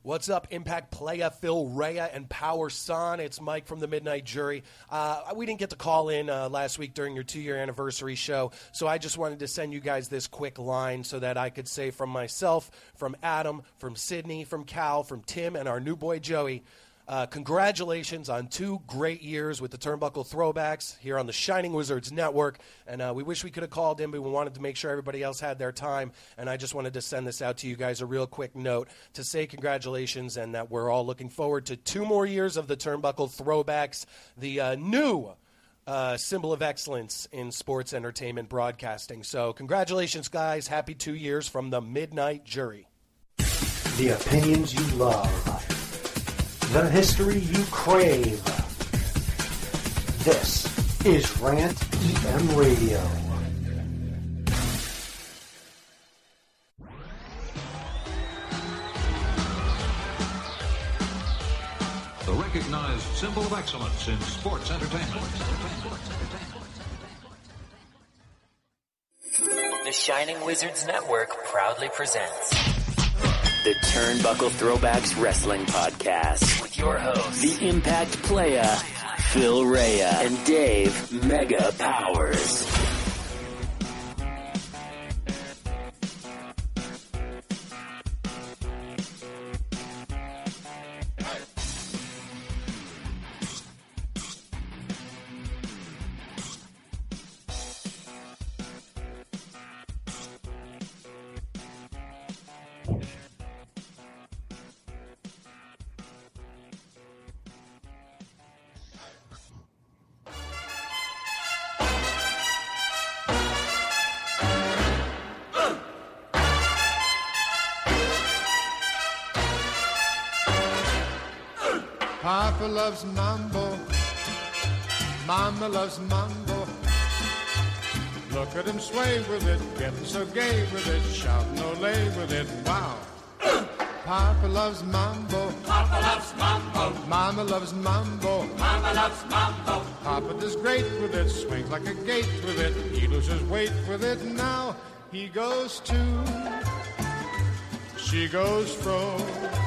What's up, Impact Playa, Phil Rea, and Power Son? It's Mike from the Midnight Jury. We didn't get to call in last week during your 2-year anniversary show, so I just wanted to send you guys this quick line so that I could say from myself, from Adam, from Sydney, from Cal, from Tim, and our new boy Joey, congratulations on 2 great years with the Turnbuckle Throwbacks here on the Shining Wizards Network. And we wish we could have called in, but we wanted to make sure everybody else had their time. And I just wanted to send this out to you guys, a real quick note to say congratulations and that we're all looking forward to 2 more years of the Turnbuckle Throwbacks, the new symbol of excellence in sports entertainment broadcasting. So congratulations, guys. Happy 2 years from the Midnight Jury. The opinions you love. The history you crave. This is Rant EM Radio. The recognized symbol of excellence in sports entertainment. The Shining Wizards Network proudly presents the Turnbuckle Throwbacks Wrestling Podcast with your hosts, the Impact Playa, Phil Rea, and Dave Mega Powers. Papa loves mambo, Mama loves mambo. Look at him sway with it, getting so gay with it, shouting ole with it, wow. Papa loves mambo, Papa loves mambo, Mama loves mambo, Mama loves mambo. Papa does great with it, swings like a gate with it, he loses weight with it, now he goes to, she goes fro.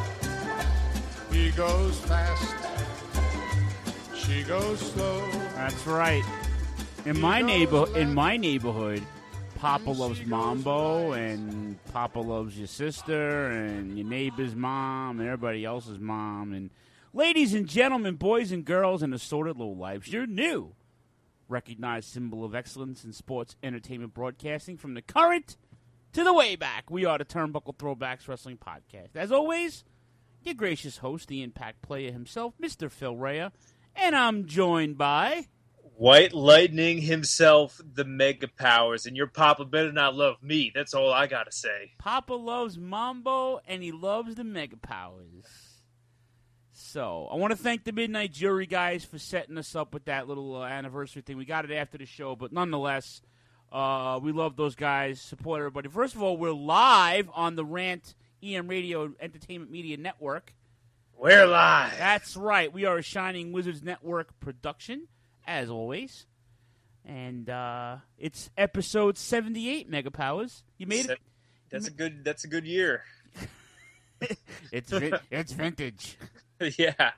He goes fast, she goes slow. That's right. In my neighborhood, Papa loves mambo, and Papa loves your sister, and your neighbor's mom, and everybody else's mom. And ladies and gentlemen, boys and girls, and assorted lowlifes, your new recognized symbol of excellence in sports entertainment broadcasting from the current to the way back. We are the Turnbuckle Throwbacks Wrestling Podcast. As always, your gracious host, the Impact Player himself, Mr. Phil Rea, and I'm joined by White Lightning himself, the Mega Powers, and your Papa better not love me. That's all I gotta say. Papa loves Mambo, and he loves the Mega Powers. So, I want to thank the Midnight Jury guys for setting us up with that little anniversary thing. We got it after the show, but nonetheless, we love those guys. Support everybody. First of all, we're live on the Rant EM Radio Entertainment Media Network. We're live. That's right. We are a Shining Wizards Network production, as always. And it's episode 78, Mega Powers. You made it. That's a good year. It's vintage. Yeah.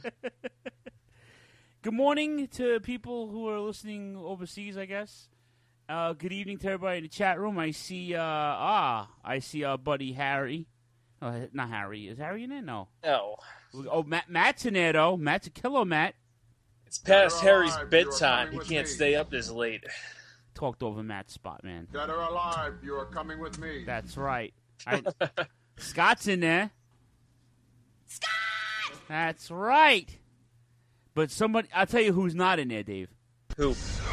Good morning to people who are listening overseas, I guess. Good evening to everybody in the chat room. I see our buddy Harry. Oh, not Harry. Is Harry in there? No. No. Oh, Matt's in there, though. Matt's a killer, Matt. It's past Harry's bedtime. He can't stay up this late. Talked over Matt's spot, man. Dead or alive, you are coming with me. That's right. Scott's in there. Scott! That's right. But somebody, I'll tell you who's not in there, Dave. Who?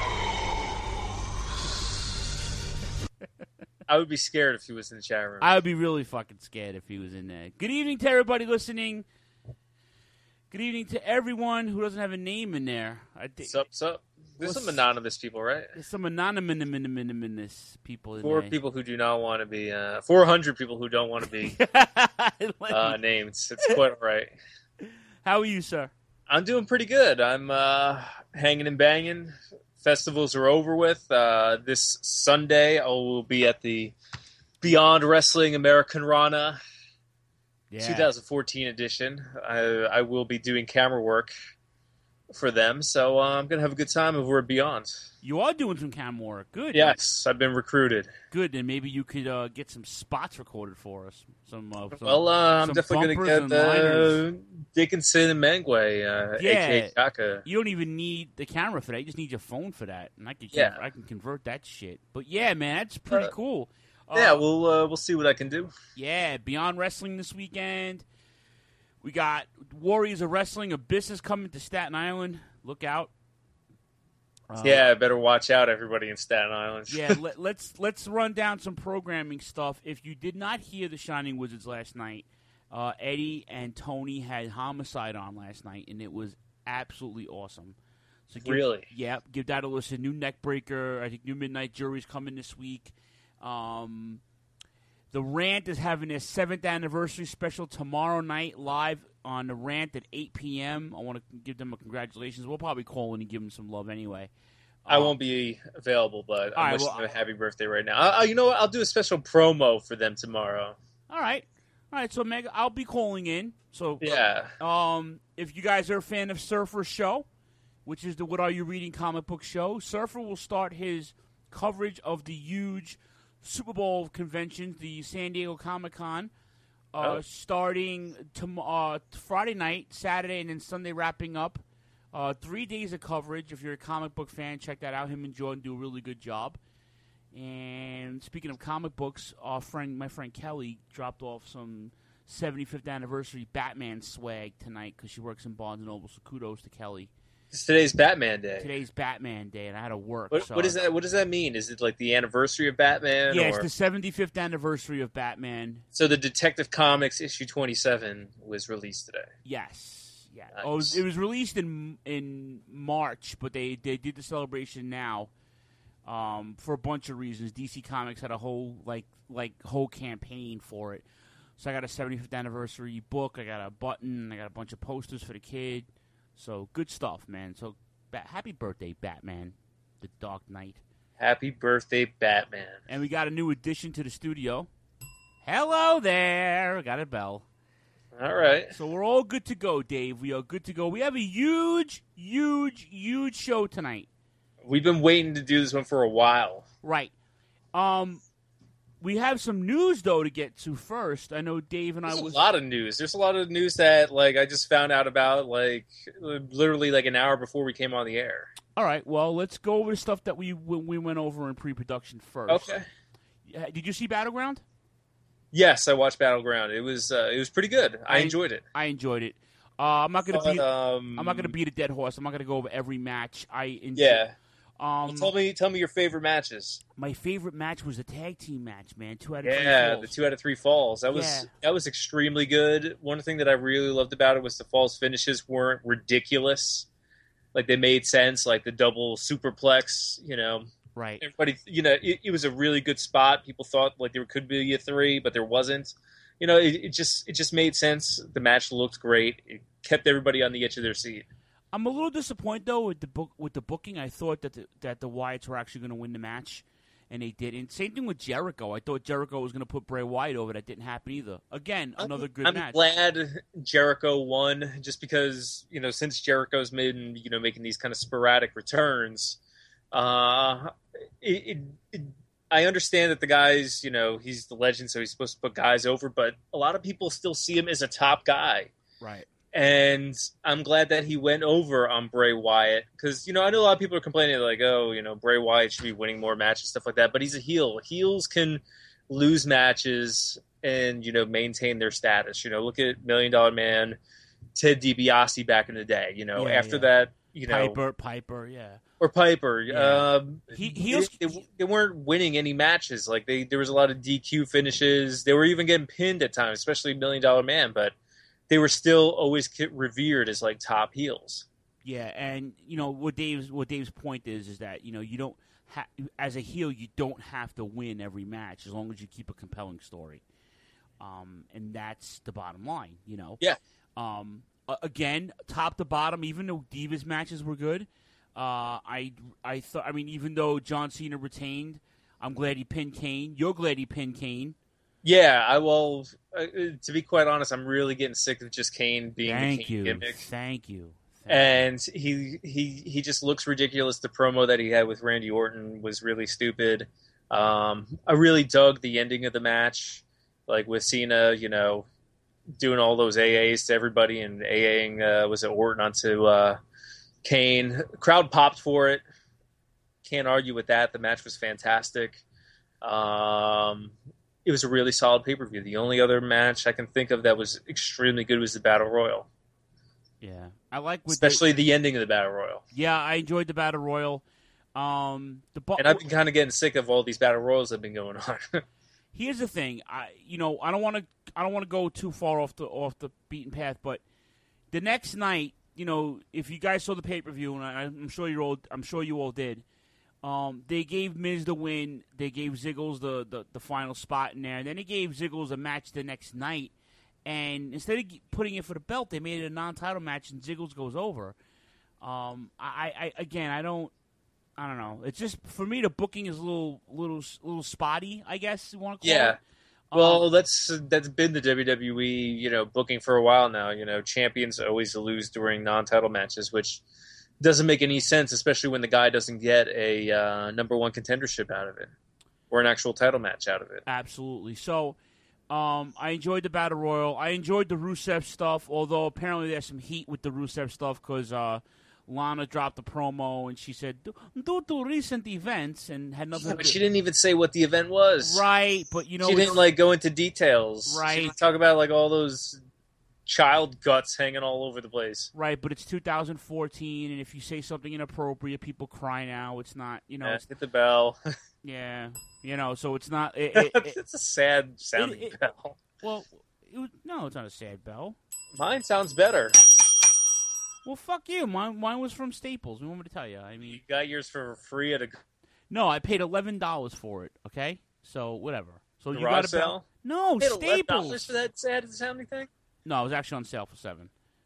I would be scared if he was in the chat room. I would be really fucking scared if he was in there. Good evening to everybody listening. Good evening to everyone who doesn't have a name in there. Sup? There's some anonymous people, right? There's some anonymous people in there. 4 people who do not want to be, 400 people who don't want to be named. It's quite all right. How are you, sir? I'm doing pretty good. I'm hanging and banging. Festivals are over with. This Sunday, I will be at the Beyond Wrestling American Rana 2014 edition. I will be doing camera work for them, so I'm going to have a good time over at Beyond. You are doing some camera work. Good. Yes, I've been recruited. Good, and maybe you could get some spots recorded for us. I'm definitely going to get Dickinson and Mengwe, a.k.a. Chaka. You don't even need the camera for that. You just need your phone for that, and I can convert that shit. But yeah, man, that's pretty cool. We'll see what I can do. Yeah, Beyond Wrestling this weekend. We got Warriors of Wrestling. Abyss is coming to Staten Island. Look out. Better watch out, everybody in Staten Island. Yeah, let's run down some programming stuff. If you did not hear the Shining Wizards last night, Eddie and Tony had Homicide on last night, and it was absolutely awesome. So really? Yeah, give that a listen. New Neckbreaker. I think New Midnight Jury's coming this week. The Rant is having their 7th anniversary special tomorrow night live on The Rant at 8 p.m. I want to give them a congratulations. We'll probably call in and give them some love anyway. I won't be available, but I'm wishing them a happy birthday right now. You know what? I'll do a special promo for them tomorrow. All right. So, Meg, I'll be calling in. So, yeah. If you guys are a fan of Surfer's show, which is the What Are You Reading comic book show, Surfer will start his coverage of the huge Super Bowl convention, the San Diego Comic-Con, starting Friday night, Saturday, and then Sunday wrapping up. 3 days of coverage. If you're a comic book fan, check that out. Him and Jordan do a really good job. And speaking of comic books, my friend Kelly dropped off some 75th anniversary Batman swag tonight because she works in Barnes & Noble, so kudos to Kelly. Today's Batman Day. Today's Batman Day, and I had to work. What is that? What does that mean? Is it like the anniversary of Batman? Yeah, it's the 75th anniversary of Batman. So the Detective Comics issue 27 was released today. Yes. Yeah. Nice. It was released in March, but they did the celebration now for a bunch of reasons. DC Comics had a whole whole campaign for it. So I got a 75th anniversary book. I got a button. I got a bunch of posters for the kid. So, good stuff, man. So, happy birthday, Batman, the Dark Knight. Happy birthday, Batman. And we got a new addition to the studio. Hello there. Got a bell. All right. So, we're all good to go, Dave. We are good to go. We have a huge, huge, huge show tonight. We've been waiting to do this one for a while. Right. We have some news, though, to get to first. I know Dave and There's a lot of news. There's a lot of news that, I just found out about, literally, an hour before we came on the air. All right. Well, let's go over the stuff that we went over in pre-production first. Okay. Did you see Battleground? Yes, I watched Battleground. It was pretty good. I enjoyed it. I enjoyed it. I'm not gonna beat a dead horse. I'm not gonna go over every match. I enjoyed. Yeah. Tell me your favorite matches. My favorite match was the tag team match, man. 2 out of 3 falls. Yeah, the 2 out of 3 falls. That was extremely good. One thing that I really loved about it was the falls finishes weren't ridiculous. They made sense. The double superplex, Right. Everybody, it was a really good spot. People thought there could be a 3, but there wasn't. It just made sense. The match looked great. It kept everybody on the edge of their seat. I'm a little disappointed though with the booking. I thought that the Wyatts were actually going to win the match, and they didn't. Same thing with Jericho. I thought Jericho was going to put Bray Wyatt over. That didn't happen either. Again, another good match. I'm glad Jericho won, just because since Jericho's been making these kind of sporadic returns, I understand that the guys, he's the legend, so he's supposed to put guys over, but a lot of people still see him as a top guy. Right. And I'm glad that he went over on Bray Wyatt because, I know a lot of people are complaining Bray Wyatt should be winning more matches, stuff like that. But he's a heel. Heels can lose matches and, maintain their status. Look at $1 Million Man, Ted DiBiase back in the day. After that, Piper, yeah. Or Piper. Yeah. They weren't winning any matches. There was a lot of DQ finishes. They were even getting pinned at times, especially $1 Million Man. But they were still always revered as top heels. Yeah, and what Dave's point is that you don't as a heel you don't have to win every match as long as you keep a compelling story, and that's the bottom line. Yeah. Again, top to bottom, even though Divas matches were good, I thought. Even though John Cena retained, I'm glad he pinned Kane. You're glad he pinned Kane. Yeah, I will. To be quite honest, I'm really getting sick of just Kane being the Kane gimmick. Thank you. And he just looks ridiculous. The promo that he had with Randy Orton was really stupid. I really dug the ending of the match, like with Cena, doing all those AAs to everybody and AAing was it Orton onto Kane. Crowd popped for it. Can't argue with that. The match was fantastic. It was a really solid pay-per-view. The only other match I can think of that was extremely good was the Battle Royal. Yeah, I like especially the ending of the Battle Royal. Yeah, I enjoyed the Battle Royal. And I've been kind of getting sick of all these Battle Royals that have been going on. Here's the thing, I don't want to go too far off the beaten path, but the next night, if you guys saw the pay-per-view, and I'm sure you all did. They gave Miz the win. They gave Ziggles the final spot in there. And then they gave Ziggles a match the next night. And instead of putting it for the belt, they made it a non-title match, and Ziggles goes over. I don't know. It's just, for me, the booking is a little spotty, I guess you want to call it. Yeah. Well, that's been the WWE, booking for a while now. Champions always lose during non-title matches, which doesn't make any sense, especially when the guy doesn't get a number one contendership out of it or an actual title match out of it. Absolutely. So I enjoyed the Battle Royal. I enjoyed the Rusev stuff, although apparently there's some heat with the Rusev stuff because Lana dropped the promo and she said, due to recent events, and had nothing. Yeah, but she didn't even say what the event was. Right, but she didn't go into details. Right, she didn't talk about all those child guts hanging all over the place. Right, but it's 2014, and if you say something inappropriate, people cry now. It's not, hit the bell. Yeah, so it's not. It's a sad sounding bell. Well, no, it's not a sad bell. Mine sounds better. Well, fuck you. Mine was from Staples. You want me to tell you? I mean, you got yours for free at a. No, I paid $11 for it. Okay, so whatever. So the you got a sale? No, Staples. $11 for that sad sounding thing? No, it was actually on sale for $7.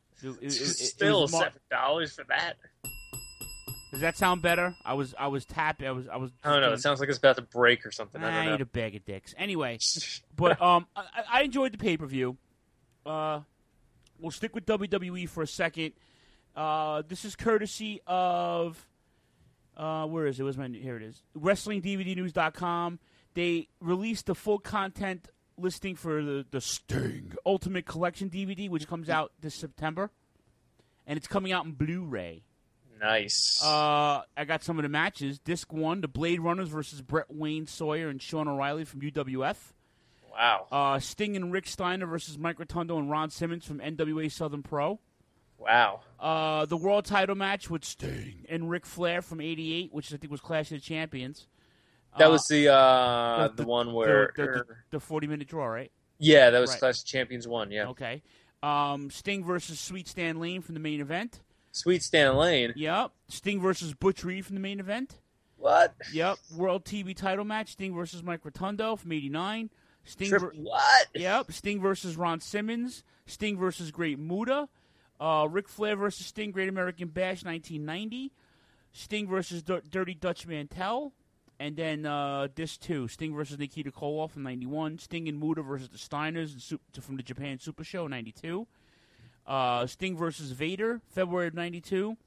Still $7 for that. Does that sound better? I was tapping. I was. I don't know. It sounds like it's about to break or something. I don't know. I need a bag of dicks. Anyway, but I enjoyed the pay-per-view. We'll stick with WWE for a second. This is courtesy of where is it? Here it is. WrestlingDVDnews.com. They released the full content listing for the Sting Ultimate Collection DVD, which comes out this September, and it's coming out in Blu-ray. Nice. I got some of the matches. Disc 1, the Blade Runners versus Brett Wayne Sawyer and Sean O'Reilly from UWF. Wow. Sting and Rick Steiner versus Mike Rotundo and Ron Simmons from NWA Southern Pro. Wow. The world title match with Sting and Ric Flair from '88, which I think was Clash of the Champions. That was the one where the 40-minute draw, right? Yeah, that was right. Clash of Champions 1. Yeah. Okay. Sting versus Sweet Stan Lane from the main event. Sweet Stan Lane. Yep. Sting versus Butch Reed from the main event. What? Yep. World TV title match. Sting versus Mike Rotundo from '89. What? Yep. Sting versus Ron Simmons. Sting versus Great Muta. Ric Flair versus Sting, Great American Bash, 1990. Sting versus Dirty Dutch Mantel. And then this 2, Sting versus Nikita Koloff from 91. Sting and Muta versus the Steiners from the Japan Super Show, 92. Sting versus Vader, February of 92.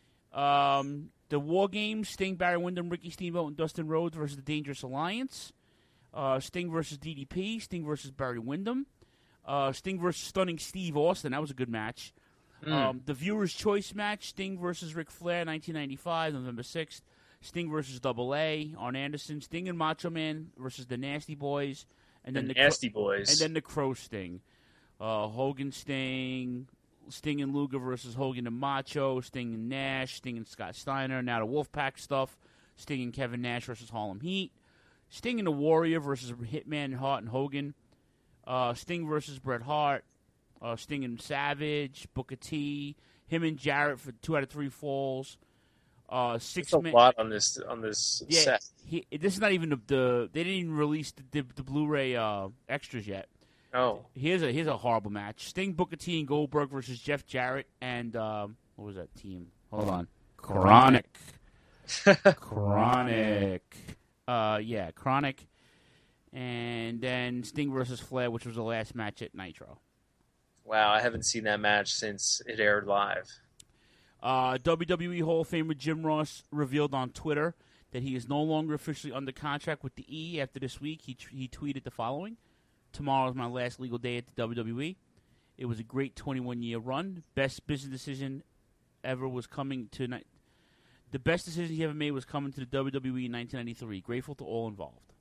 The War Games, Sting, Barry Windham, Ricky Steamboat, and Dustin Rhodes versus the Dangerous Alliance. Sting versus DDP. Sting versus Barry Windham. Sting versus Stunning Steve Austin. That was a good match. The Viewer's Choice match, Sting versus Ric Flair, 1995, November 6th. Sting versus Double A, Arn Anderson. Sting and Macho Man versus the Nasty Boys. And then the Nasty Boys. And then the Crow Sting. Hogan Sting. Sting and Luger versus Hogan and Macho. Sting and Nash. Sting and Scott Steiner. Now the Wolfpack stuff. Sting and Kevin Nash versus Harlem Heat. Sting and the Warrior versus Hitman, Hart, and Hogan. Sting versus Bret Hart. Sting and Savage, Booker T, him and Jarrett for 2 out of 3 falls. It's a lot on this set. This is not even the they didn't even release the Blu-ray extras yet. Oh, here's a horrible match: Sting, Booker T, and Goldberg versus Jeff Jarrett and what was that team? Hold on, Chronic. Chronic. Chronic. and then Sting versus Flair, which was the last match at Nitro. Wow, I haven't seen that match since it aired live. WWE Hall of Famer Jim Ross revealed on Twitter that he is no longer officially under contract with the E after this week. He tweeted the following: "Tomorrow is my last legal day at the WWE. It was a great 21-year run. Best business decision ever was coming to the best decision he ever made was coming to the WWE in 1993. Grateful to all involved."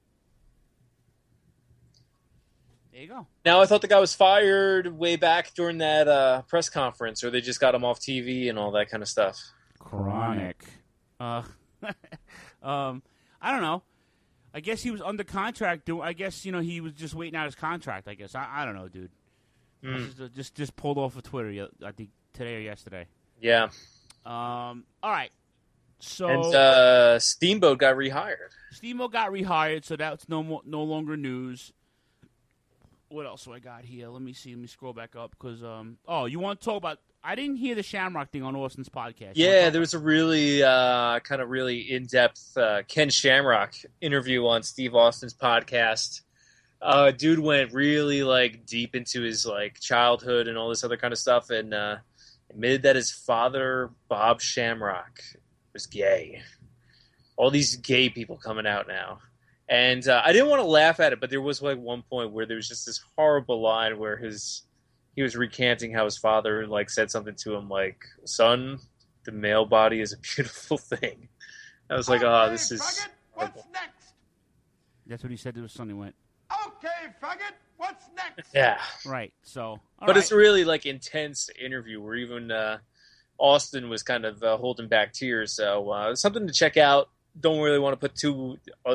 There you go. Now, I thought the guy was fired way back during that press conference, or they just got him off TV and all that kind of stuff. Chronic. I don't know. I guess he was under contract. I guess, he was just waiting out his contract, I guess. I don't know, dude. Just pulled off of Twitter, I think, today or yesterday. Yeah. All right. So and Steamboat got rehired. Steamboat got rehired, so that's no longer news. What else do I got here? Let me see. Let me scroll back up because you want to talk about? I didn't hear the Shamrock thing on Austin's podcast. Yeah, there was a really kind of really in-depth Ken Shamrock interview on Steve Austin's podcast. Dude went really deep into his childhood and all this other kind of stuff, and admitted that his father, Bob Shamrock, was gay. All these gay people coming out now. And I didn't want to laugh at it, but there was one point where there was just this horrible line where he was recanting how his father said something to him like, "Son, the male body is a beautiful thing." I was like, "Oh, this is." Faggot, what's next? That's what he said to his son. He went, Okay, faggot, what's next? Yeah, right. So, but it's a really intense interview where even Austin was kind of holding back tears. So something to check out. Don't really want to put too,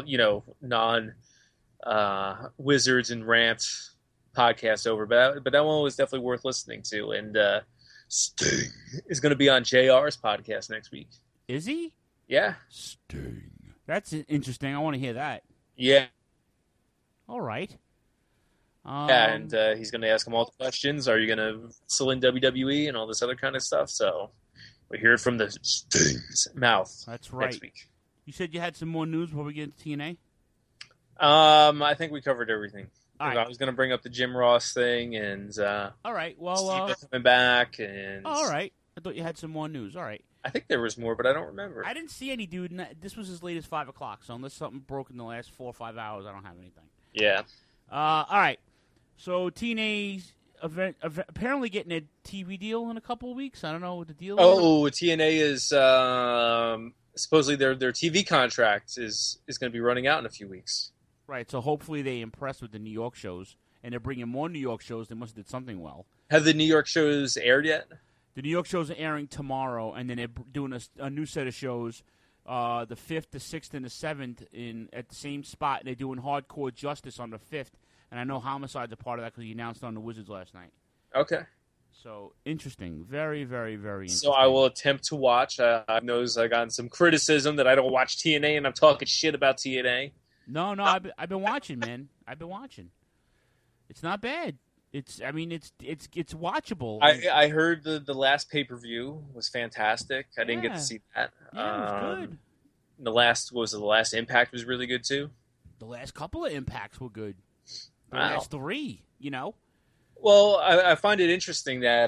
non-Wizards and Rant podcasts over, but that one was definitely worth listening to. And Sting is going to be on JR's podcast next week. Is he? Yeah. Sting. That's interesting. I want to hear that. Yeah. All right. Yeah, and he's going to ask him all the questions. Are you going to still in WWE and all this other kind of stuff? So we hear it from the Sting's mouth. That's right. Next week. You said you had some more news before we get into TNA? I think we covered everything. All right. I was going to bring up the Jim Ross thing and all right. Well, Steve coming back. And all right. I thought you had some more news. All right. I think there was more, but I don't remember. I didn't see any, dude. This was as late as 5 o'clock, so unless something broke in the last 4 or 5 hours, I don't have anything. Yeah. All right. So TNA's apparently getting a TV deal in a couple of weeks. I don't know what the deal is. Oh, TNA is supposedly their TV contract is going to be running out in a few weeks. Right. So hopefully they impress with the New York shows, and they're bringing more New York shows. They must have did something well. Have the New York shows aired yet? The New York shows are airing tomorrow, and then they're doing a new set of shows, the 5th, the 6th, and the 7th at the same spot. And they're doing Hardcore Justice on the 5th, and I know Homicide's a part of that because he announced on the Wizards last night. Okay. So, interesting. Very, very, very interesting. So I will attempt to watch. I know I got some criticism that I don't watch TNA, and I'm talking shit about TNA. No, I've been watching, man. I've been watching. It's not bad. It's watchable. I heard the last pay-per-view was fantastic. I didn't get to see that. Yeah, it was good. The last Impact was really good too. The last couple of Impacts were good. The Wow. last 3, Well, I find it interesting that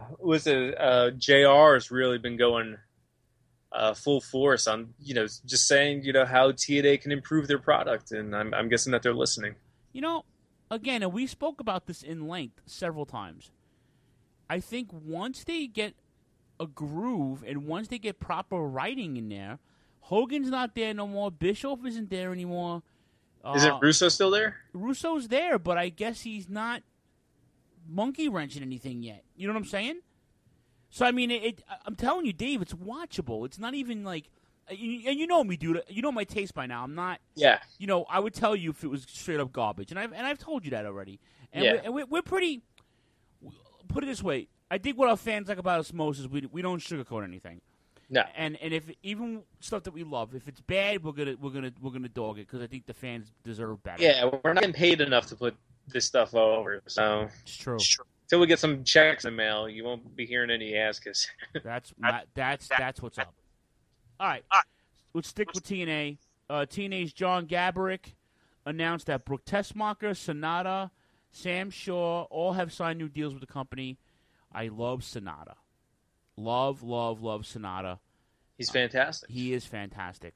JR has really been going full force on just saying how TNA can improve their product, and I'm guessing that they're listening. Again, and we spoke about this in length several times. I think once they get a groove and once they get proper writing in there, Hogan's not there no more. Bischoff isn't there anymore. Isn't Russo still there? Russo's there, but I guess he's not monkey wrenching anything yet. You know what I'm saying? So I mean, I'm telling you, Dave, it's watchable. It's not even and you know me, dude. You know my taste by now. I'm not. Yeah. I would tell you if it was straight up garbage, and I've told you that already. And yeah. we're pretty. Put it this way, I think what our fans like about us most is we don't sugarcoat anything. No. And if even stuff that we love, if it's bad, we're gonna dog it because I think the fans deserve better. Yeah, we're not getting paid enough to put this stuff over. So it's true. Until we get some checks in the mail, you won't be hearing any asks. That's what's up. All right, let's stick with TNA. TNA's John Gabrick announced that Brooke Tessmacher, Sonata, Sam Shaw all have signed new deals with the company. I love Sonata. Love Sonata. He's fantastic. He is fantastic.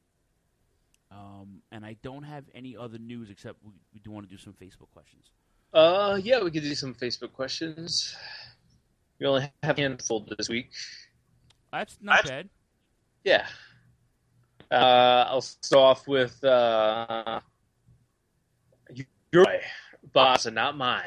And I don't have any other news except we do want to do some Facebook questions. Yeah, we could do some Facebook questions. We only have a handful this week. That's not bad. Yeah. I'll start off with your boss and not mine.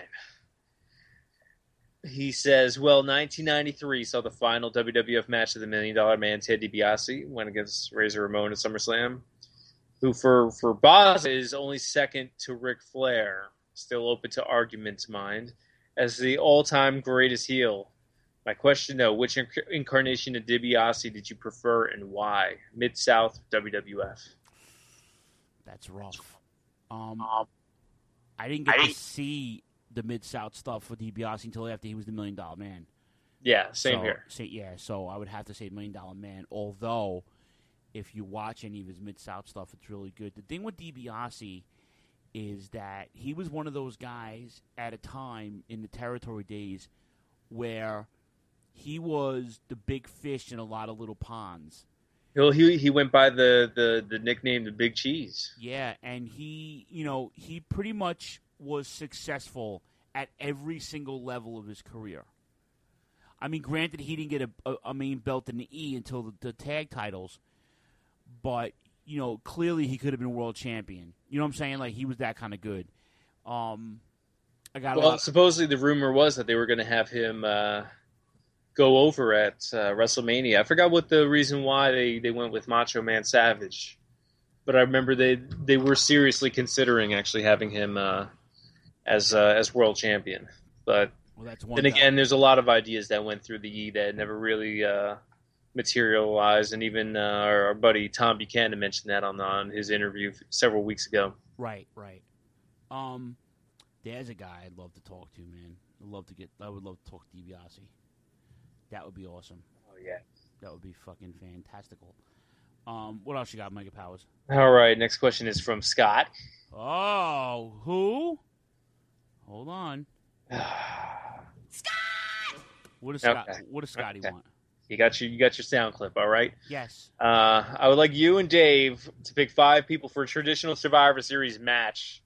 He says, well, 1993 saw the final WWF match of the $1 Million Man, Ted DiBiase, went against Razor Ramon at SummerSlam, who for Boz is only second to Ric Flair, still open to argument's mind, as the all-time greatest heel. My question, though, which incarnation of DiBiase did you prefer and why? Mid-South, WWF? That's rough. I didn't get to see the Mid-South stuff for DiBiase until after he was the $1 Million Man. Yeah, same here. So I would have to say $1 Million Man, although if you watch any of his Mid-South stuff, it's really good. The thing with DiBiase is that he was one of those guys at a time in the territory days where he was the big fish in a lot of little ponds. Well, he went by the nickname the Big Cheese. Yeah, and he pretty much was successful at every single level of his career. I mean, granted, he didn't get a main belt in the E until the tag titles, but clearly he could have been world champion. You know what I'm saying? Like, he was that kind of good. Supposedly the rumor was that they were going to have him go over at WrestleMania. I forgot what the reason why they went with Macho Man Savage, but I remember they were seriously considering actually having him as world champion. But then again, there's a lot of ideas that went through the E that never really materialized, and even our buddy Tom Buchanan mentioned that on his interview several weeks ago. Right. There's a guy I'd love to talk to, man. I would love to talk to DiBiase. That would be awesome. Oh yeah, that would be fucking fantastical. What else you got, Mega Powers? All right, next question is from Scott. Oh, who? Hold on. Scott. What does Scotty want? You got your sound clip, all right? Yes. I would like you and Dave to pick 5 people for a traditional Survivor Series match.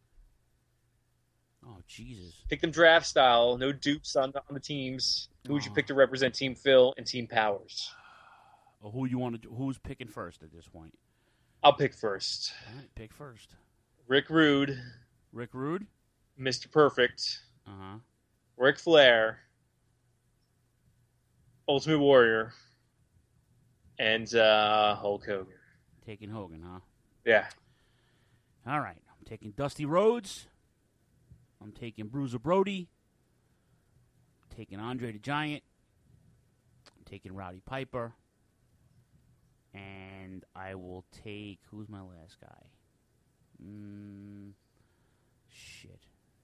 Oh, Jesus. Pick them draft style, no dupes on the teams. Who would you pick to represent Team Phil and Team Powers? Who you want to? Who's picking first at this point? I'll pick first. All right, pick first. Rick Rude. Mr. Perfect. Uh-huh. Ric Flair. Ultimate Warrior. And Hulk Hogan. Taking Hogan, huh? Yeah. All right. I'm taking Dusty Rhodes. I'm taking Bruiser Brody. I'm taking Andre the Giant. I'm taking Rowdy Piper. And I will take... Who's my last guy? Shit.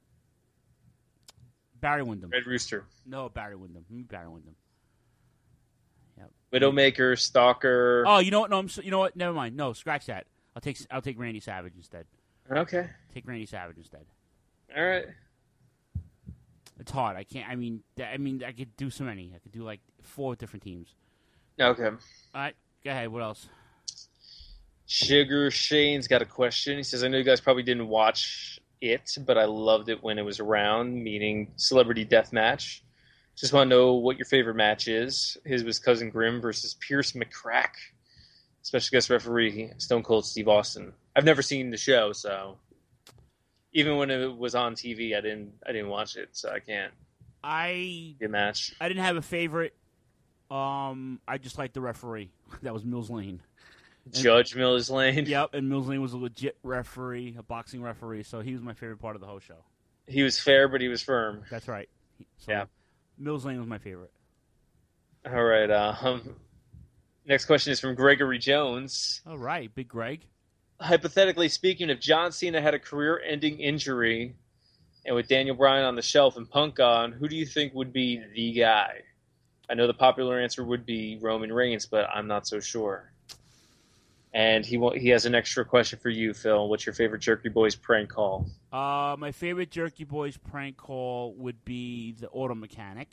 Barry Windham. Red Rooster. No, Barry Windham. Barry Windham. Yep. Widowmaker, Stalker. Oh, you know what? No, you know what? Never mind. No, scratch that. I'll take Randy Savage instead. Okay. Take Randy Savage instead. All right. It's hard. I can't. I mean, I could do so many. I could do like 4 different teams. Okay. All right. Go ahead. What else? Sugar Shane's got a question. He says, I know you guys probably didn't watch it, but I loved it when it was around, meaning Celebrity Deathmatch. Just want to know what your favorite match is. His was Cousin Grimm versus Pierce McCrack. Special guest referee, Stone Cold Steve Austin. I've never seen the show, so even when it was on TV, I didn't watch it, so I can't. Good match. I didn't have a favorite. I just liked the referee. That was Mills Lane. Judge Mills Lane? Yep, and Mills Lane was a legit referee, a boxing referee, so he was my favorite part of the whole show. He was fair, but he was firm. That's right. So yeah. Mills Lane was my favorite. All right. Next question is from Gregory Jones. All right, Big Greg. Hypothetically speaking, if John Cena had a career-ending injury and with Daniel Bryan on the shelf and Punk on, who do you think would be the guy? I know the popular answer would be Roman Reigns, but I'm not so sure. And he has an extra question for you, Phil. What's your favorite Jerky Boys prank call? My favorite Jerky Boys prank call would be the auto mechanic.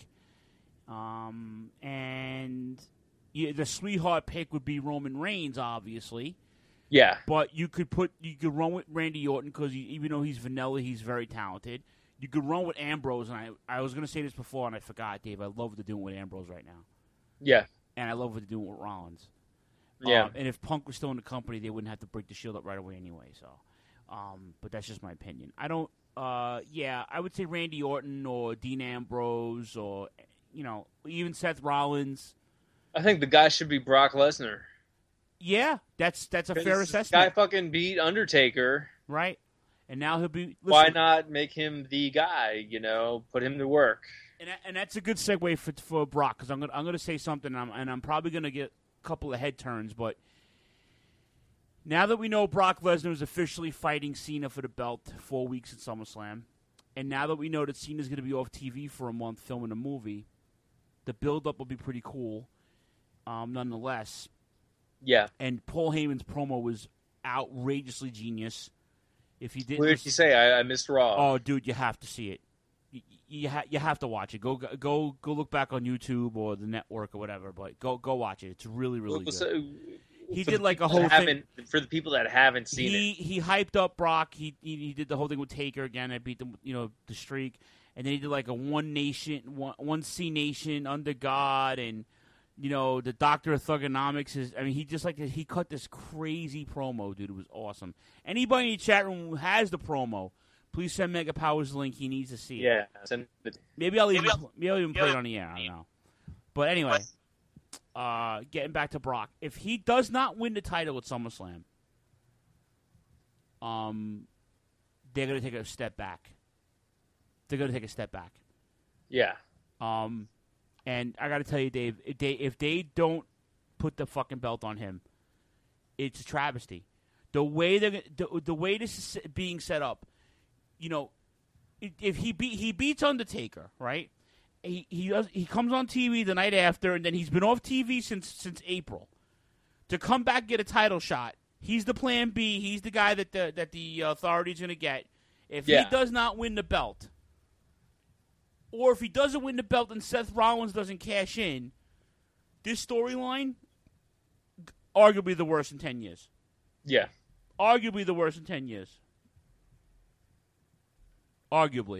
And the sweetheart pick would be Roman Reigns, obviously. Yeah. But you could run with Randy Orton because even though he's vanilla, he's very talented. You could run with Ambrose, and I was going to say this before, and I forgot, Dave. I love what they're doing with Ambrose right now. Yeah. And I love what they're doing with Rollins. Yeah. And if Punk was still in the company, they wouldn't have to break the Shield up right away anyway. So, but that's just my opinion. I don't. I would say Randy Orton or Dean Ambrose or even Seth Rollins. I think the guy should be Brock Lesnar. Yeah, that's a fair assessment. This guy fucking beat Undertaker, right? And now he'll be. Listen, why not make him the guy? Put him to work. And that's a good segue for Brock because I'm gonna say something and I'm probably gonna get couple of head turns, but now that we know Brock Lesnar is officially fighting Cena for the belt 4 weeks at SummerSlam, and now that we know that Cena's going to be off TV for a month filming a movie, the build-up will be pretty cool, nonetheless. Yeah. And Paul Heyman's promo was outrageously genius. If you didn't, what did he say? I missed Raw. Oh, dude, you have to see it. You have to watch it. Go look back on YouTube or the network or whatever. But go watch it. It's really good. He did like a whole thing for the people that haven't seen it. He hyped up Brock. He did the whole thing with Taker again. I beat them, the streak, and then he did like a one C Nation under God, and the Doctor of Thugonomics is. I mean, he cut this crazy promo, dude. It was awesome. Anybody in the chat room who has the promo, please send Mega Powers the link. He needs to see it. Yeah. Maybe I'll even play it on the air. I don't know. But anyway, getting back to Brock. If he does not win the title at SummerSlam, they're going to take a step back. Yeah. And I got to tell you, Dave, if they don't put the fucking belt on him, it's a travesty. The way this is being set up, if he beats Undertaker, right? He comes on TV the night after, and then he's been off TV since April. To come back and get a title shot, he's the plan B. He's the guy that the authority's going to get. If he does not win the belt, or if he doesn't win the belt and Seth Rollins doesn't cash in, this storyline, arguably the worst in 10 years. Yeah. Arguably the worst in 10 years. Arguably.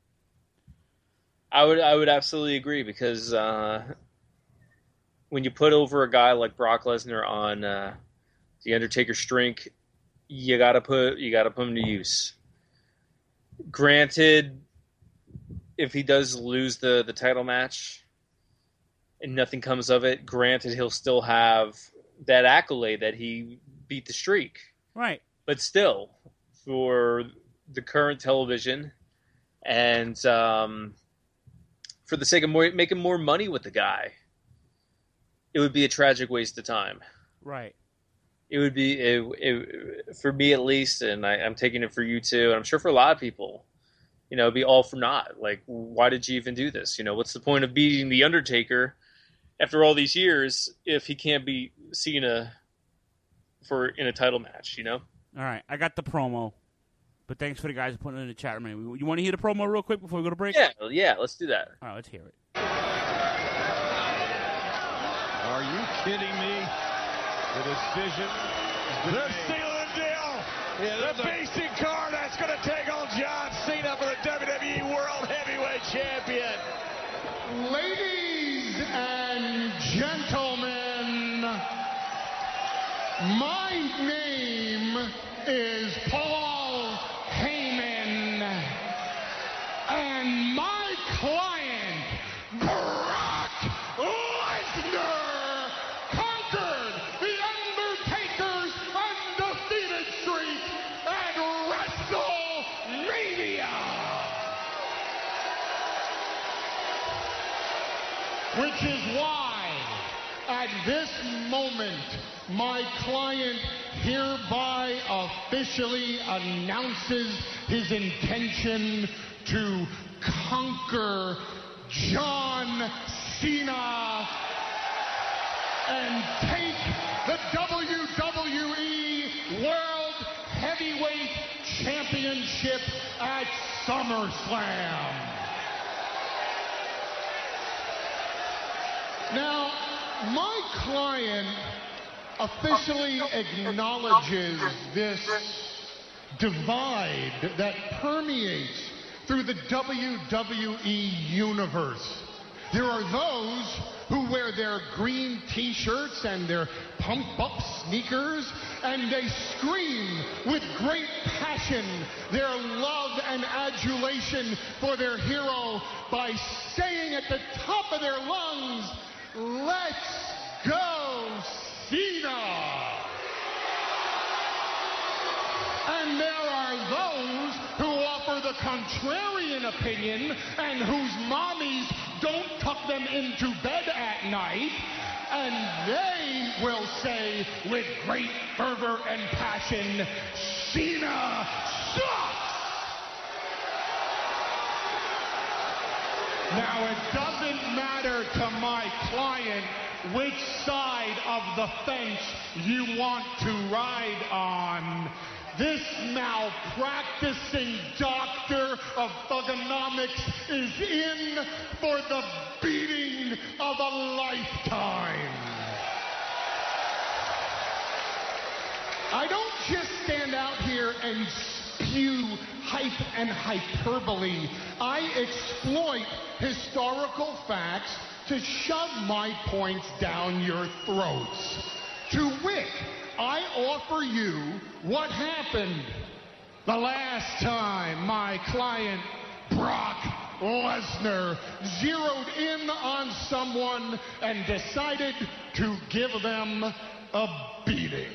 I would absolutely agree because when you put over a guy like Brock Lesnar on the Undertaker streak, you gotta put him to use. Granted, if he does lose the title match and nothing comes of it, granted he'll still have that accolade that he beat the streak. Right. But still, for the current television and for the sake of making more money with the guy, it would be a tragic waste of time. Right. It would be, for me at least, and I'm taking it for you too, and I'm sure for a lot of people, it'd be all for naught. Like, why did you even do this? What's the point of beating The Undertaker after all these years if he can't beat Cena in a title match, All right, I got the promo. But thanks for the guys putting it in the chat room. You want to hear the promo real quick before we go to break? Yeah, let's do that. All right, let's hear it. Are you kidding me? The decision. They're sealing the deal. The basic card that's going to take on John Cena for the WWE World Heavyweight Champion. Ladies and gentlemen, my name is Paul Heyman, and my client, Brock Lesnar, conquered The Undertaker's undefeated streak at WrestleMania. Which is why, at this moment, my client hereby officially announces his intention to conquer John Cena and take the WWE WWE World Heavyweight Championship at SummerSlam. Now, my client officially acknowledges this divide that permeates through the WWE universe. There are those who wear their green t-shirts and their pump-up sneakers, and they scream with great passion their love and adulation for their hero by saying at the top of their lungs, "Let's go, Cena!" And there are those who offer the contrarian opinion and whose mommies don't tuck them into bed at night, and they will say with great fervor and passion, "Cena sucks!" Now, it doesn't matter to my client which side of the fence you want to ride on. This malpracticing doctor of thugonomics is in for the beating of a lifetime. I don't just stand out here and spew hype and hyperbole. I exploit historical facts to shove my points down your throats. To wit, I offer you what happened the last time my client Brock Lesnar zeroed in on someone and decided to give them a beating.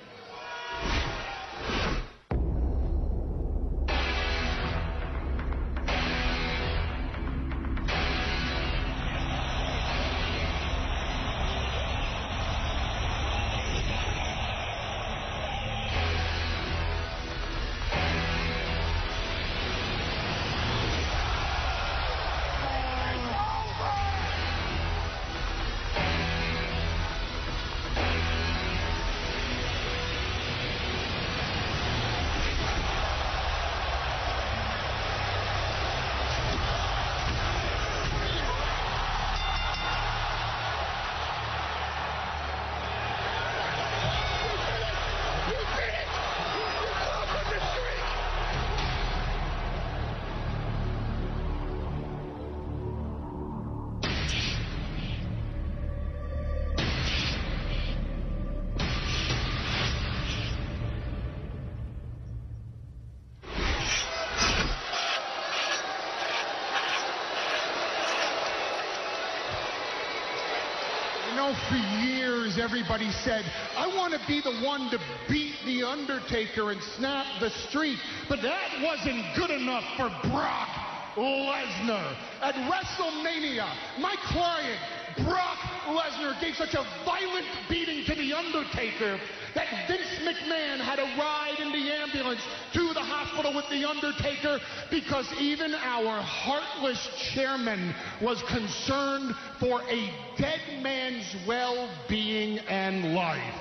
For years, everybody said, I want to be the one to beat The Undertaker and snap the streak. But that wasn't good enough for Brock Lesnar. At WrestleMania, my client, Brock Lesnar, gave such a violent beating to The Undertaker that Vince McMahon had to ride in the ambulance to the hospital with The Undertaker because even our heartless chairman was concerned for a dead man's well-being and life.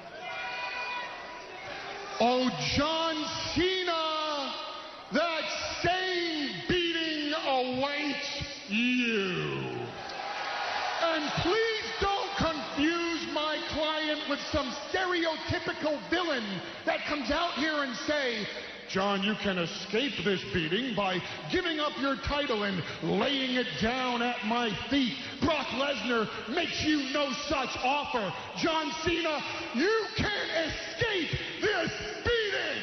Oh, John Cena, that same beating awaits you. And please don't confuse my client with some stereotypical villain that comes out here and say, John, you can escape this beating by giving up your title and laying it down at my feet. Brock Lesnar makes you no such offer. John Cena, you can't escape this beating.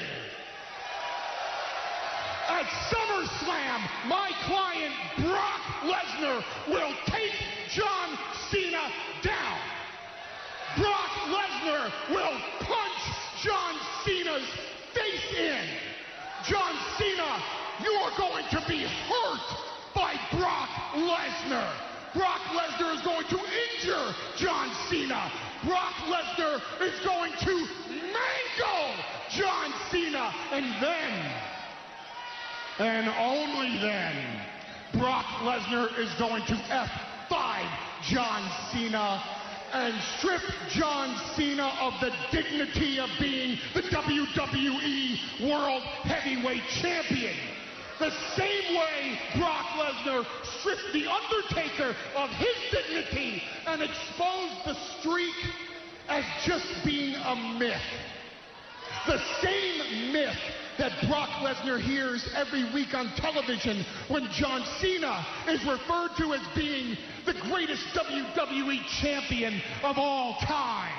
At SummerSlam, my client Brock Lesnar will take John Cena down. Brock Lesnar will punch John Cena's face in. John Cena, you are going to be hurt by Brock Lesnar. Brock Lesnar is going to injure John Cena. Brock Lesnar is going to mangle John Cena. And then, and only then, Brock Lesnar is going to F5 John Cena and strip John Cena of the dignity of being the WWE World Heavyweight Champion. The same way Brock Lesnar stripped The Undertaker of his dignity and exposed the streak as just being a myth. The same myth that Brock Lesnar hears every week on television when John Cena is referred to as being the greatest WWE champion of all time.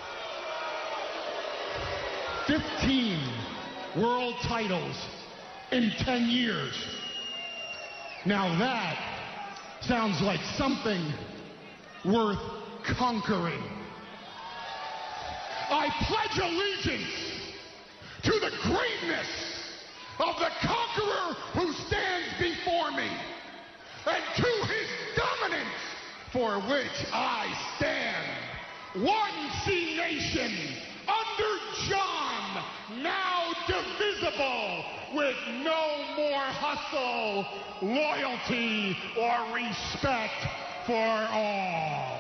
15 world titles in 10 years. Now that sounds like something worth conquering. I pledge allegiance to the greatness of the conqueror who stands before me, and to his dominance for which I stand. One C Nation under John, now divisible, with no more hustle, loyalty, or respect for all.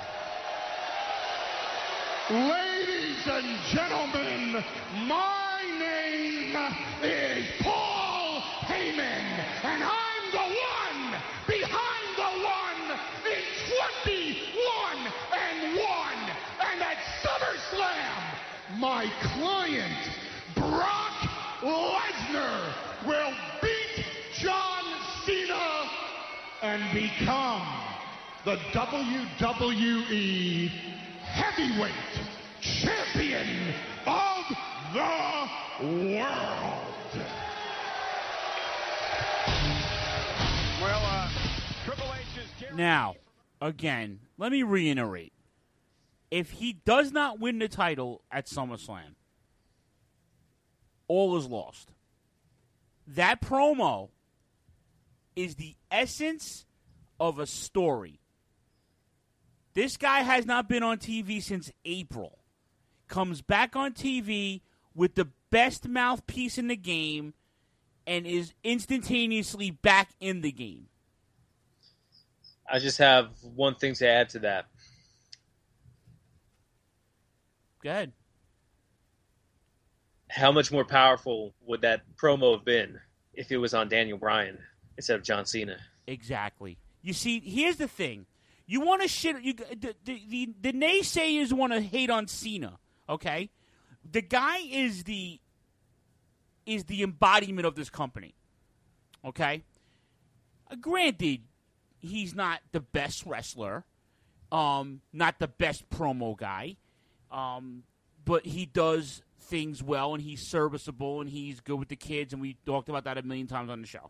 Ladies and gentlemen, my name is Paul Heyman, and I'm the one behind the one in 21 and 1. And at SummerSlam, my client, Brock Lesnar, will beat John Cena and become the WWE Heavyweight Champion of the world. Well, Triple H is... Now, again, let me reiterate. If he does not win the title at SummerSlam, all is lost. That promo is the essence of a story. This guy has not been on TV since April. Comes back on TV with the best mouthpiece in the game and is instantaneously back in the game. I just have one thing to add to that. Go ahead. How much more powerful would that promo have been if it was on Daniel Bryan instead of John Cena? Exactly. You see, here's the thing. You want to shit. The naysayers want to hate on Cena. Okay, the guy is the embodiment of this company. Okay, granted, he's not the best wrestler, not the best promo guy, but he does things well, and he's serviceable, and he's good with the kids, and we talked about that a million times on the show.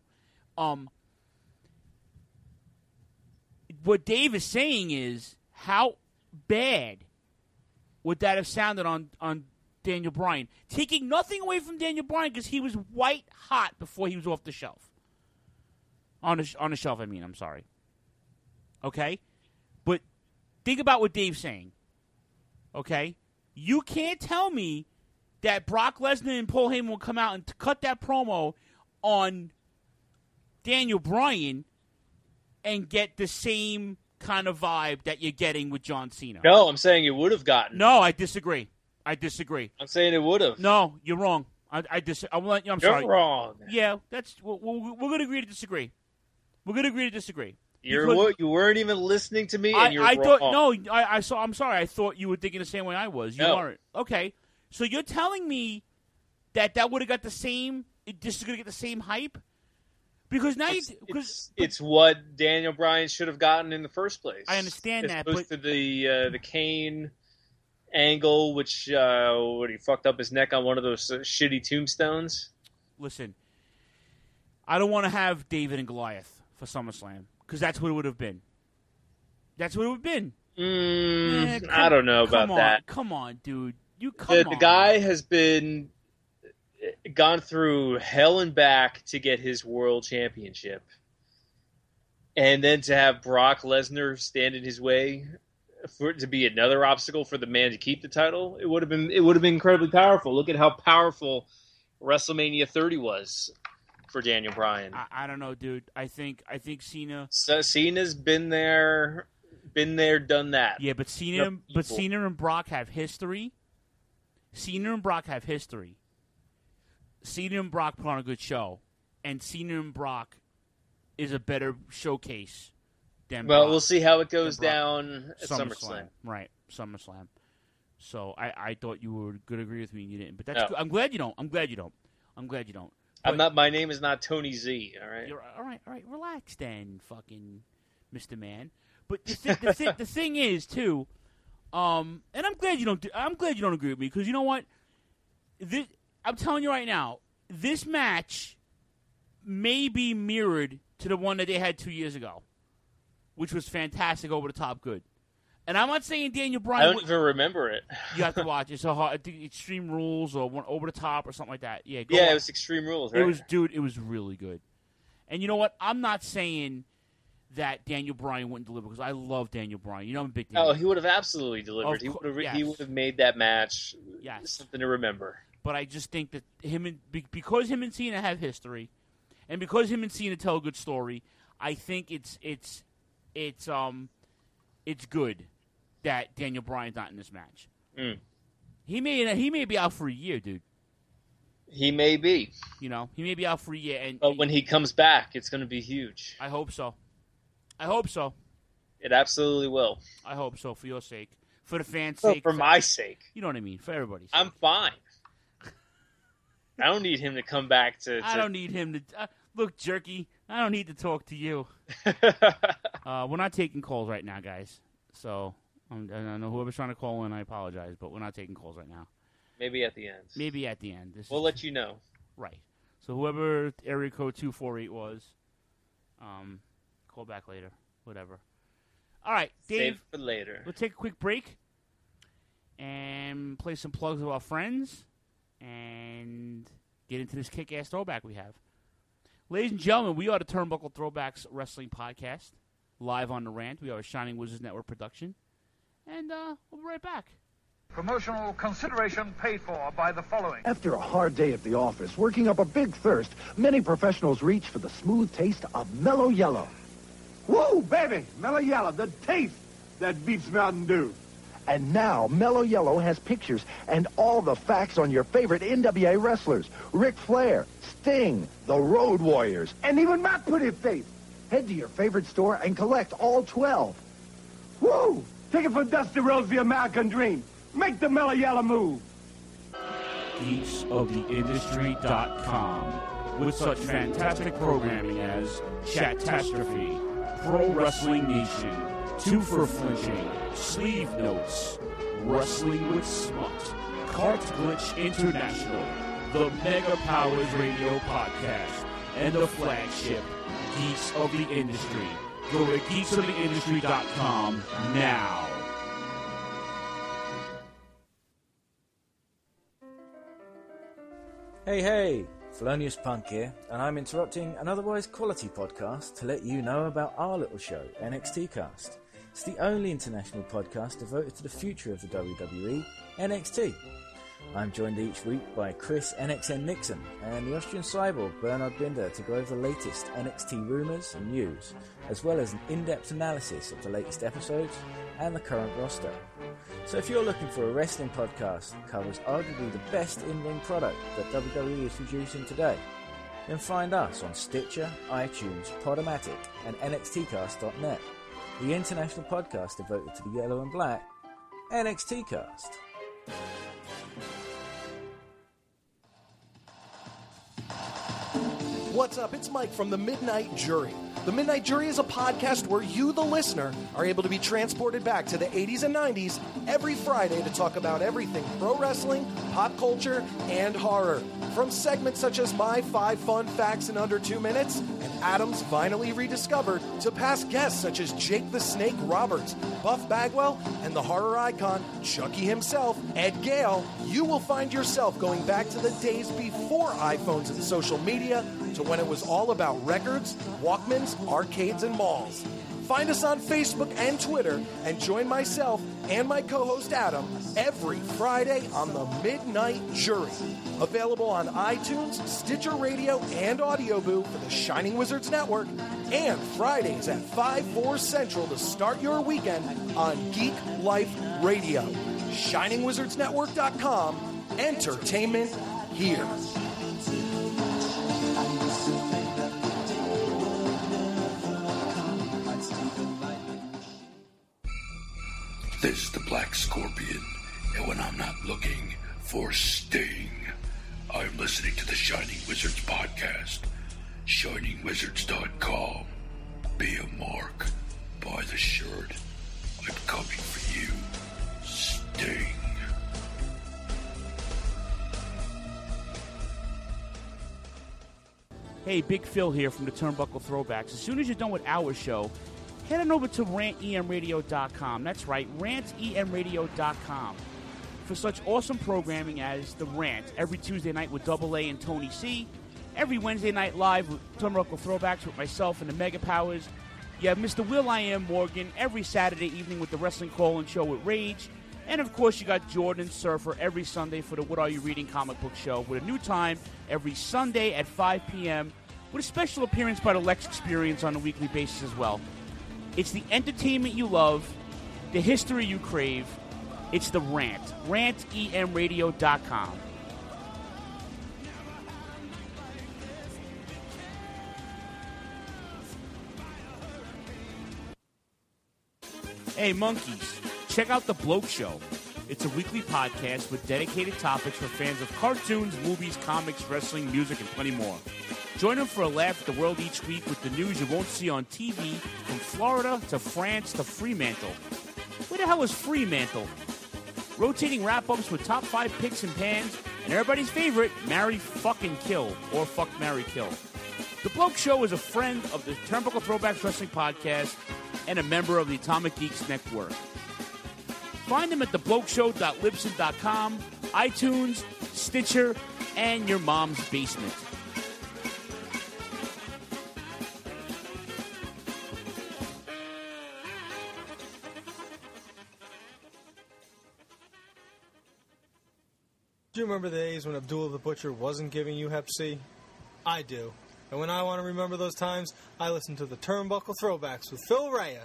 What Dave is saying is, how bad would that have sounded on Daniel Bryan? Taking nothing away from Daniel Bryan because he was white hot before he was off the shelf. On the shelf, I mean. I'm sorry. Okay? But think about what Dave's saying. Okay? You can't tell me that Brock Lesnar and Paul Heyman will come out and cut that promo on Daniel Bryan and get the same kind of vibe that you're getting with John Cena. No, I'm saying it would have gotten. No, I disagree. I'm saying it would have. No, you're wrong. I'm sorry. You're wrong. Yeah, we're going to agree to disagree. We're going to agree to disagree. You weren't even listening to me, and you're wrong. Thought, no, I'm sorry. I thought you were thinking the same way I was. You weren't. Okay, so you're telling me that would have got the same. This is going to get the same hype. Because now it's what Daniel Bryan should have gotten in the first place. I understand that, but to the Kane angle, which he fucked up his neck on one of those shitty tombstones. Listen, I don't want to have David and Goliath for SummerSlam because that's what it would have been. That's what it would have been. I don't know about that. Come on, dude. The guy has gone through hell and back to get his world championship, and then to have Brock Lesnar stand in his way for it to be another obstacle for the man to keep the title, it would have been incredibly powerful. Look at how powerful WrestleMania 30 was for Daniel Bryan. I don't know, dude. I think Cena's been there Been there, done that. Yeah, but Cena and Brock have history. Cena and Brock have history. Cena and Brock put on a good show, and Cena and Brock is a better showcase than Well, Brock, we'll see how it goes down at SummerSlam. Right, SummerSlam. So I thought you were going to agree with me, and you didn't. But that's good. I'm glad you don't. But, My name is not Tony Z. All right. All right. Relax, then, fucking Mr. Man. But the thing is too, and I'm glad you don't agree with me, because you know what? I'm telling you right now, this match may be mirrored to the one that they had 2 years ago, which was fantastic, over the top good. And I'm not saying Daniel Bryan. I don't even remember it. You have to watch it. It's Extreme Rules or Over the Top or something like that. Yeah, it was Extreme Rules, right? It was really good. And you know what? I'm not saying that Daniel Bryan wouldn't deliver, because I love Daniel Bryan. You know I'm a big Daniel. Oh, he would have absolutely delivered. He would have made that match something to remember. But I just think that because him and Cena have history, and because him and Cena tell a good story, I think it's good that Daniel Bryan's not in this match. He may be out for a year, dude. He may be. You know, he may be out for a year, but when he comes back, it's going to be huge. I hope so. It absolutely will. I hope so, for your sake, for the fans' sake, for my sake. You know what I mean? For everybody's sake. I'm fine. I don't need him to come back to. I don't need him to look, Jerky. I don't need to talk to you. We're not taking calls right now, guys. So I know whoever's trying to call in, I apologize, but we're not taking calls right now. Maybe at the end. We'll let you know. Right. So whoever area code 248 was, call back later. Whatever. All right, Dave. Save for later. We'll take a quick break and play some plugs of our friends and get into this kick-ass throwback we have. Ladies and gentlemen, we are the Turnbuckle Throwbacks Wrestling Podcast, live on the Rant. We are a Shining Wizards Network production. And we'll be right back. Promotional consideration paid for by the following. After a hard day at the office, working up a big thirst, many professionals reach for the smooth taste of Mellow Yellow. Woo, baby! Mellow Yellow, the taste that beats Mountain Dew. And now, Mellow Yellow has pictures and all the facts on your favorite NWA wrestlers. Ric Flair, Sting, the Road Warriors, and even my pretty face. Head to your favorite store and collect all 12. Woo! Take it from Dusty Rhodes, the American Dream. Make the Mellow Yellow move. GeeksOfTheIndustry.com with such fantastic programming as Chatastrophe, Pro Wrestling Nation, Two for Flinching, Sleeve Notes, Wrestling with Smut, Cart Glitch International, the Mega Powers Radio Podcast, and the flagship Geeks of the Industry. Go to GeeksOfTheIndustry.com now. Hey, Felonious Punk here, and I'm interrupting an otherwise quality podcast to let you know about our little show, NXT Cast. It's the only international podcast devoted to the future of the WWE, NXT. I'm joined each week by Chris NXN Nixon and the Austrian cyborg Bernard Binder to go over the latest NXT rumours and news, as well as an in-depth analysis of the latest episodes and the current roster. So if you're looking for a wrestling podcast that covers arguably the best in-ring product that WWE is producing today, then find us on Stitcher, iTunes, Podomatic, and NXTcast.net, the international podcast devoted to the yellow and black, NXT Cast. What's up? It's Mike from The Midnight Jury. The Midnight Jury is a podcast where you, the listener, are able to be transported back to the 80s and 90s every Friday to talk about everything pro wrestling, pop culture, and horror. From segments such as My 5 Fun Facts in Under 2 Minutes and Adam's Finally Rediscovered, to past guests such as Jake the Snake Roberts, Buff Bagwell, and the horror icon Chucky himself, Ed Gale, you will find yourself going back to the days before iPhones and social media, to when it was all about records, Walkmans, arcades, and malls. Find us on Facebook and Twitter, and join myself and my co-host Adam every Friday on the Midnight Jury. Available on iTunes, Stitcher Radio, and Audio Boo for the Shining Wizards Network, and Fridays at 5/4 Central to start your weekend on Geek Life Radio. ShiningWizardsNetwork.com. Entertainment here. This is the Black Scorpion, and when I'm not looking for Sting, I'm listening to the Shining Wizards podcast. ShiningWizards.com. Be a mark. Buy the shirt. I'm coming for you, Sting. Hey, Big Phil here from the Turnbuckle Throwbacks. As soon as you're done with our show, head on over to rantemradio.com. That's right, rantemradio.com. For such awesome programming as The Rant, every Tuesday night with Double A and Tony C, every Wednesday night live with Turnbuckle Throwbacks with myself and the Mega Powers. You have Mr. Will.I.Am Morgan every Saturday evening with the Wrestling Call-In Show with Rage. And, of course, you got Jordan Surfer every Sunday for the What Are You Reading comic book show with a new time every Sunday at 5 p.m. with a special appearance by the Lex Experience on a weekly basis as well. It's the entertainment you love, the history you crave. It's The Rant. rantemradio.com. Hey, monkeys, check out The Bloke Show. It's a weekly podcast with dedicated topics for fans of cartoons, movies, comics, wrestling, music, and plenty more. Join them for a laugh at the world each week with the news you won't see on TV, from Florida to France to Fremantle. Where the hell is Fremantle? Rotating wrap-ups with top 5 picks and pans, and everybody's favorite, Marry, Fucking Kill, or Fuck, Marry, Kill. The Bloke Show is a friend of the Turnbuckle Throwbacks Wrestling Podcast and a member of the Atomic Geeks Network. Find them at theblokeshow.libsyn.com, iTunes, Stitcher, and your mom's basement. Do you remember the days when Abdullah the Butcher wasn't giving you Hep C? I do. And when I want to remember those times, I listen to the Turnbuckle Throwbacks with Phil Rhea.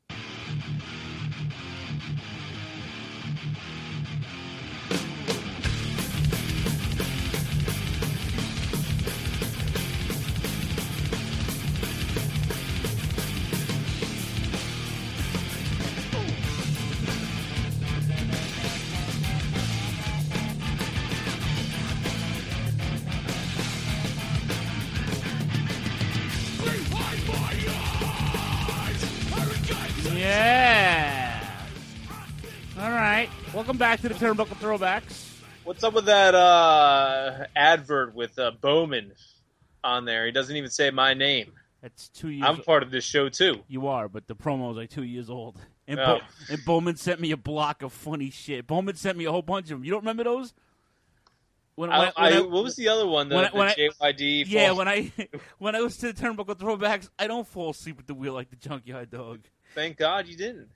Yeah. All right. Welcome back to the Turnbuckle Throwbacks. What's up with that advert with Bowman on there? He doesn't even say my name. That's 2 years. I'm part of this show too. You are, but the promo is like 2 years old. And, Oh. and Bowman sent me a block of funny shit. Bowman sent me a whole bunch of them. You don't remember those? What was the other one? The JYD. Yeah, when I was to the Turnbuckle Throwbacks, I don't fall asleep at the wheel like the Junkyard Dog. Thank God you didn't.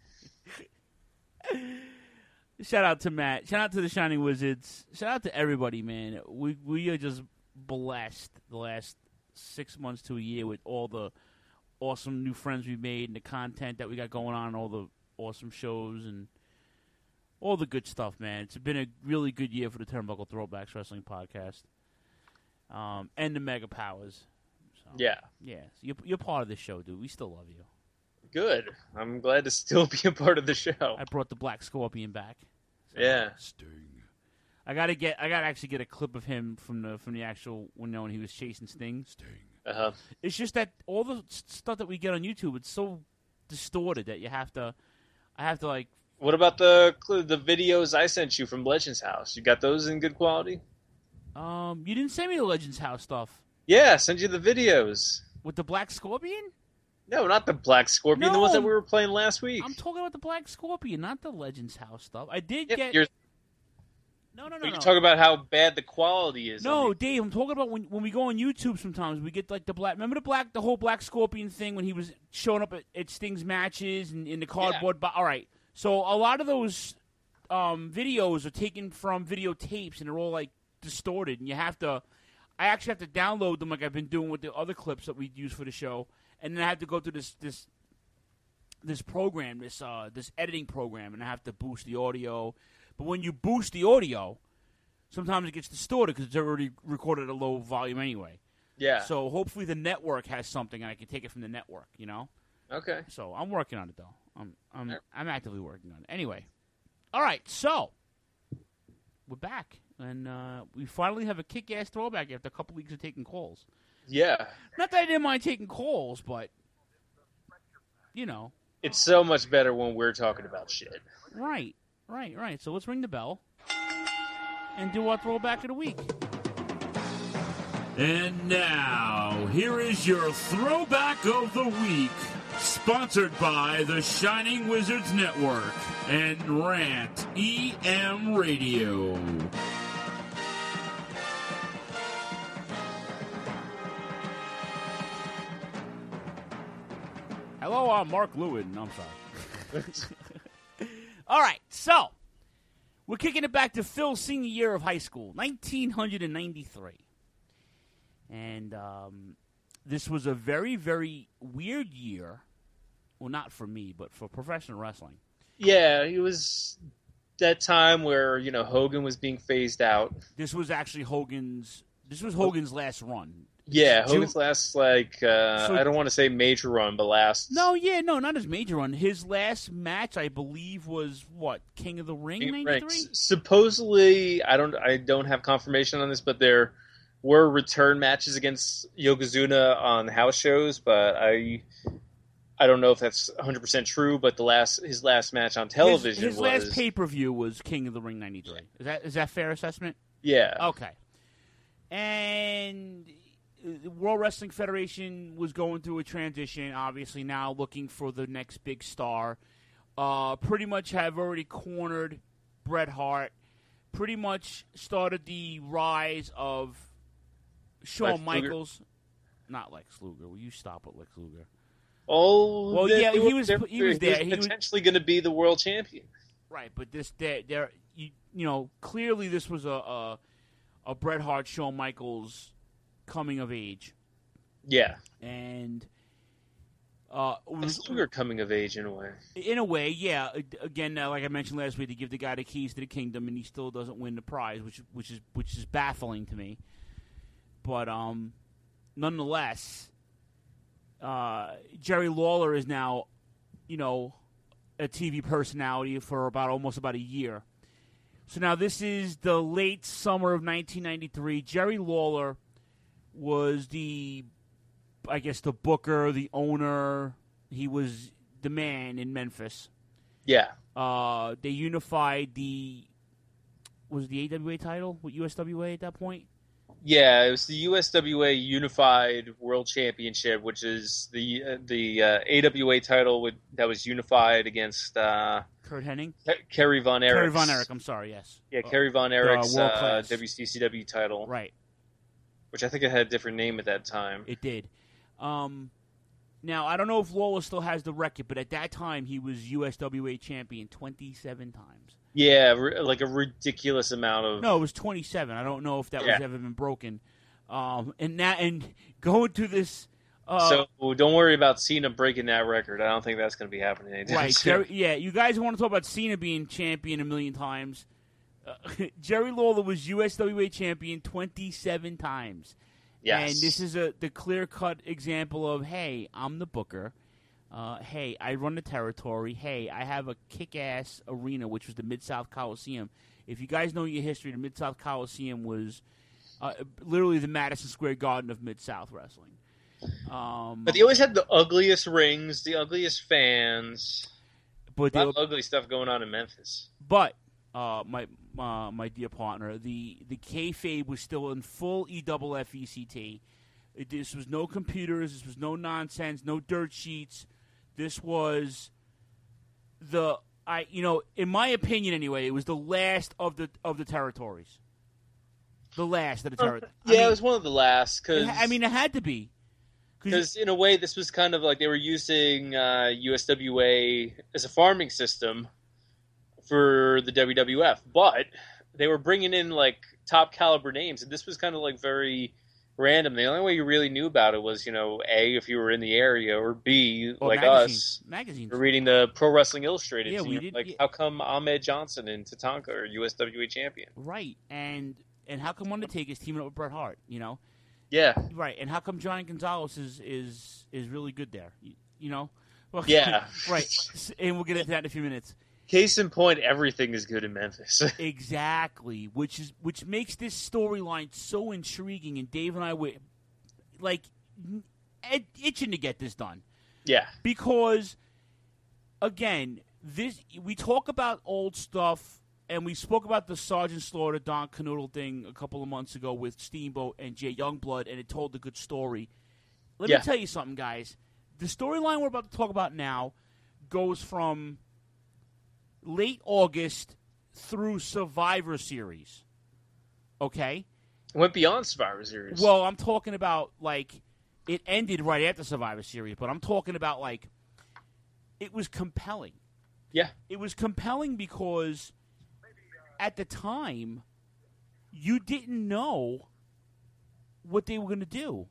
Shout out to Matt. Shout out to the Shining Wizards. Shout out to everybody, man. We are just blessed the last 6 months to a year with all the awesome new friends we made and the content that we got going on, all the awesome shows and all the good stuff, man. It's been a really good year for the Turnbuckle Throwbacks Wrestling Podcast, and the Mega Powers. So, Yeah. So you're part of the show, dude. We still love you. Good. I'm glad to still be a part of the show. I brought the Black Scorpion back. So, Yeah. I gotta actually get a clip of him from the actual when he was chasing Sting. Uh-huh. It's just that all the stuff that we get on YouTube, it's so distorted that I have to like. What about the videos I sent you from Legends House? You got those in good quality? You didn't send me the Legends House stuff. Yeah, I sent you the videos. With the Black Scorpion? No, not the Black Scorpion. No. The ones that we were playing last week. I'm talking about the Black Scorpion, not the Legends House stuff. I did Yep, get. No. You talk about how bad the quality is. No, Dave, I'm talking about when we go on YouTube sometimes, we get like remember the whole Black Scorpion thing when he was showing up at Sting's matches and in the cardboard box. All right. So a lot of those videos are taken from videotapes and they're all like distorted, and I actually have to download them like I've been doing with the other clips that we use for the show, and then I have to go through this program, this editing program, and I have to boost the audio. But when you boost the audio, sometimes it gets distorted because it's already recorded at a low volume anyway. Yeah. So hopefully the network has something, and I can take it from the network. Okay. So I'm working on it though. I'm actively working on it. Anyway, all right. So we're back, and we finally have a kick-ass throwback after a couple weeks of taking calls. Yeah. Not that I didn't mind taking calls, but it's so much better when we're talking about shit. Right. So let's ring the bell and do our throwback of the week. And now, here is your throwback of the week, sponsored by the Shining Wizards Network and Rant EM Radio. Hello, I'm Mark Lewin. No, I'm sorry. All right, so we're kicking it back to Phil's senior year of high school, 1993. And this was a very, very weird year. Well, not for me, but for professional wrestling. Yeah, it was that time where, Hogan was being phased out. This was actually Hogan's last run. Yeah, Hogan's last, I don't want to say major run, but last... No, not his major run. His last match, I believe, was, King of the Ring, 93? Supposedly, I don't have confirmation on this, but there were return matches against Yokozuna on house shows, but I don't know if that's 100% true, but his last match on television his last pay-per-view was King of the Ring 93. Is that a fair assessment? Yeah. Okay. And... the World Wrestling Federation was going through a transition, obviously now looking for the next big star. Pretty much have already cornered Bret Hart. Pretty much started the rise of Shawn Michaels. Not Lex Luger. Will you stop with Lex Luger? Oh, well, yeah, he was there. He was potentially going to be the world champion. Right, but clearly this was a Bret Hart, Shawn Michaels coming of age. Yeah. And Luger coming of age in a way. In a way, yeah. Again, like I mentioned last week, they give the guy the keys to the kingdom, and he still doesn't win the prize, which is baffling to me. But nonetheless, Jerry Lawler is now, a TV personality for almost about a year. So now this is the late summer of 1993. Jerry Lawler was the booker, the owner. He was the man in Memphis. Yeah. They unified the AWA title with USWA at that point? Yeah, it was the USWA Unified World Championship, which is the AWA title that was unified against Kurt Hennig? Kerry Von Erich. Kerry Von Erich, I'm sorry, yes. Yeah, Kerry Von Erich's WCCW title. Right. Which I think it had a different name at that time. It did. Now, I don't know if Lawler still has the record, but at that time he was USWA champion 27 times. Yeah, like a ridiculous amount of... No, it was 27. I don't know if that was ever been broken. And going to this... so don't worry about Cena breaking that record. I don't think that's going to be happening anytime soon. Yeah, you guys want to talk about Cena being champion a million times. Jerry Lawler was USWA champion 27 times. Yes. And this is the clear-cut example of, hey, I'm the booker. Hey, I run the territory. Hey, I have a kick-ass arena, which was the Mid-South Coliseum. If you guys know your history, the Mid-South Coliseum was literally the Madison Square Garden of Mid-South wrestling. But they always had the ugliest rings, the ugliest fans. But a lot of ugly stuff going on in Memphis. But my dear partner, the kayfabe was still in full EFFECT. This was no computers. This was no nonsense. No dirt sheets. This was in my opinion anyway, it was the last of the territories. The last of the territories. Yeah, it was one of the last. Cause, it had to be. Because in a way, this was kind of like they were using USWA as a farming system for the WWF, but they were bringing in like top caliber names, and this was kind of like very random. The only way you really knew about it was, A, if you were in the area, or B, like magazines. We're reading the Pro Wrestling Illustrated. Yeah, so we did. Like, how come Ahmed Johnson and Tatanka are USWA champion? Right, and how come Undertaker's teaming up with Bret Hart? Yeah. Right, and how come Johnny Gonzalez is really good there? Well, yeah. Right, and we'll get into that in a few minutes. Case in point, everything is good in Memphis. Exactly, which makes this storyline so intriguing, and Dave and I were like itching to get this done. Yeah, because again, we talk about old stuff. And we spoke about the Sergeant Slaughter, Don Kanoodle thing a couple of months ago with Steamboat and Jay Youngblood, and it told a good story. Let me tell you something, guys. The storyline we're about to talk about now goes from late August through Survivor Series. Okay? It went beyond Survivor Series. Well, I'm talking about, it ended right after Survivor Series, but I'm talking about, it was compelling. Yeah. It was compelling because at the time, you didn't know what they were going to do.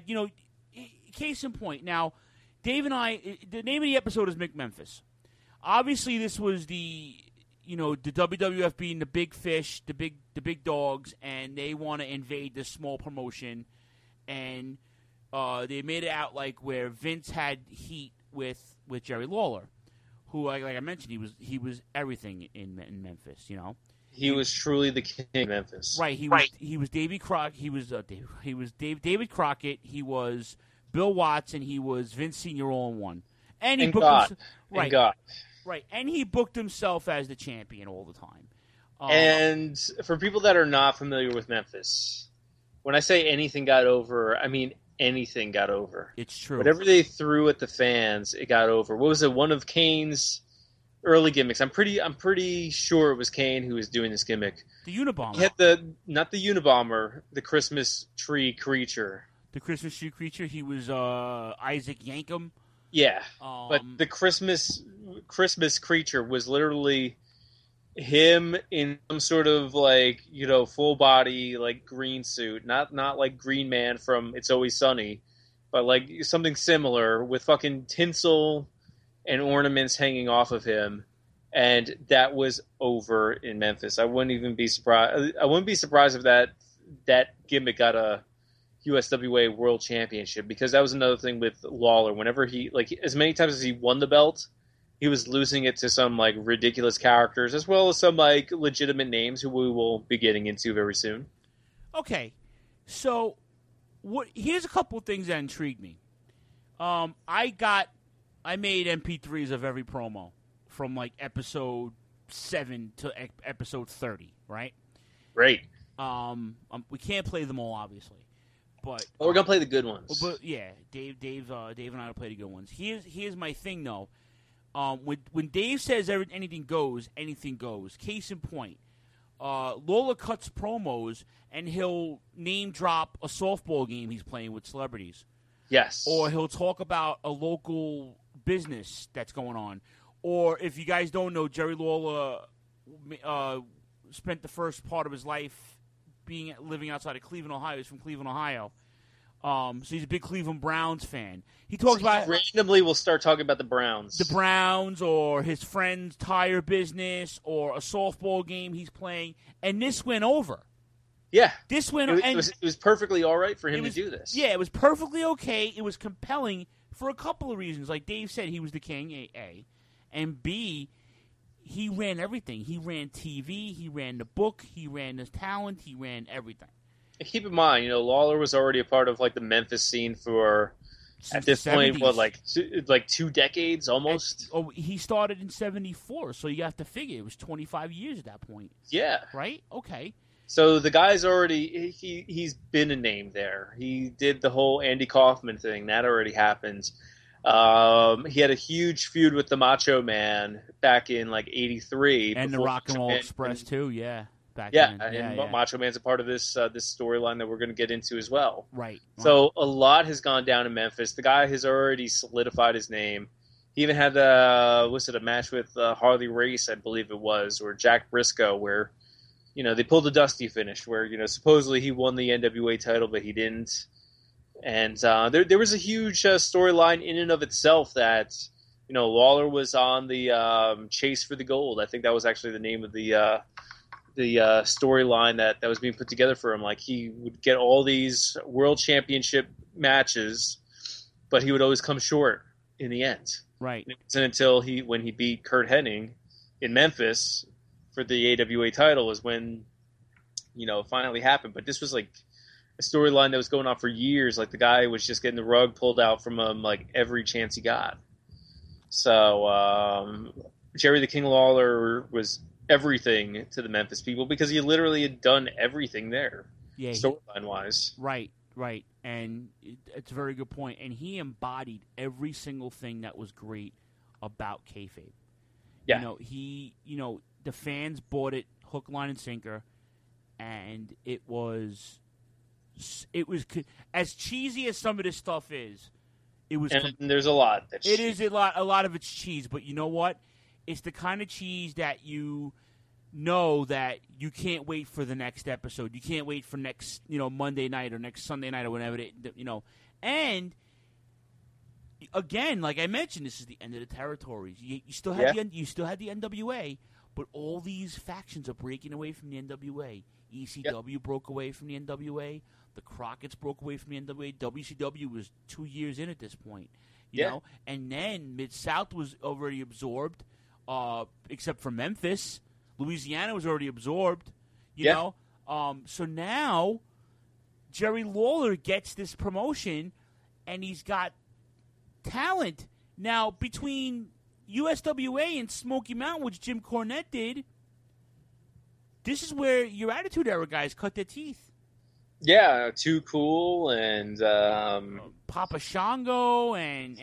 Case in point. Now, Dave and I, the name of the episode is McMemphis. Obviously, this was the WWF being the big fish, the big dogs, and they want to invade this small promotion. And they made it out where Vince had heat with Jerry Lawler, who, like I mentioned, he was everything in Memphis. He was truly the king of Memphis. Right. He was Davy Crockett. He was David Crockett. He was Bill Watson. He was Vince Senior all in one. And he booked God. Right. And he booked himself as the champion all the time. And for people that are not familiar with Memphis, when I say anything got over, I mean anything got over. It's true. Whatever they threw at the fans, it got over. What was it? One of Kane's early gimmicks. I'm pretty sure it was Kane who was doing this gimmick. The Unabomber. He had not the Unabomber, the Christmas tree creature. The Christmas tree creature. He was Isaac Yankem. Yeah, but the Christmas creature was literally him in some sort of full body green suit, not like Green Man from It's Always Sunny, but something similar with fucking tinsel and ornaments hanging off of him, and that was over in Memphis. I wouldn't even be surprised. I wouldn't be surprised if that gimmick got a USWA World Championship, because that was another thing with Lawler. Whenever he as many times as he won the belt, he was losing it to some ridiculous characters, as well as some legitimate names who we will be getting into very soon. Okay, so here's a couple of things that intrigued me. I made MP3s of every promo from episode 7 to episode 30, right? Great. We can't play them all, obviously, but we're gonna play the good ones. But yeah, Dave and I will play the good ones. Here's my thing though. When Dave says anything goes, anything goes. Case in point, Lawler cuts promos and he'll name drop a softball game he's playing with celebrities. Yes. Or he'll talk about a local business that's going on. Or if you guys don't know, Jerry Lawler spent the first part of his life living outside of Cleveland, Ohio. He's from Cleveland, Ohio. So he's a big Cleveland Browns fan. He talks about randomly we'll start talking about the Browns. The Browns, or his friend's tire business, or a softball game he's playing. And this went over. Yeah. This went it was perfectly all right for him to do this. Yeah, it was perfectly okay. It was compelling for a couple of reasons. Like Dave said, he was the king, A. And B, he ran everything. He ran TV, he ran the book, he ran his talent, he ran everything. And keep in mind, Lawler was already a part of the Memphis scene for at this point, 2 decades almost? He started in 74, so you have to figure it was 25 years at that point. Yeah. Right? Okay. So the guy's already, he's been a name there. He did the whole Andy Kaufman thing. That already happened. He had a huge feud with the Macho Man back in like '83, and the Rock and Roll Express too. Yeah, back yeah, then. and Macho Man's a part of this this storyline that we're going to get into as well. Right. So a lot has gone down in Memphis. The guy has already solidified his name. He even had a match with Harley Race, I believe it was, or Jack Briscoe, where they pulled a Dusty finish, where supposedly he won the NWA title, but he didn't. And there was a huge storyline in and of itself that, Lawler was on the chase for the gold. I think that was actually the name of the storyline that was being put together for him. Like, he would get all these world championship matches, but he would always come short in the end. Right. And it wasn't until when he beat Curt Hennig in Memphis for the AWA title is when, it finally happened. But this was like a storyline that was going on for years. Like, the guy was just getting the rug pulled out from him like every chance he got. So Jerry the King Lawler was everything to the Memphis people because he literally had done everything there, storyline wise. Right. And it's a very good point. And he embodied every single thing that was great about kayfabe. Yeah. The fans bought it hook, line, and sinker, and it was as cheesy as some of this stuff is. It was. And there's a lot. It is a lot. A lot of it's cheese, but you know what? It's the kind of cheese that you know that you can't wait for the next episode. You can't wait for next, Monday night or next Sunday night or whenever And again, like I mentioned, this is the end of the territories. You still have you still had the NWA, but all these factions are breaking away from the NWA. ECW broke away from the NWA. The Crockett's broke away from the NWA. WCW was 2 years in at this point, you know. And then Mid-South was already absorbed, except for Memphis. Louisiana was already absorbed, you know. So now Jerry Lawler gets this promotion, and he's got talent. Now, between USWA and Smoky Mountain, which Jim Cornette did, this is where your Attitude Era guys cut their teeth. Yeah, Too Cool and Papa Shango and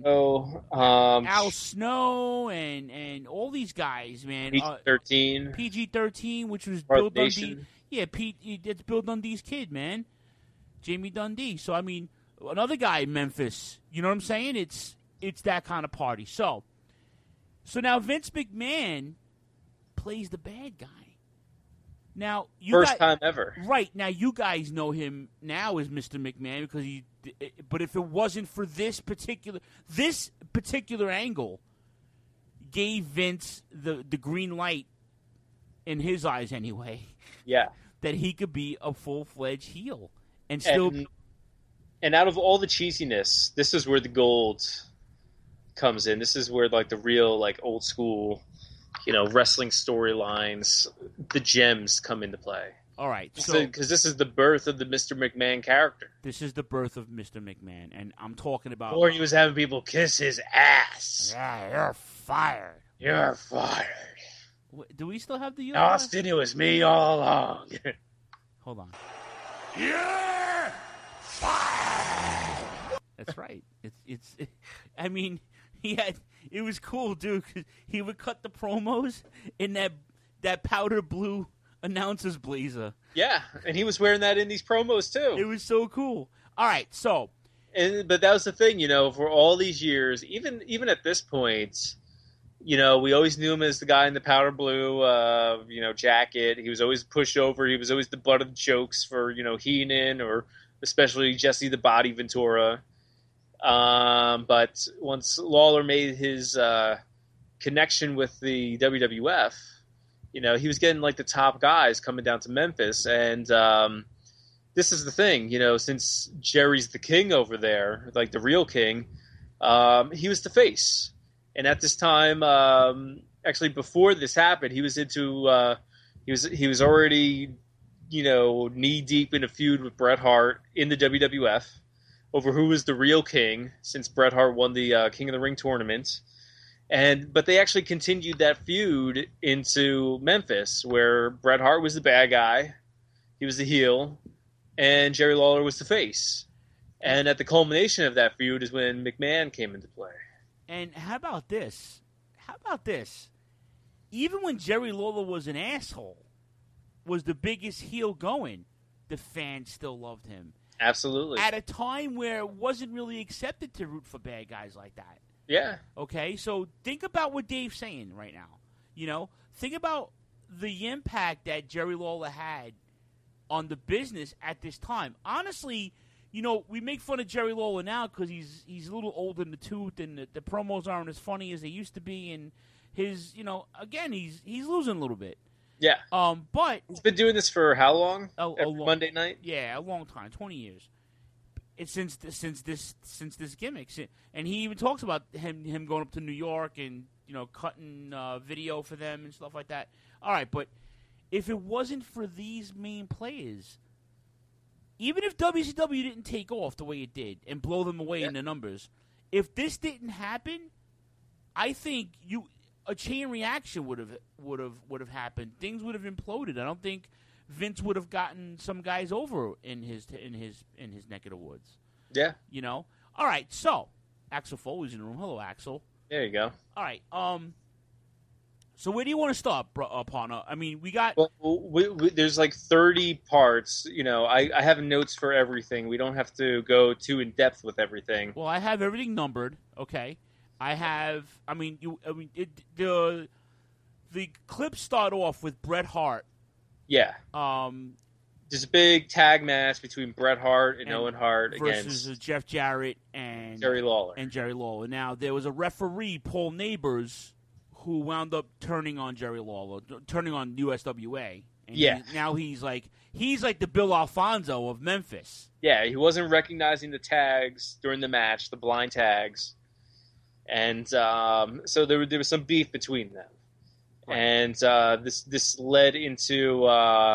Al Snow and all these guys, man. PG-13. PG-13, which was Bill Dundee. Yeah, it's Bill Dundee's kid, man. Jamie Dundee. So, I mean, another guy in Memphis. You know what I'm saying? It's that kind of party. So now Vince McMahon plays the bad guy. Now, first time ever. Right. Now, you guys know him now as Mr. McMahon because but if it wasn't for this particular angle gave Vince the green light in his eyes anyway. Yeah. That he could be a full-fledged heel and still and out of all the cheesiness, this is where the gold comes in. This is where like the real like old school wrestling storylines, the gems come into play. All right. Because this is the birth of the Mr. McMahon character. This is the birth of Mr. McMahon, and I'm talking about... Or he was having people kiss his ass. Yeah, you're fired. You're fired. Do we still have the... Austin, it was me all along. Hold on. You're fired. That's right. I mean, it was cool, dude, because he would cut the promos in that powder blue announcer's blazer. Yeah, and he was wearing that in these promos, too. It was so cool. All right, so... But that was the thing, for all these years, even at this point, we always knew him as the guy in the powder blue, jacket. He was always pushed over. He was always the butt of the jokes for, Heenan or especially Jesse the Body Ventura. But once Lawler made his connection with the WWF, he was getting like the top guys coming down to Memphis. And this is the thing, since Jerry's the king over there, like the real king, he was the face. And at this time, actually before this happened, he was into he was already knee deep in a feud with Bret Hart in the WWF. Over who was the real king, since Bret Hart won the King of the Ring tournament. But they actually continued that feud into Memphis, where Bret Hart was the bad guy, he was the heel, and Jerry Lawler was the face. And at the culmination of that feud is when McMahon came into play. And how about this? Even when Jerry Lawler was an asshole, was the biggest heel going, the fans still loved him. Absolutely. At a time where it wasn't really accepted to root for bad guys like that. Yeah. Okay, so think about what Dave's saying right now. You know, think about the impact that Jerry Lawler had on the business at this time. Honestly, you know, we make fun of Jerry Lawler now because he's a little old in the tooth, and the promos aren't as funny as they used to be, and his, you know, again, he's losing a little bit. Yeah. But he's been doing this for how long? Every Monday night? Yeah, a long time, 20 years. It's since this gimmick, and he even talks about him going up to New York and, you know, cutting video for them and stuff like that. All right, but if it wasn't for these main players, even if WCW didn't take off the way it did and blow them away in the numbers, if this didn't happen, I think a chain reaction would have happened. Things would have imploded. I don't think Vince would have gotten some guys over in his neck of the woods. Yeah. You know? All right, so Axel Foley's in the room. Hello, Axel. There you go. All right. So where do you want to start, partner? I mean, we got... Well, there's like 30 parts. You know, I have notes for everything. We don't have to go too in-depth with everything. Well, I have everything numbered, okay? The clips start off with Bret Hart. Yeah. There's a big tag match between Bret Hart and Owen Hart versus against Jeff Jarrett and Jerry Lawler. Now, there was a referee, Paul Neighbors, who wound up turning on Jerry Lawler, turning on USWA. And now he's like the Bill Alfonso of Memphis. Yeah, he wasn't recognizing the tags during the match, the blind tags. And so there was some beef between them. Right. And this led into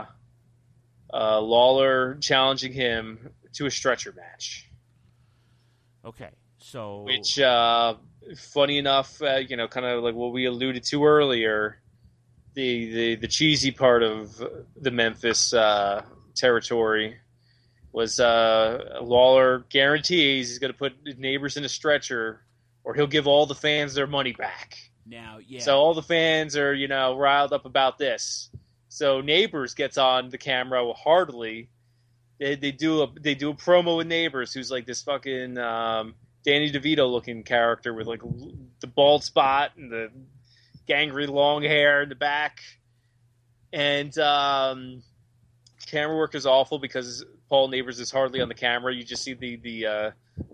Lawler challenging him to a stretcher match. Okay, so... Which, funny enough, you know, kind of like what we alluded to earlier, the cheesy part of the Memphis territory was Lawler guarantees he's going to put Neighbors in a stretcher or he'll give all the fans their money back. Now, yeah. So all the fans are, you know, riled up about this. So Neighbors gets on the camera heartily. They do a promo with Neighbors, who's like this fucking Danny DeVito looking character with like the bald spot and the gangly long hair in the back. And camera work is awful because Paul Neighbors is hardly on the camera. You just see the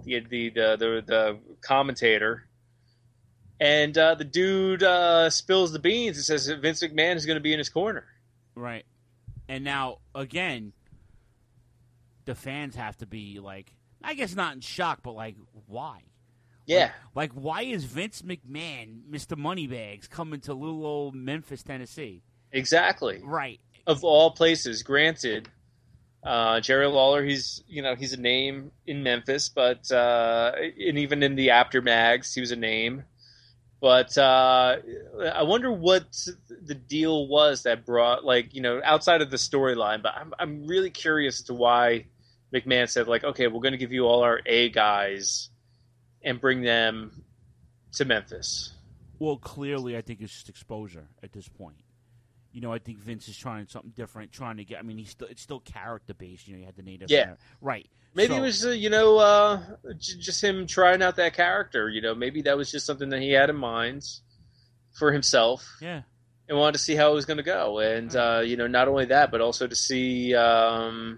commentator. And the dude spills the beans and says that Vince McMahon is going to be in his corner. Right. And now, again, the fans have to be like, I guess not in shock, but like, why? Yeah. Like why is Vince McMahon, Mr. Moneybags, coming to little old Memphis, Tennessee? Exactly. Right. Of all places, granted, Jerry Lawler, he's a name in Memphis, but and even in the after mags, he was a name. But I wonder what the deal was that brought, like, you know, outside of the storyline. But I'm really curious as to why McMahon said, like, okay, we're going to give you all our A guys and bring them to Memphis. Well, clearly, I think it's just exposure at this point. You know, I think Vince is trying something different, trying to get. I mean, it's still character based. You know, you had the native. Yeah, right. Maybe it was just him trying out that character. You know, maybe that was just something that he had in mind for himself. Yeah, and wanted to see how it was going to go, and you know, not only that, but also to see you know,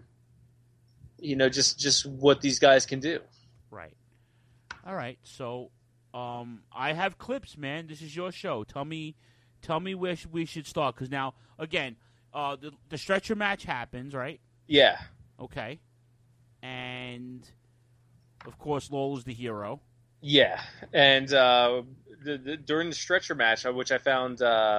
just what these guys can do. Right. All right. So, I have clips, man. This is your show. Tell me where we should start. Because now, again, the stretcher match happens, right? Yeah. Okay. And, of course, Lawler's the hero. Yeah. And during the stretcher match, which I found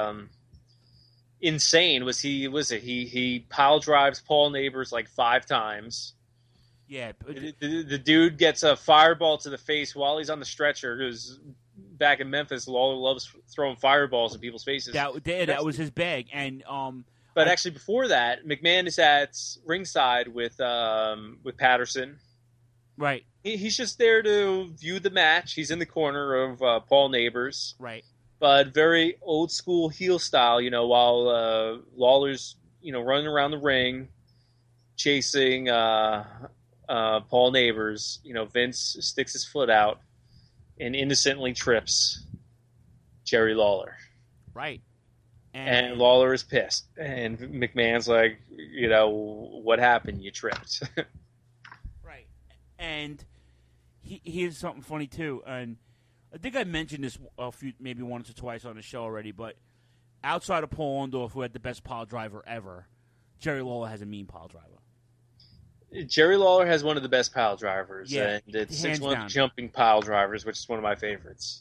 insane, he pile drives Paul Neighbors like 5 times. Yeah. The dude gets a fireball to the face while he's on the stretcher, because back in Memphis, Lawler loves throwing fireballs in people's faces. That was his bag. And but actually, before that, McMahon is at ringside with Patterson, Right. He's just there to view the match. He's in the corner of Paul Neighbors. Right. But very old school heel style, while Lawler's, running around the ring, chasing Paul Neighbors. Vince sticks his foot out and innocently trips Jerry Lawler. Right. And Lawler is pissed. And McMahon's like, what happened? You tripped. Right. And here's something funny, too. And I think I mentioned this maybe once or twice on the show already, but outside of Paul Orndorff, who had the best pile driver ever, Jerry Lawler has a mean pile driver. Jerry Lawler has one of the best pile drivers. Yeah, and it's hands one down. of the jumping pile drivers, which is one of my favorites.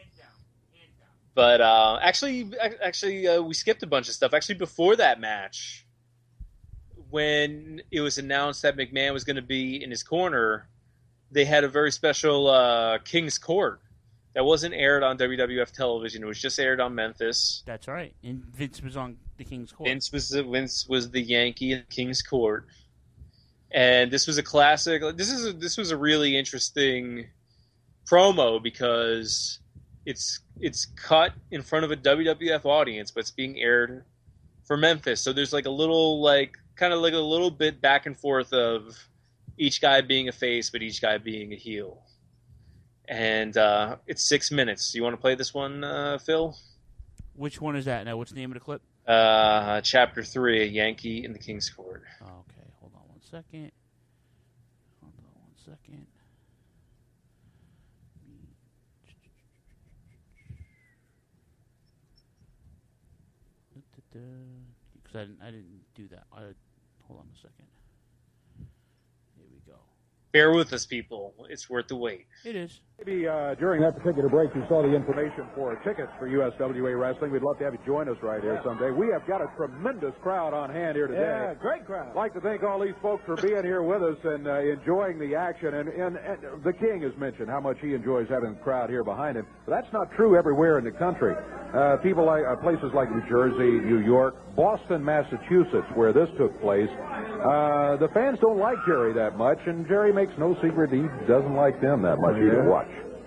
But actually, we skipped a bunch of stuff. Actually, before that match, when it was announced that McMahon was going to be in his corner, they had a very special King's Court that wasn't aired on WWF television. It was just aired on Memphis. That's right. And Vince was on the King's Court. Vince was the Yankee in King's Court, and this was a classic. This was a really interesting promo because it's cut in front of a WWF audience, but it's being aired for Memphis. So there's like a little kind of like a little bit back and forth of each guy being a face, but each guy being a heel. And it's 6 minutes. You want to play this one, Phil? Which one is that? Now, what's the name of the clip? Chapter 3, A Yankee in the King's Court. Okay, hold on one second. Because I didn't do that. Hold on a second. Here we go. Bear with us, people. It's worth the wait. It is. Maybe during that particular break you saw the information for tickets for USWA Wrestling. We'd love to have you join us right here someday. We have got a tremendous crowd on hand here today. Yeah, great crowd. I'd like to thank all these folks for being here with us and enjoying the action. And the King has mentioned how much he enjoys having a crowd here behind him. But that's not true everywhere in the country. People like places like New Jersey, New York, Boston, Massachusetts, where this took place, the fans don't like Jerry that much, and Jerry makes no secret he doesn't like them that much either. Watch.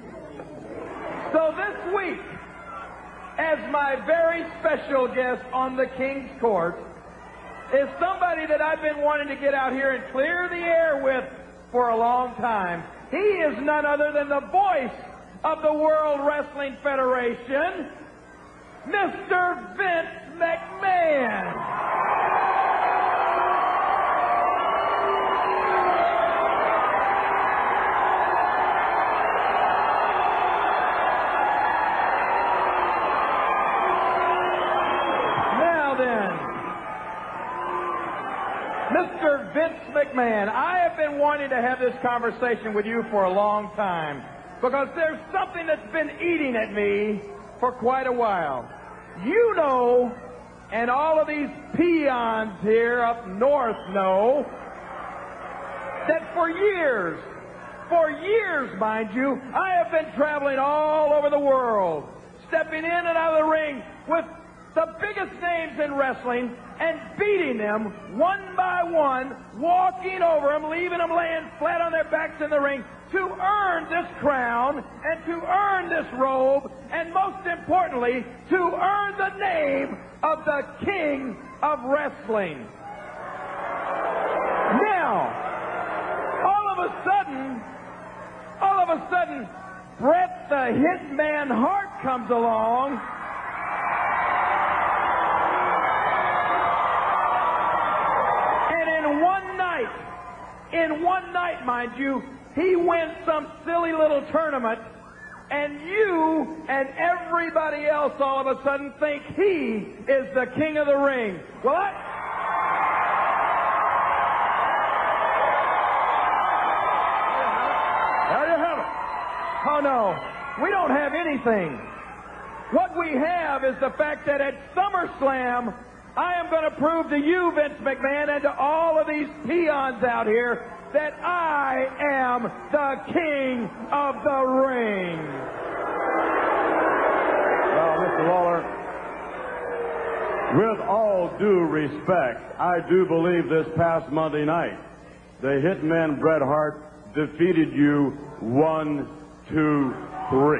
So this week, as my very special guest on the King's Court, is somebody that I've been wanting to get out here and clear the air with for a long time. He is none other than the voice of the World Wrestling Federation, Mr. Vince McMahon. Mr. Vince McMahon, I have been wanting to have this conversation with you for a long time because there's something that's been eating at me for quite a while. You know, and all of these peons here up north know, that for years, mind you, I have been traveling all over the world, stepping in and out of the ring with the biggest names in wrestling and beating them one by one, walking over them, leaving them laying flat on their backs in the ring to earn this crown and to earn this robe and most importantly, to earn the name of the King of Wrestling. Now, all of a sudden, Bret the Hitman Hart comes along. In one night, mind you, he wins some silly little tournament, and you and everybody else all of a sudden think he is the king of the ring. Well, there you have it. Oh, no. We don't have anything. What we have is the fact that at SummerSlam, I am going to prove to you, Vince McMahon, and to all of these peons out here that I am the king of the ring. Well, Mr. Lawler, with all due respect, I do believe this past Monday night, the Hitman Bret Hart defeated you 1, 2, 3.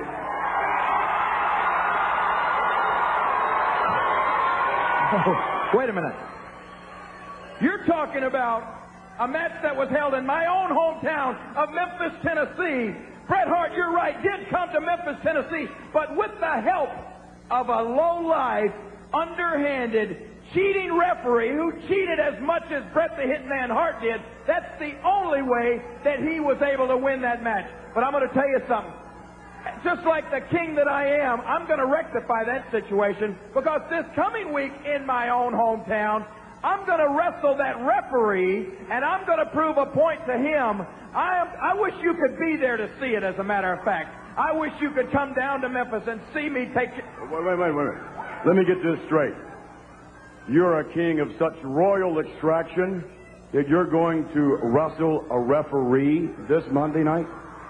Wait a minute. You're talking about a match that was held in my own hometown of Memphis, Tennessee. Bret Hart, you're right, did come to Memphis, Tennessee, but with the help of a low-life, underhanded, cheating referee who cheated as much as Bret the Hitman Hart did. That's the only way that he was able to win that match. But I'm going to tell you something. Just like the king that I am, I'm going to rectify that situation, because this coming week in my own hometown, I'm going to wrestle that referee, and I'm going to prove a point to him. I wish you could be there to see it, as a matter of fact. I wish you could come down to Memphis and see me take it. Wait. Let me get this straight. You're a king of such royal extraction that you're going to wrestle a referee this Monday night?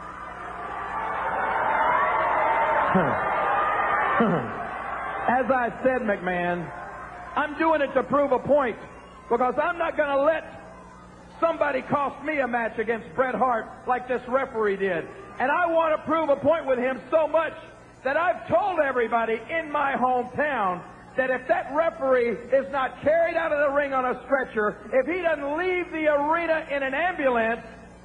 As I said, McMahon, I'm doing it to prove a point, because I'm not going to let somebody cost me a match against Bret Hart like this referee did. And I want to prove a point with him so much that I've told everybody in my hometown that if that referee is not carried out of the ring on a stretcher, if he doesn't leave the arena in an ambulance,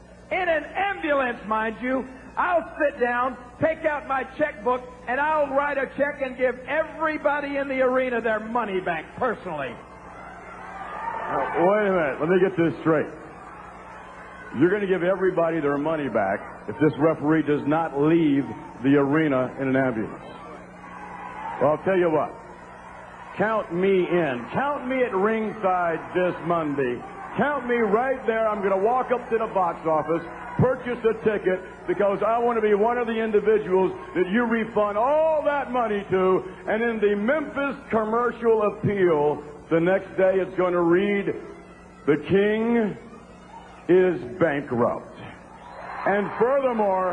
mind you, I'll sit down, take out my checkbook, and I'll write a check and give everybody in the arena their money back personally. Wait a minute. Let me get this straight. You're going to give everybody their money back if this referee does not leave the arena in an ambulance. Well, I'll tell you what. Count me in. Count me at ringside this Monday. Count me right there. I'm going to walk up to the box office, purchase a ticket, because I want to be one of the individuals that you refund all that money to. And in the Memphis commercial appeal, the next day it's going to read, "The King is bankrupt." And furthermore,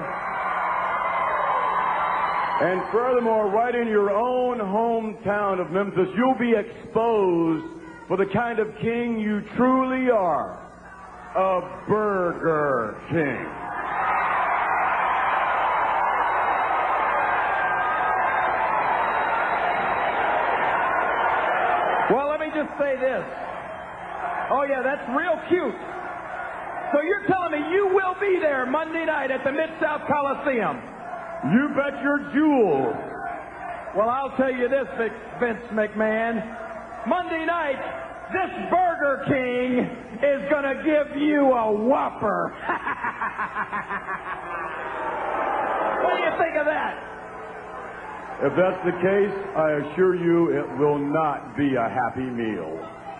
right in your own hometown of Memphis, you'll be exposed for the kind of king you truly are, a Burger King. Well, let me just say this. Oh, yeah, that's real cute. So you're telling me you will be there Monday night at the Mid-South Coliseum? You bet your jewels. Well, I'll tell you this, Vince McMahon. Monday night, this Burger King is going to give you a whopper. What do you think of that? If that's the case, I assure you it will not be a happy meal.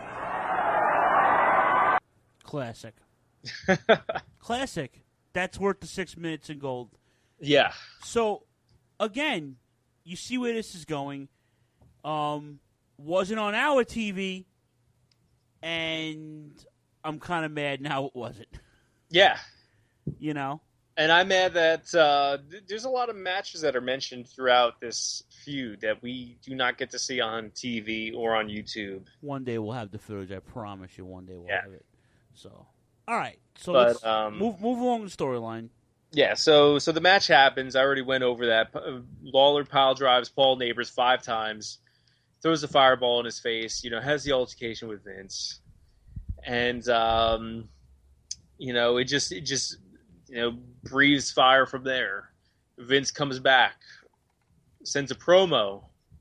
Classic. Classic. That's worth the 6 minutes in gold. Yeah. So, again, you see where this is going. Wasn't on our TV, and I'm kind of mad now it wasn't. Yeah. You know? And I'm mad that there's a lot of matches that are mentioned throughout this feud that we do not get to see on TV or on YouTube. One day we'll have the footage. I promise you one day we'll have it. So, all right. So But, let's move along the storyline. Yeah, so the match happens. I already went over that. Lawler pile drives Paul Neighbors 5 times, throws a fireball in his face, has the altercation with Vince. And, it just breathes fire from there. Vince comes back, sends a promo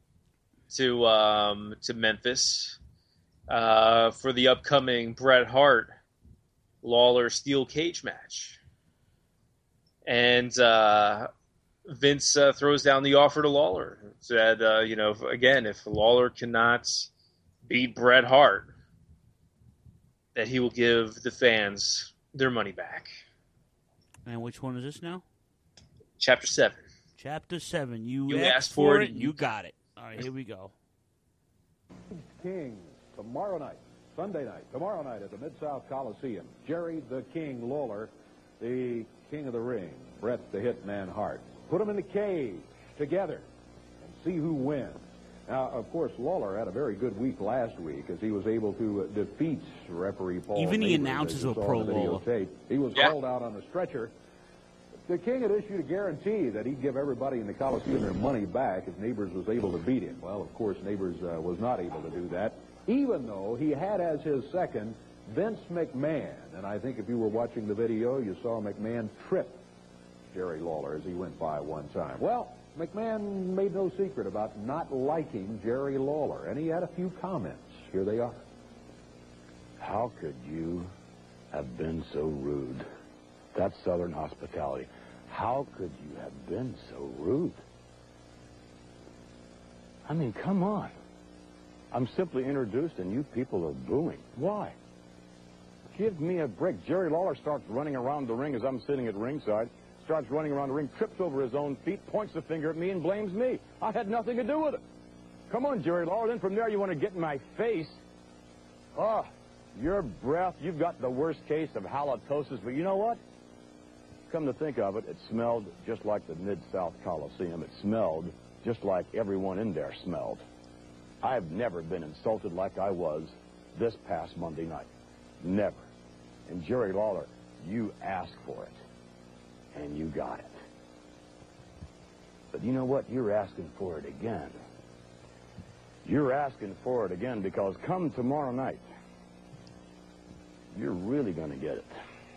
to Memphis for the upcoming Bret Hart Lawler steel cage match. And Vince throws down the offer to Lawler. Said, again, if Lawler cannot beat Bret Hart, that he will give the fans their money back. And which one is this now? Chapter 7. Chapter 7. You asked for it, and you got it. All right, here we go. King, tomorrow night, Sunday night, tomorrow night at the Mid-South Coliseum. Jerry the King Lawler, the King of the Ring, Bret the Hitman Hart. Put them in the cage together and see who wins. Now, of course, Lawler had a very good week last week as he was able to defeat referee Paul Even Neighbors, the announcers were pro Lawler. He was hauled out on a stretcher. The King had issued a guarantee that he'd give everybody in the Coliseum their money back if Neighbors was able to beat him. Well, of course, Neighbors was not able to do that, even though he had as his second Vince McMahon. And I think if you were watching the video, you saw McMahon trip Jerry Lawler as he went by one time. Well, McMahon made no secret about not liking Jerry Lawler, and he had a few comments. Here they are. How could you have been so rude? That's Southern hospitality. How could you have been so rude? I mean, come on. I'm simply introduced and you people are booing. Why? Give me a break. Jerry Lawler starts running around the ring as I'm sitting at ringside. Starts running around the ring, trips over his own feet, points the finger at me, and blames me. I had nothing to do with it. Come on, Jerry Lawler. Then from there, you want to get in my face. Oh, your breath, you've got the worst case of halitosis. But you know what? Come to think of it, it smelled just like the Mid-South Coliseum. It smelled just like everyone in there smelled. I've never been insulted like I was this past Monday night. Never. And Jerry Lawler, you asked for it. And you got it. But you know what? You're asking for it again. You're asking for it again because come tomorrow night, you're really going to get it.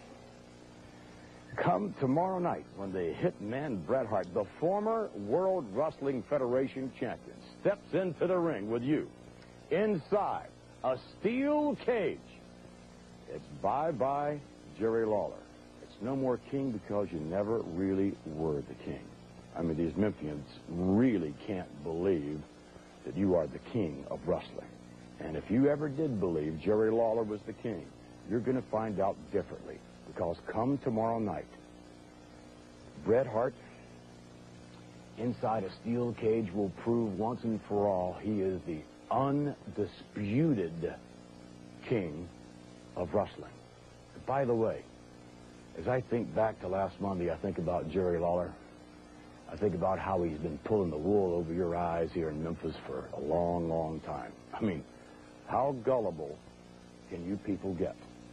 Come tomorrow night when the hitman Bret Hart, the former World Wrestling Federation champion, steps into the ring with you inside a steel cage. It's bye-bye Jerry Lawler. No more king because you never really were the king. I mean, these Memphians really can't believe that you are the king of wrestling. And if you ever did believe Jerry Lawler was the king, you're going to find out differently. Because come tomorrow night, Bret Hart, inside a steel cage, will prove once and for all he is the undisputed king of wrestling. And by the way, as I think back to last Monday, I think about Jerry Lawler. I think about how he's been pulling the wool over your eyes here in Memphis for a long, long time. I mean, how gullible can you people get?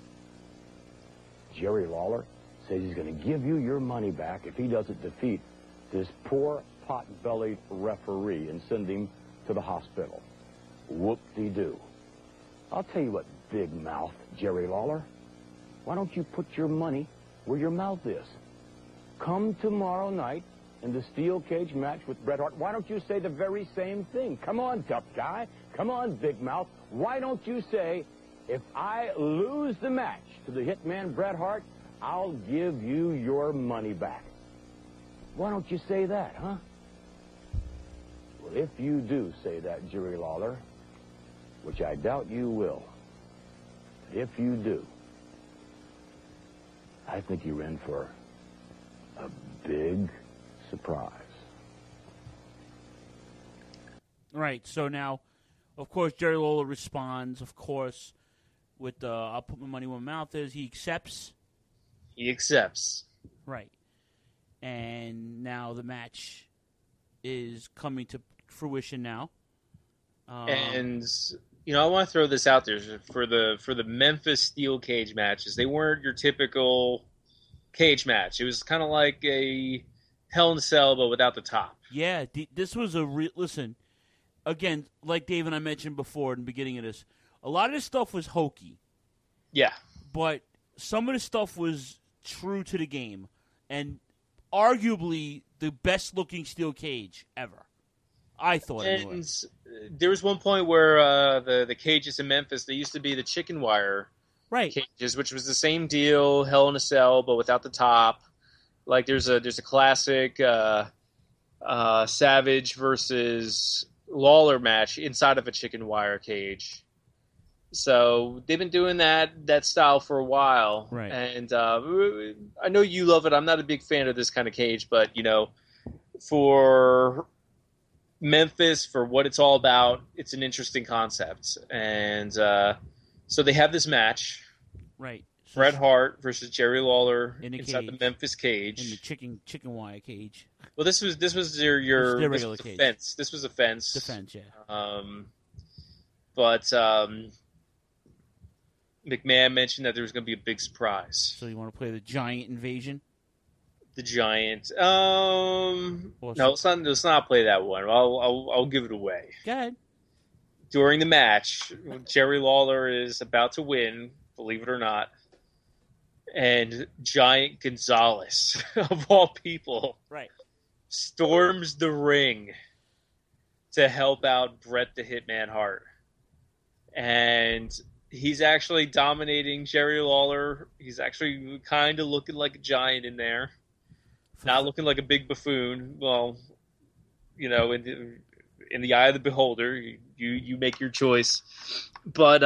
Jerry Lawler says he's going to give you your money back if he doesn't defeat this poor pot-bellied referee and send him to the hospital. Whoop-de-doo. I'll tell you what, big mouth Jerry Lawler. Why don't you put your money where your mouth is? Come tomorrow night in the steel cage match with Bret Hart. Why don't you say the very same thing? Come on, tough guy. Come on, big mouth. Why don't you say, if I lose the match to the hitman Bret Hart, I'll give you your money back? Why don't you say that, huh? Well, if you do say that, Jerry Lawler, which I doubt you will, if you do, I think you're in for a big surprise. Right. So now, of course, Jerry Lawler responds, of course, with the I'll put my money where my mouth is. He accepts. He accepts. Right. And now the match is coming to fruition now. And I want to throw this out there for the Memphis steel cage matches. They weren't your typical cage match. It was kind of like a Hell in a Cell, but without the top. Yeah, this was a listen. Again, like Dave and I mentioned before in the beginning of this, a lot of this stuff was hokey. Yeah, but some of the stuff was true to the game, and arguably the best looking steel cage ever. I thought. And anyway. There was one point where the cages in Memphis, they used to be the chicken wire cages, which was the same deal, Hell in a Cell, but without the top. Like there's a classic Savage versus Lawler match inside of a chicken wire cage. So they've been doing that style for a while. Right. And I know you love it. I'm not a big fan of this kind of cage, but for Memphis, for what it's all about, it's an interesting concept. And so they have this match. Right. Bret Hart versus Jerry Lawler In the inside cage. the Memphis cage. In the chicken wire cage. Well, this was your Their this regular was a cage. fence. This was a fence. Defense, yeah. But McMahon mentioned that there was going to be a big surprise. So you want to play the Giant Invasion? The Giant. No, let's not play that one. I'll give it away. Go ahead. During the match, Jerry Lawler is about to win, believe it or not, and Giant Gonzalez, of all people, right, storms the ring to help out Bret the Hitman Hart. And he's actually dominating Jerry Lawler. He's actually kind of looking like a giant in there. Not looking like a big buffoon. Well, you know, in the eye of the beholder, you make your choice. But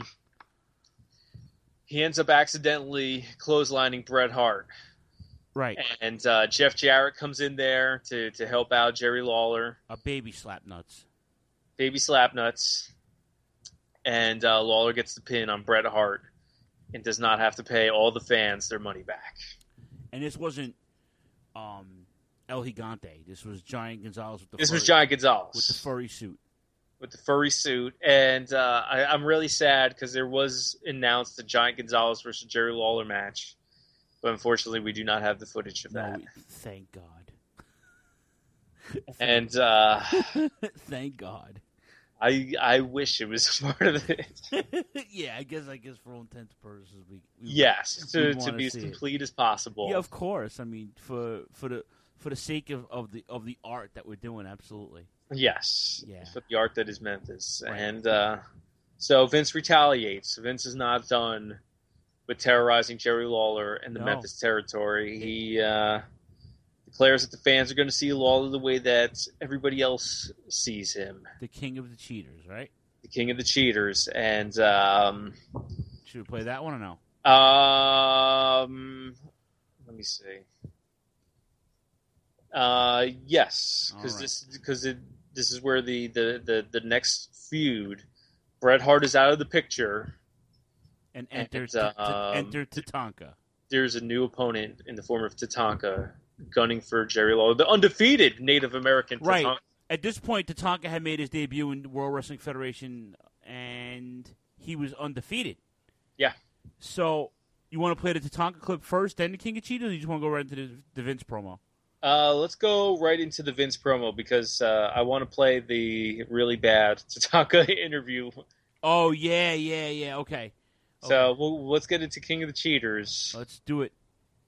he ends up accidentally clotheslining Bret Hart. Right. And Jeff Jarrett comes in there to help out Jerry Lawler. A baby slap nuts. Baby slap nuts. And Lawler gets the pin on Bret Hart and does not have to pay all the fans their money back. And this wasn't El Gigante. This was Giant Gonzalez with the This was Giant Gonzalez. with the furry suit. With the furry suit. And I'm really sad because there was announced the Giant Gonzalez versus Jerry Lawler match. But unfortunately, we do not have the footage of that. Thank God. And thank God. I wish it was part of it. Yeah, I guess for all intents and purposes, we yes, we to wanna be as see it. complete as possible. Yeah, of course. I mean, for the sake of the art that we're doing, absolutely. Yes, Yeah. for the art that is Memphis, Right. and so Vince retaliates. Vince is not done with terrorizing Jerry Lawler and the No. Memphis territory. He declares that the fans are going to see Lawler the way that everybody else sees him, The king of the cheaters, right? the king of the cheaters, and Should we play that one or no? let me see. Yes, because this is where the next feud, Bret Hart is out of the picture, And enter and, enter Tatanka. There's a new opponent in the form of Tatanka gunning for Jerry Lawler, the undefeated Native American Tatanka. Right. At this point, Tatanka had made his debut in the World Wrestling Federation, and he was undefeated. Yeah. So, you want to play the Tatanka clip first, then the King of Cheetahs, or you just want to go right into the Vince promo? Let's go right into the Vince promo because I want to play the really bad Tatanka interview. Oh, yeah, okay. So let's get into King of the Cheaters. Let's do it.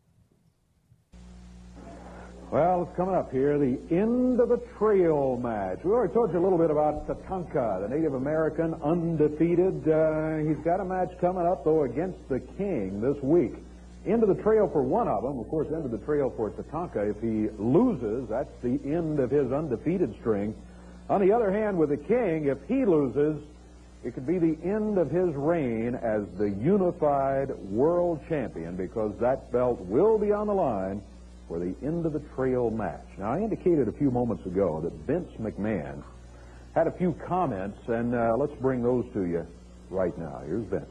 Well, it's coming up here, the end of the trail match. We already told you a little bit about Tatanka, the Native American, undefeated. He's got a match coming up, though, against the King this week. End of the trail for one of them. Of course, end of the trail for Tatanka. If he loses, that's the end of his undefeated string. On the other hand, with the King, if he loses, it could be the end of his reign as the unified world champion, because that belt will be on the line for the end of the trail match. Now, I indicated a few moments ago that Vince McMahon had a few comments, and let's bring those to you right now. Here's Vince.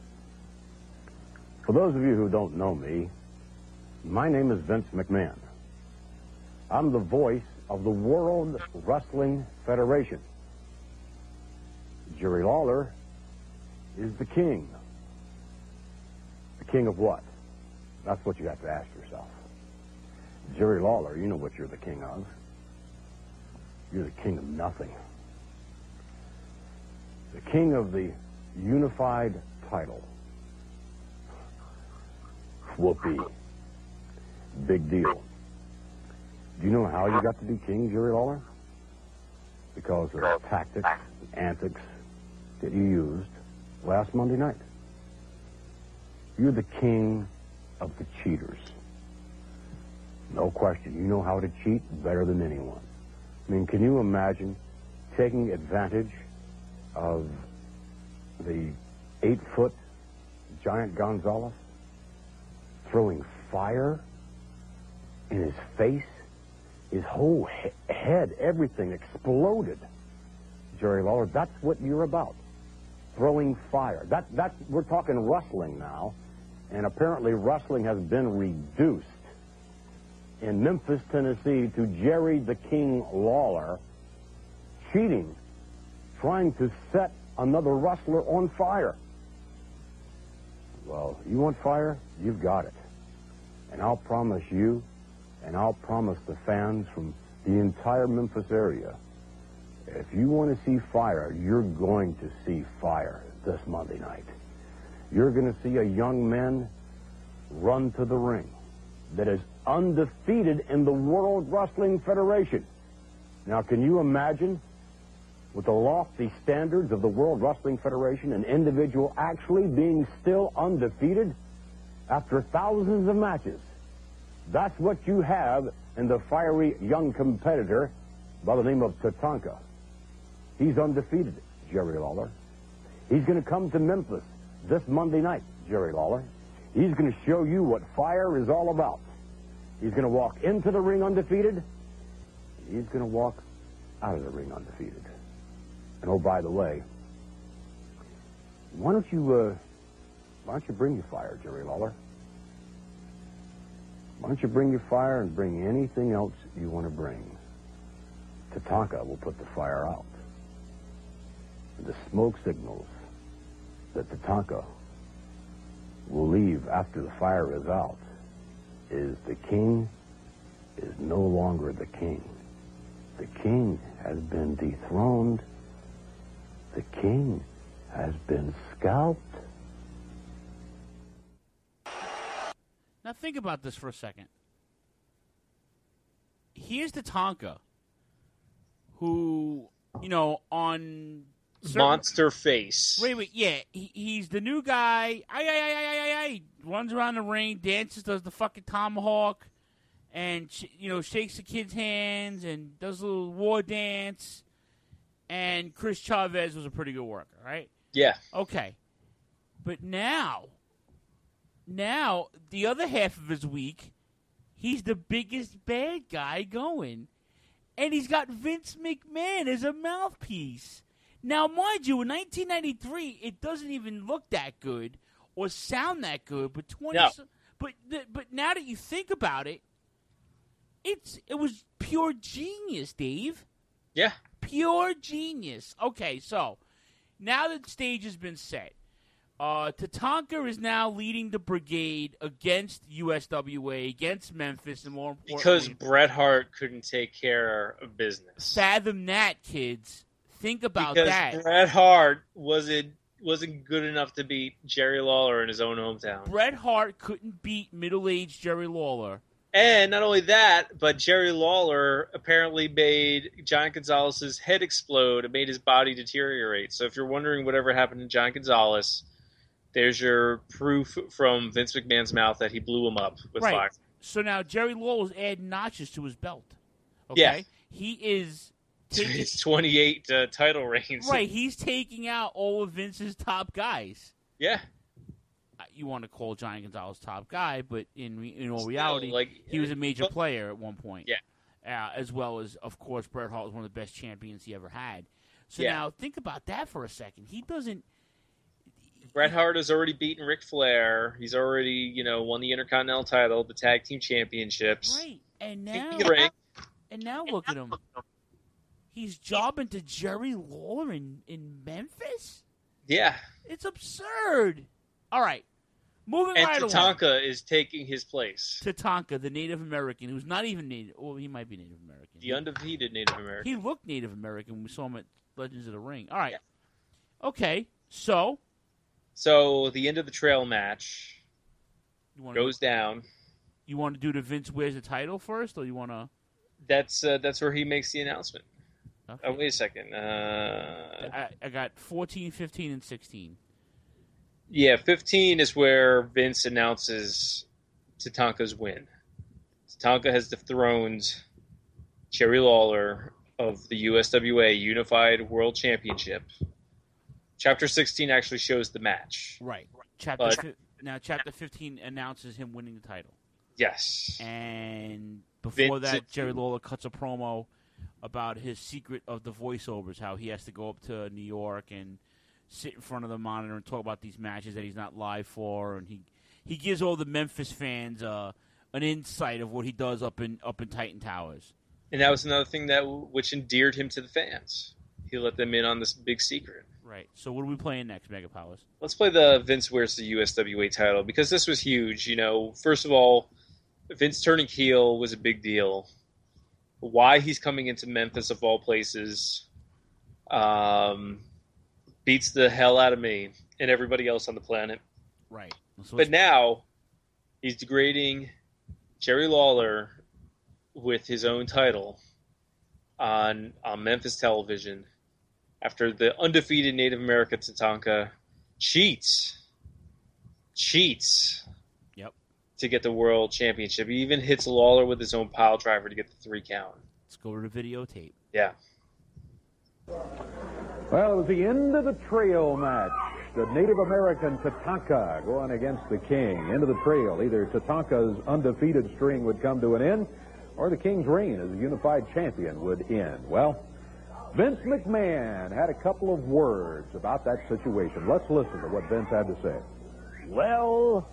For those of you who don't know me, my name is Vince McMahon. I'm the voice of the World Wrestling Federation. Jerry Lawler is the king. The king of what? That's what you have to ask yourself. Jerry Lawler, you know what you're the king of. You're the king of nothing. The king of the unified title. Whoopee. Big deal. Do you know how you got to be king, Jerry Lawler? Because of the tactics and antics that you used last Monday night. You're the king of the cheaters. No question. You know how to cheat better than anyone. I mean, can you imagine taking advantage of the 8-foot Giant Gonzalez, throwing fire in his face, his whole head, everything exploded. Jerry Lawler, that's what you're about. Throwing fire. That's we're talking wrestling now. and apparently wrestling has been reduced in Memphis, Tennessee, to Jerry the King Lawler cheating, trying to set another wrestler on fire. Well, you want fire? You've got it. And I'll promise you, and I'll promise the fans from the entire Memphis area, if you want to see fire, you're going to see fire this Monday night. You're going to see a young man run to the ring that is undefeated in the World Wrestling Federation. Now, can you imagine, with the lofty standards of the World Wrestling Federation, an individual actually being still undefeated after thousands of matches? That's what you have in the fiery young competitor by the name of Tatanka. He's undefeated, Jerry Lawler. He's going to come to Memphis this Monday night, Jerry Lawler. He's going to show you what fire is all about. He's going to walk into the ring undefeated. He's going to walk out of the ring undefeated. And oh, by the way, why don't you bring your fire, Jerry Lawler? Why don't you bring your fire and bring anything else you want to bring? Tatanka will put the fire out. And the smoke signals that Tatanka will leave after the fire is out is the king is no longer the king. The king has been dethroned. The king has been scalped. Now think about this for a second. Here's Tatanka, who, on Monster face. Wait, yeah, he's the new guy. He runs around the ring, dances, does the fucking tomahawk, and shakes the kid's hands and does a little war dance. And Chris Chavez was a pretty good worker, right? Yeah. Okay, but now the other half of his week, he's the biggest bad guy going, and he's got Vince McMahon as a mouthpiece. Now, mind you, in 1993, it doesn't even look that good or sound that good. But but now that you think about it, it was pure genius, Dave. Yeah, pure genius. Okay, so now that the stage has been set, Tatanka is now leading the brigade against USWA, against Memphis, and more importantly, because Bret Hart couldn't take care of business. Fathom that, kids. Think about because that. Bret Hart wasn't good enough to beat Jerry Lawler in his own hometown. Bret Hart couldn't beat middle-aged Jerry Lawler. And not only that, but Jerry Lawler apparently made John Gonzalez's head explode and made his body deteriorate. So if you're wondering whatever happened to John Gonzalez, there's your proof from Vince McMahon's mouth that he blew him up with fire. So now Jerry Lawler's adding notches to his belt. Okay? Yeah. He is... His 28 title reigns. Right, he's taking out all of Vince's top guys. Yeah. You want to call Johnny Gonzalez top guy, but in all reality, he was a major player at one point. Yeah. As well as, of course, Bret Hart was one of the best champions he ever had. So now think about that for a second. He doesn't... Bret Hart has already beaten Ric Flair. He's already, won the Intercontinental title, the Tag Team Championships. Right, and now look at him. He's jobbing to Jerry Lawler in Memphis? Yeah. It's absurd. All right. Moving right along. And Tatanka is taking his place. Tatanka, the Native American, who's not even Native. Well, he might be Native American. The undefeated Native American. He looked Native American when we saw him at Legends of the Ring. All right. Yeah. Okay. So the end of the trail match goes down. You want to do the Vince wears the title first, or you want to? That's where he makes the announcement. Okay. Oh, wait a second. I got 14, 15, and 16. Yeah, 15 is where Vince announces Tatanka's win. Tatanka has dethroned Jerry Lawler of the USWA Unified World Championship. Chapter 16 actually shows the match. Right. Chapter 15 announces him winning the title. Yes. And before that, Jerry Lawler cuts a promo about his secret of the voiceovers, how he has to go up to New York and sit in front of the monitor and talk about these matches that he's not live for, and he gives all the Memphis fans an insight of what he does up in Titan Towers. And that was another thing which endeared him to the fans. He let them in on this big secret. Right. So what are we playing next, Mega Powers? Let's play the Vince wears the USWA title, because this was huge. First of all, Vince turning heel was a big deal. Why he's coming into Memphis of all places beats the hell out of me and everybody else on the planet. Right. But now he's degrading Jerry Lawler with his own title on Memphis television after the undefeated Native American Tatanka cheats Yep. to get the world championship. He even hits Lawler with his own pile driver to get the 3 count. Let's go to the videotape. Yeah. Well, it was the end of the trio match. The Native American Tatanka going against the King. End of the trail. Either Tatanka's undefeated string would come to an end, or the King's reign as a unified champion would end. Well, Vince McMahon had a couple of words about that situation. Let's listen to what Vince had to say. Well.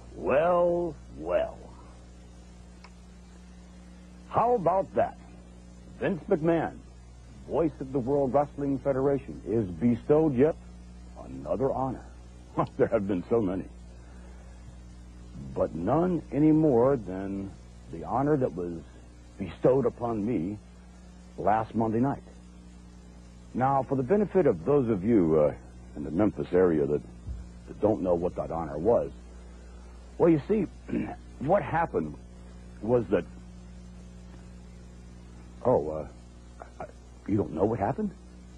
How about that? Vince McMahon, voice of the World Wrestling Federation, is bestowed yet another honor. There have been so many. But none any more than the honor that was bestowed upon me last Monday night. Now, for the benefit of those of you in the Memphis area that don't know what that honor was, well, you see, what happened was that... you don't know what happened?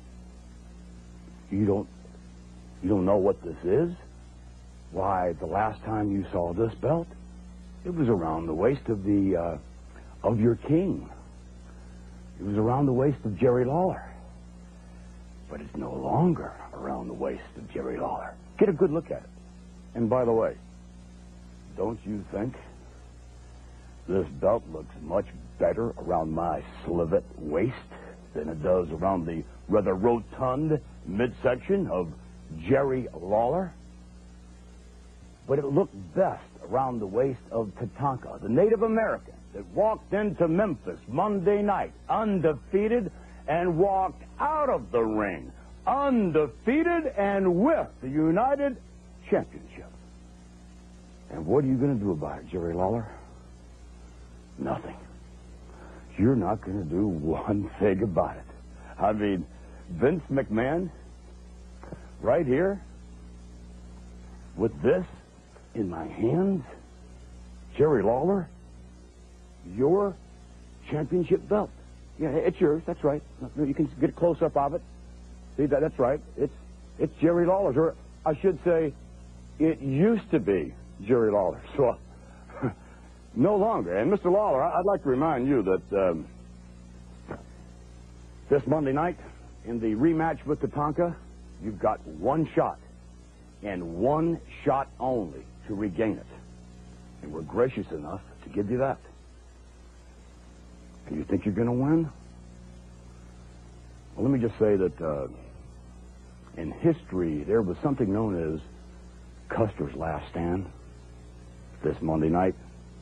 You don't know what this is? Why, the last time you saw this belt, it was around the waist of your king. It was around the waist of Jerry Lawler. But it's no longer around the waist of Jerry Lawler. Get a good look at it. And by the way, don't you think this belt looks much better around my slivet waist than it does around the rather rotund midsection of Jerry Lawler? But it looked best around the waist of Tatanka, the Native American that walked into Memphis Monday night undefeated and walked out of the ring undefeated and with the United Championship. And what are you going to do about it, Jerry Lawler? Nothing. You're not going to do one thing about it. I mean, Vince McMahon, right here, with this in my hands, Jerry Lawler, your championship belt. Yeah, it's yours. That's right. You can get a close-up of it. See, that's right. It's Jerry Lawler's. Or I should say, it used to be Jerry Lawler's. So, no longer. And, Mr. Lawler, I'd like to remind you that this Monday night, in the rematch with Tatanka, you've got one shot, and one shot only, to regain it. And we're gracious enough to give you that. And you think you're going to win? Well, let me just say that in history, there was something known as Custer's Last Stand this Monday night.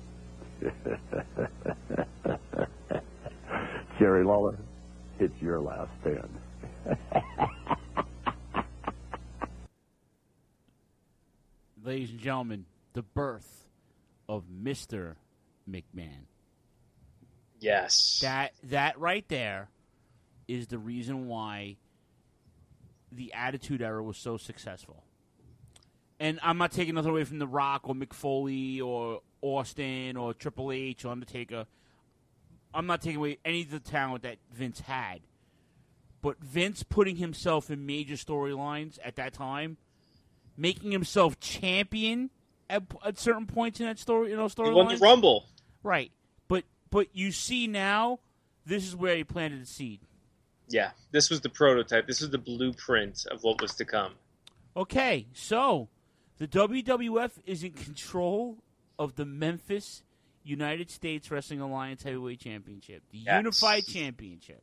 Jerry Lawler, it's your last stand. Ladies and gentlemen, the birth of Mr. McMahon. Yes. That right there is the reason why the Attitude Era was so successful. And I'm not taking nothing away from The Rock or Mick Foley or Austin or Triple H or Undertaker. I'm not taking away any of the talent that Vince had. But Vince putting himself in major storylines at that time, making himself champion at certain points in that story, storyline. He won the Rumble. Right. But you see now, this is where he planted the seed. Yeah, this was the prototype. This is the blueprint of what was to come. Okay, so the WWF is in control of the Memphis United States Wrestling Alliance Heavyweight Championship, the Unified Championship.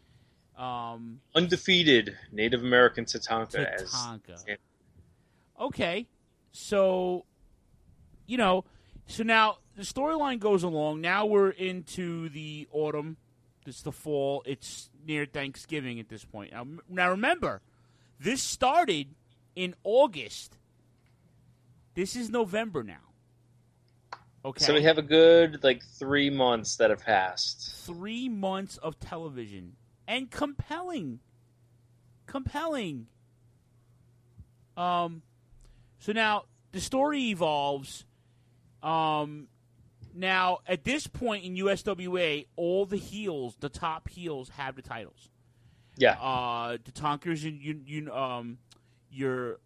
Undefeated Native American Tatanka. Okay, so you know, so now the storyline goes along. Now we're into the autumn. It's the fall. It's near Thanksgiving at this point. Now remember, this started in August. This is November now. Okay. So we have a good 3 months that have passed. 3 months of television and compelling. So now the story evolves. Now at this point in USWA, all the heels, the top heels, have the titles. Yeah. Tatanka's your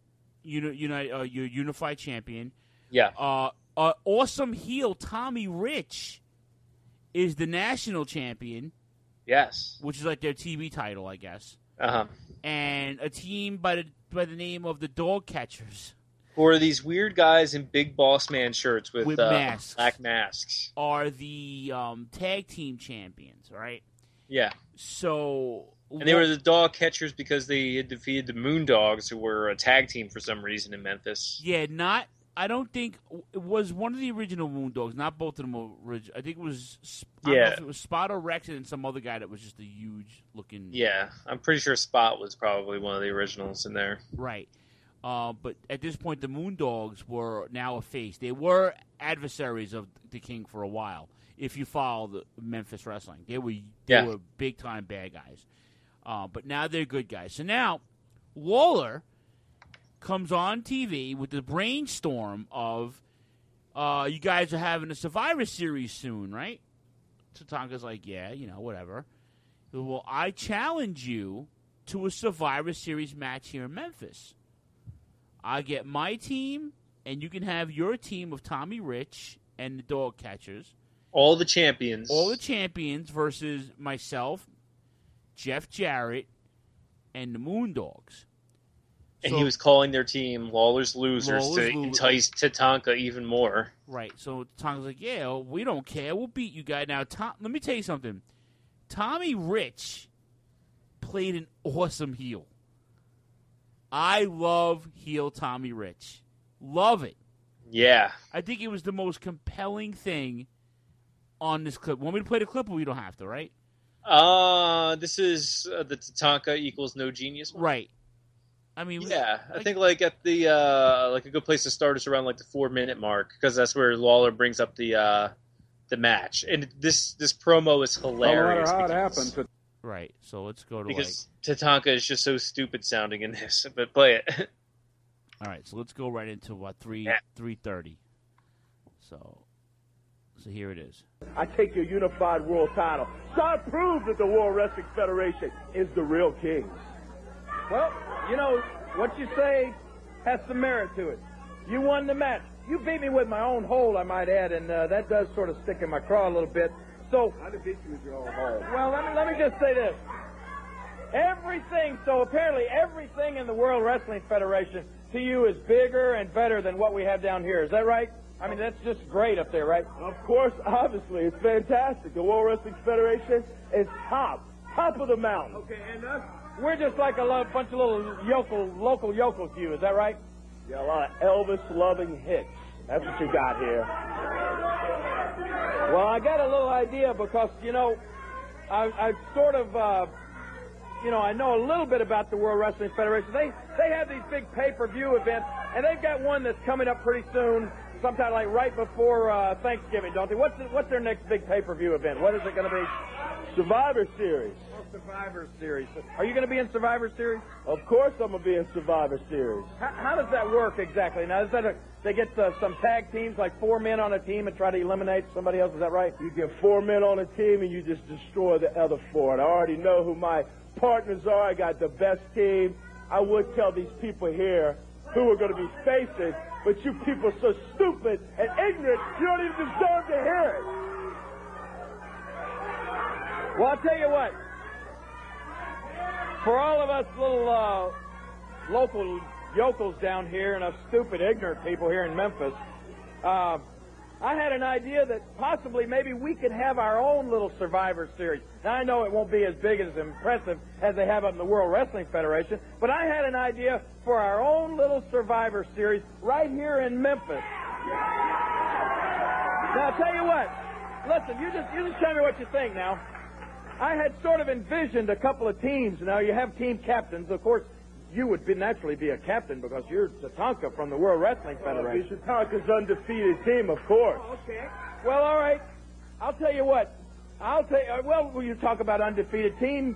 unified champion. Yeah. Awesome heel Tommy Rich is the national champion. Yes. Which is like their TV title, I guess. Uh-huh. And a team by the name of the Dog Catchers. Who are these weird guys in big boss man shirts with masks. Black masks. Are the tag team champions, right? Yeah. So... And they were the Dog Catchers because they had defeated the Moondogs, who were a tag team for some reason in Memphis. Yeah, I don't think it was one of the original Moondogs. Not both of them were original. I think it was. I don't know if it was Spot or Rex and some other guy that was just a huge looking. Yeah, I'm pretty sure Spot was probably one of the originals in there. Right, but at this point, the Moondogs were now a face. They were adversaries of the King for a while. If you follow the Memphis wrestling, they were big time bad guys. But now they're good guys. So now Lawler comes on TV with the brainstorm of you guys are having a Survivor Series soon, right? Tatanka's like, yeah, whatever. Well, I challenge you to a Survivor Series match here in Memphis. I get my team, and you can have your team of Tommy Rich and the Dog Catchers. All the champions. All the champions versus myself, Jeff Jarrett, and the Moondogs. And he was calling their team Lawler's Losers to entice Tatanka even more. Right. So Tatanka's like, yeah, we don't care. We'll beat you guys. Now, let me tell you something. Tommy Rich played an awesome heel. I love heel Tommy Rich. Love it. Yeah. I think it was the most compelling thing on this clip. Want me to play the clip, or we don't have to, right? This is the Tatanka equals No Genius one. Right. I mean, yeah, I think at the a good place to start is around the 4-minute mark, because that's where Lawler brings up the match, and this promo is hilarious. No matter how it happens. Right. So let's go to because Tatanka is just so stupid sounding in this, but play it. All right, so let's go right into 3:30. So here it is. I take your unified world title, so I prove that the World Wrestling Federation is the real king. Well, what you say has some merit to it. You won the match. You beat me with my own hold, I might add, and that does sort of stick in my craw a little bit. So I didn't beat you with your own hold. Well, let me just say this. Apparently everything in the World Wrestling Federation to you is bigger and better than what we have down here. Is that right? I mean, that's just great up there, right? Of course, obviously. It's fantastic. The World Wrestling Federation is top of the mountain. Okay, and us? We're just like a bunch of little local yokels to you. Is that right? Yeah, a lot of Elvis-loving hicks. That's what you got here. Well, I got a little idea because, I sort of, I know a little bit about the World Wrestling Federation. They have these big pay-per-view events, and they've got one that's coming up pretty soon, sometime like right before Thanksgiving, don't they? What's their next big pay-per-view event? What is it going to be? Survivor Series. Survivor Series. Are you going to be in Survivor Series? Of course I'm going to be in Survivor Series. How does that work exactly? Now, is that they get some tag teams, like 4 men on a team, and try to eliminate somebody else? Is that right? You get 4 men on a team, and you just destroy the other 4. And I already know who my partners are. I got the best team. I would tell these people here who are going to be faces, but you people are so stupid and ignorant, you don't even deserve to hear it. Well, I'll tell you what. For all of us little local yokels down here and us stupid, ignorant people here in Memphis, I had an idea that possibly maybe we could have our own little Survivor Series. Now, I know it won't be as big as impressive as they have up in the World Wrestling Federation, but I had an idea for our own little Survivor Series right here in Memphis. Now, I'll tell you what. Listen, you just tell me what you think now. I had sort of envisioned a couple of teams. Now, you have team captains. Of course, you would naturally be a captain because you're Tatanka from the World Wrestling Federation. Tatanka's undefeated team, of course. Oh, okay. Well, all right. I'll tell you what. Well, when you talk about undefeated team,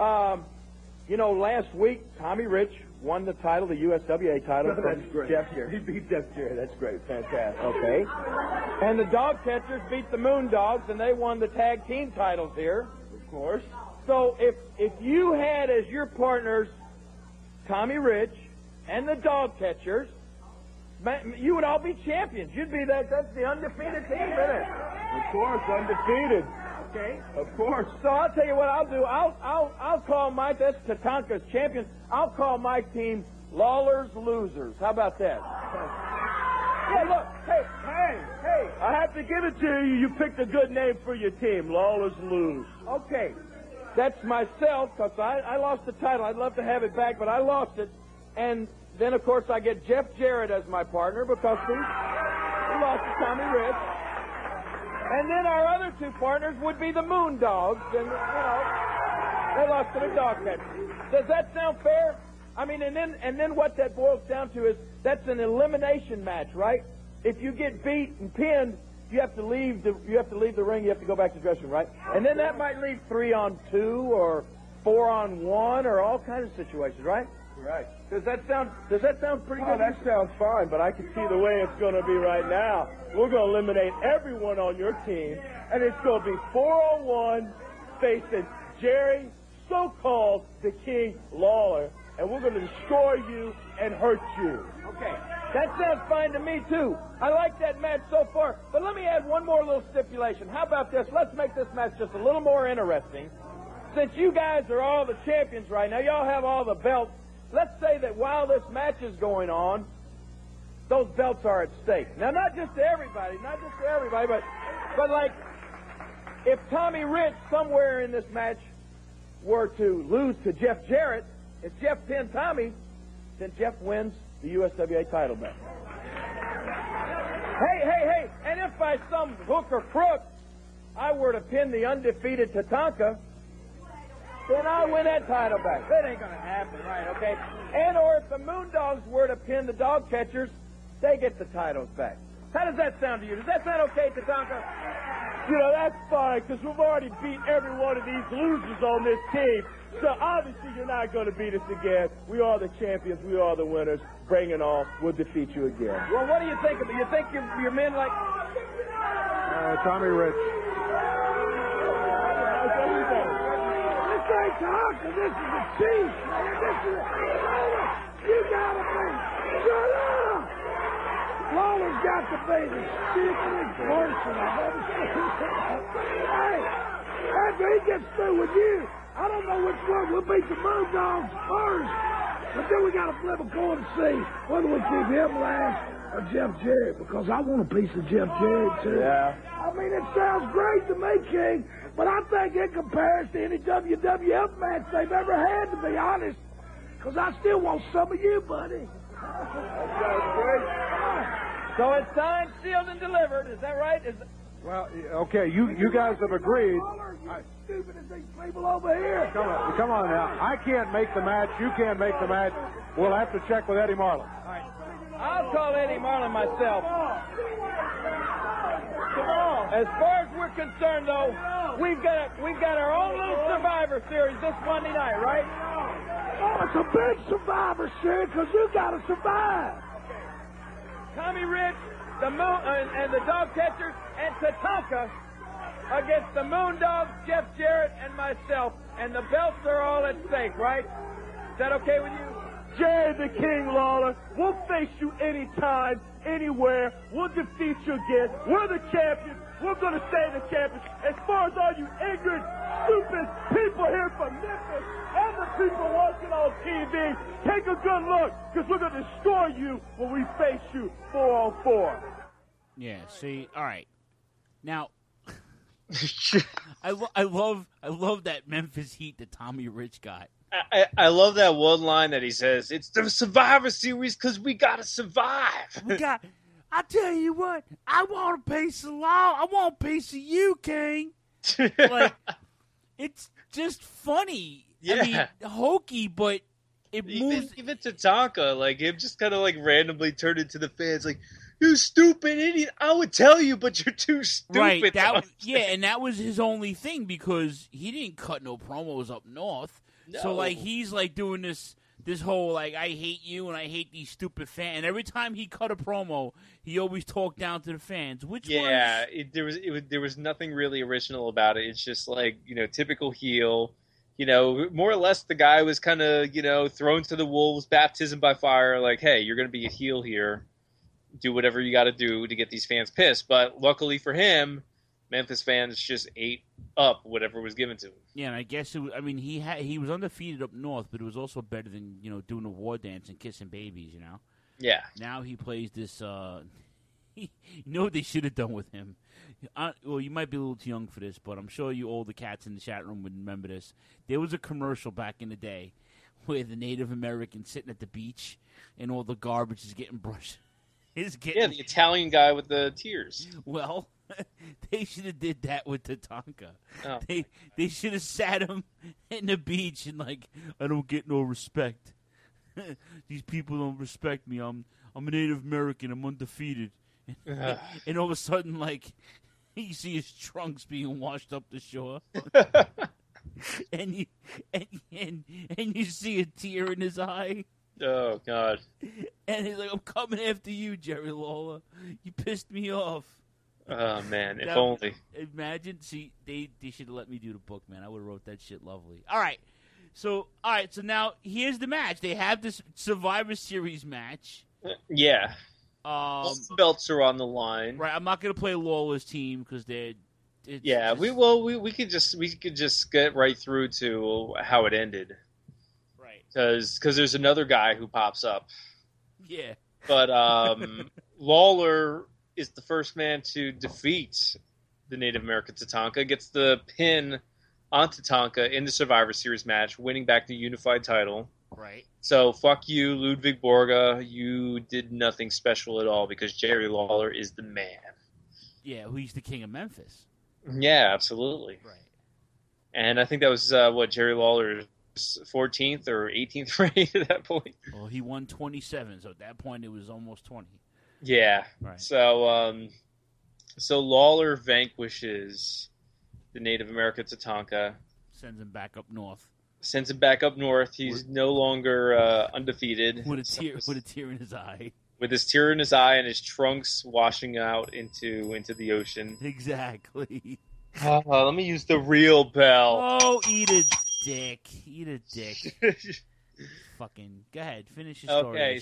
last week, Tommy Rich won the title, the USWA title from Jeff Jarrett. He beat Jeff Jarrett. That's great. Fantastic. Okay. And the Dog Catchers beat the Moon Dogs, and they won the tag team titles here. Of course. So if you had as your partners Tommy Rich and the Dog Catchers, you would all be champions. You'd be that's the undefeated team, isn't it? Of course, undefeated. Okay. Of course. So I'll tell you what I'll do. I'll call that's Tatanka's champions. I'll call my team Lawler's Losers. How about that? Yeah, look. Hey. I have to give it to you. You picked a good name for your team. Lawler's Lose. Okay. That's myself, because I lost the title. I'd love to have it back, but I lost it. And then, of course, I get Jeff Jarrett as my partner because he lost to Tommy Rich. And then our other two partners would be the Moon Dogs, and they lost to the Dog Catchers. Does that sound fair? I mean, and then what that boils down to is that's an elimination match, right? If you get beat and pinned, you have to leave the ring. You have to go back to the dressing room, right? And then that might leave 3-on-2 or 4-on-1 or all kinds of situations, right? Right. Does that sound pretty good? Oh, that sounds fine, but I can see the way it's going to be right now. We're going to eliminate everyone on your team, and it's going to be 4-on-1 facing Jerry, so-called the King Lawler, and we're going to destroy you and hurt you. Okay. That sounds fine to me, too. I like that match so far. But let me add one more little stipulation. How about this? Let's make this match just a little more interesting. Since you guys are all the champions right now, y'all have all the belts, let's say that while this match is going on, those belts are at stake. Now, not just to everybody, but like, if Tommy Rich somewhere in this match were to lose to Jeff Jarrett, if Jeff pinned Tommy, then Jeff wins the USWA title back. Hey, and if by some hook or crook I were to pin the undefeated Tatanka, then I win that title back. That ain't gonna happen, right, okay? And or if the Moon Dogs were to pin the Dog Catchers, they get the titles back. How does that sound to you? Does that sound okay, Tatanka? That's fine, because we've already beat every one of these losers on this team. So obviously you're not going to beat us again. We are the champions. We are the winners. Bring it on. We'll defeat you again. Well, what do you think of it? You think your men like... Tommy Rich. This ain't talking. This is the chief, man. This is... You gotta be... Shut up! Lawler's got to be the stupidest person I've ever seen. Hey, after he gets through with you, I don't know which one. We'll beat the Moon Dogs first. But then we got to flip a coin to see whether we keep him last or Jeff Jarrett, because I want a piece of Jeff Jarrett, too. Yeah. I mean, it sounds great to me, King, but I think it compares to any WWF match they've ever had, to be honest, because I still want some of you, buddy. That sounds great. So it's signed, sealed, and delivered. Is that right? Well, okay, you guys have agreed. Stupid as these people over here. Come on now. I can't make the match. You can't make the match. We'll have to check with Eddie Marlin. All right. I'll call Eddie Marlin myself. As far as we're concerned, though, we've got our own little Survivor Series this Monday night, right? Oh, it's a big Survivor Series because you got to survive. Tommy Rich, the Moon and the Dog Catchers, and Tatanka against the Moon Dogs, Jeff Jarrett, and myself. And the belts are all at stake, right? Is that okay with you? Jerry the King Lawler, we'll face you anytime, anywhere. We'll defeat you again. We're the champions. We're going to stay the champions. As far as all you ignorant, stupid people here from Memphis and the people watching on TV, take a good look, because we're going to destroy you when we face you 4-on-4. Yeah, see, all right. Now, I love that Memphis heat that Tommy Rich got. I love that one line that he says, it's the Survivor Series because we got to survive. I tell you what, I want a piece of law. I want a piece of you, King. Like, it's just funny. Yeah. I mean, hokey, but it moves. Even Tatanka, like him, just kind of like randomly turned into the fans, like, "You stupid idiot! I would tell you, but you're too stupid." Right. And that was his only thing because he didn't cut no promos up north. No. So like he's like doing this whole like I hate you and I hate these stupid fans. And every time he cut a promo, he always talked down to the fans. There was nothing really original about it. It's just like, typical heel. More or less the guy was kind of, thrown to the wolves, baptism by fire. Like, hey, you're going to be a heel here. Do whatever you got to do to get these fans pissed. But luckily for him, Memphis fans just ate up whatever was given to him. Yeah, and I guess he was undefeated up north, but it was also better than doing a war dance and kissing babies. Yeah. Now he plays this. You know what they should have done with him? Well, you might be a little too young for this, but I'm sure you older cats in the chat room would remember this. There was a commercial back in the day where the Native Americans sitting at the beach and all the garbage is getting brushed. The Italian guy with the tears. Well, they should have did that with Tatanka. Oh. They should have sat him in the beach and like, I don't get no respect. These people don't respect me. I'm a Native American. I'm undefeated. And all of a sudden, like, you see his trunks being washed up the shore, and you see a tear in his eye. Oh God! And he's like, "I'm coming after you, Jerry Lawler. You pissed me off." Oh man, if only. Imagine. See, they should have let me do the book, man. I would have wrote that shit lovely. All right. So now here's the match. They have this Survivor Series match. Yeah. Both belts are on the line. Right. I'm not going to play Lawler's team because they're. We could just get right through to how it ended. Right. Because there's another guy who pops up. Yeah. But Lawler is the first man to defeat the Native American Tatanka, gets the pin on Tatanka in the Survivor Series match, winning back the unified title. Right. So, fuck you, Ludwig Borga. You did nothing special at all because Jerry Lawler is the man. Yeah, he's the king of Memphis. Yeah, absolutely. Right. And I think that was, Jerry Lawler's 14th or 18th reign at that point. Well, he won 27, so at that point it was almost 20. Yeah. Right. So Lawler vanquishes the Native American Tatanka. Sends him back up north. He's no longer undefeated. With a tear in his eye. With his tear in his eye and his trunks washing out into the ocean. Exactly. Let me use the real bell. Oh, eat a dick. Fucking go ahead. Finish your story.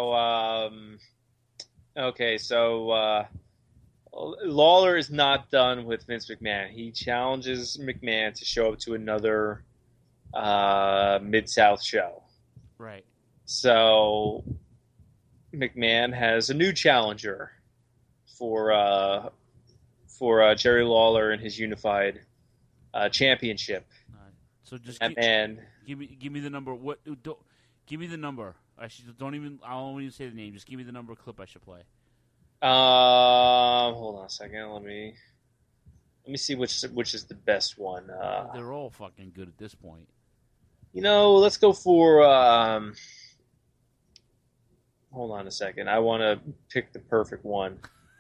Okay, so Lawler is not done with Vince McMahon. He challenges McMahon to show up to another Mid-South show. Right. So McMahon has a new challenger for Jerry Lawler and his unified championship. So just give me the number. Give me the number. I don't even say the name. Just give me the number clip I should play. Hold on a second. Let me see which is the best one. They're all fucking good at this point. Let's go for. Hold on a second. I want to pick the perfect one.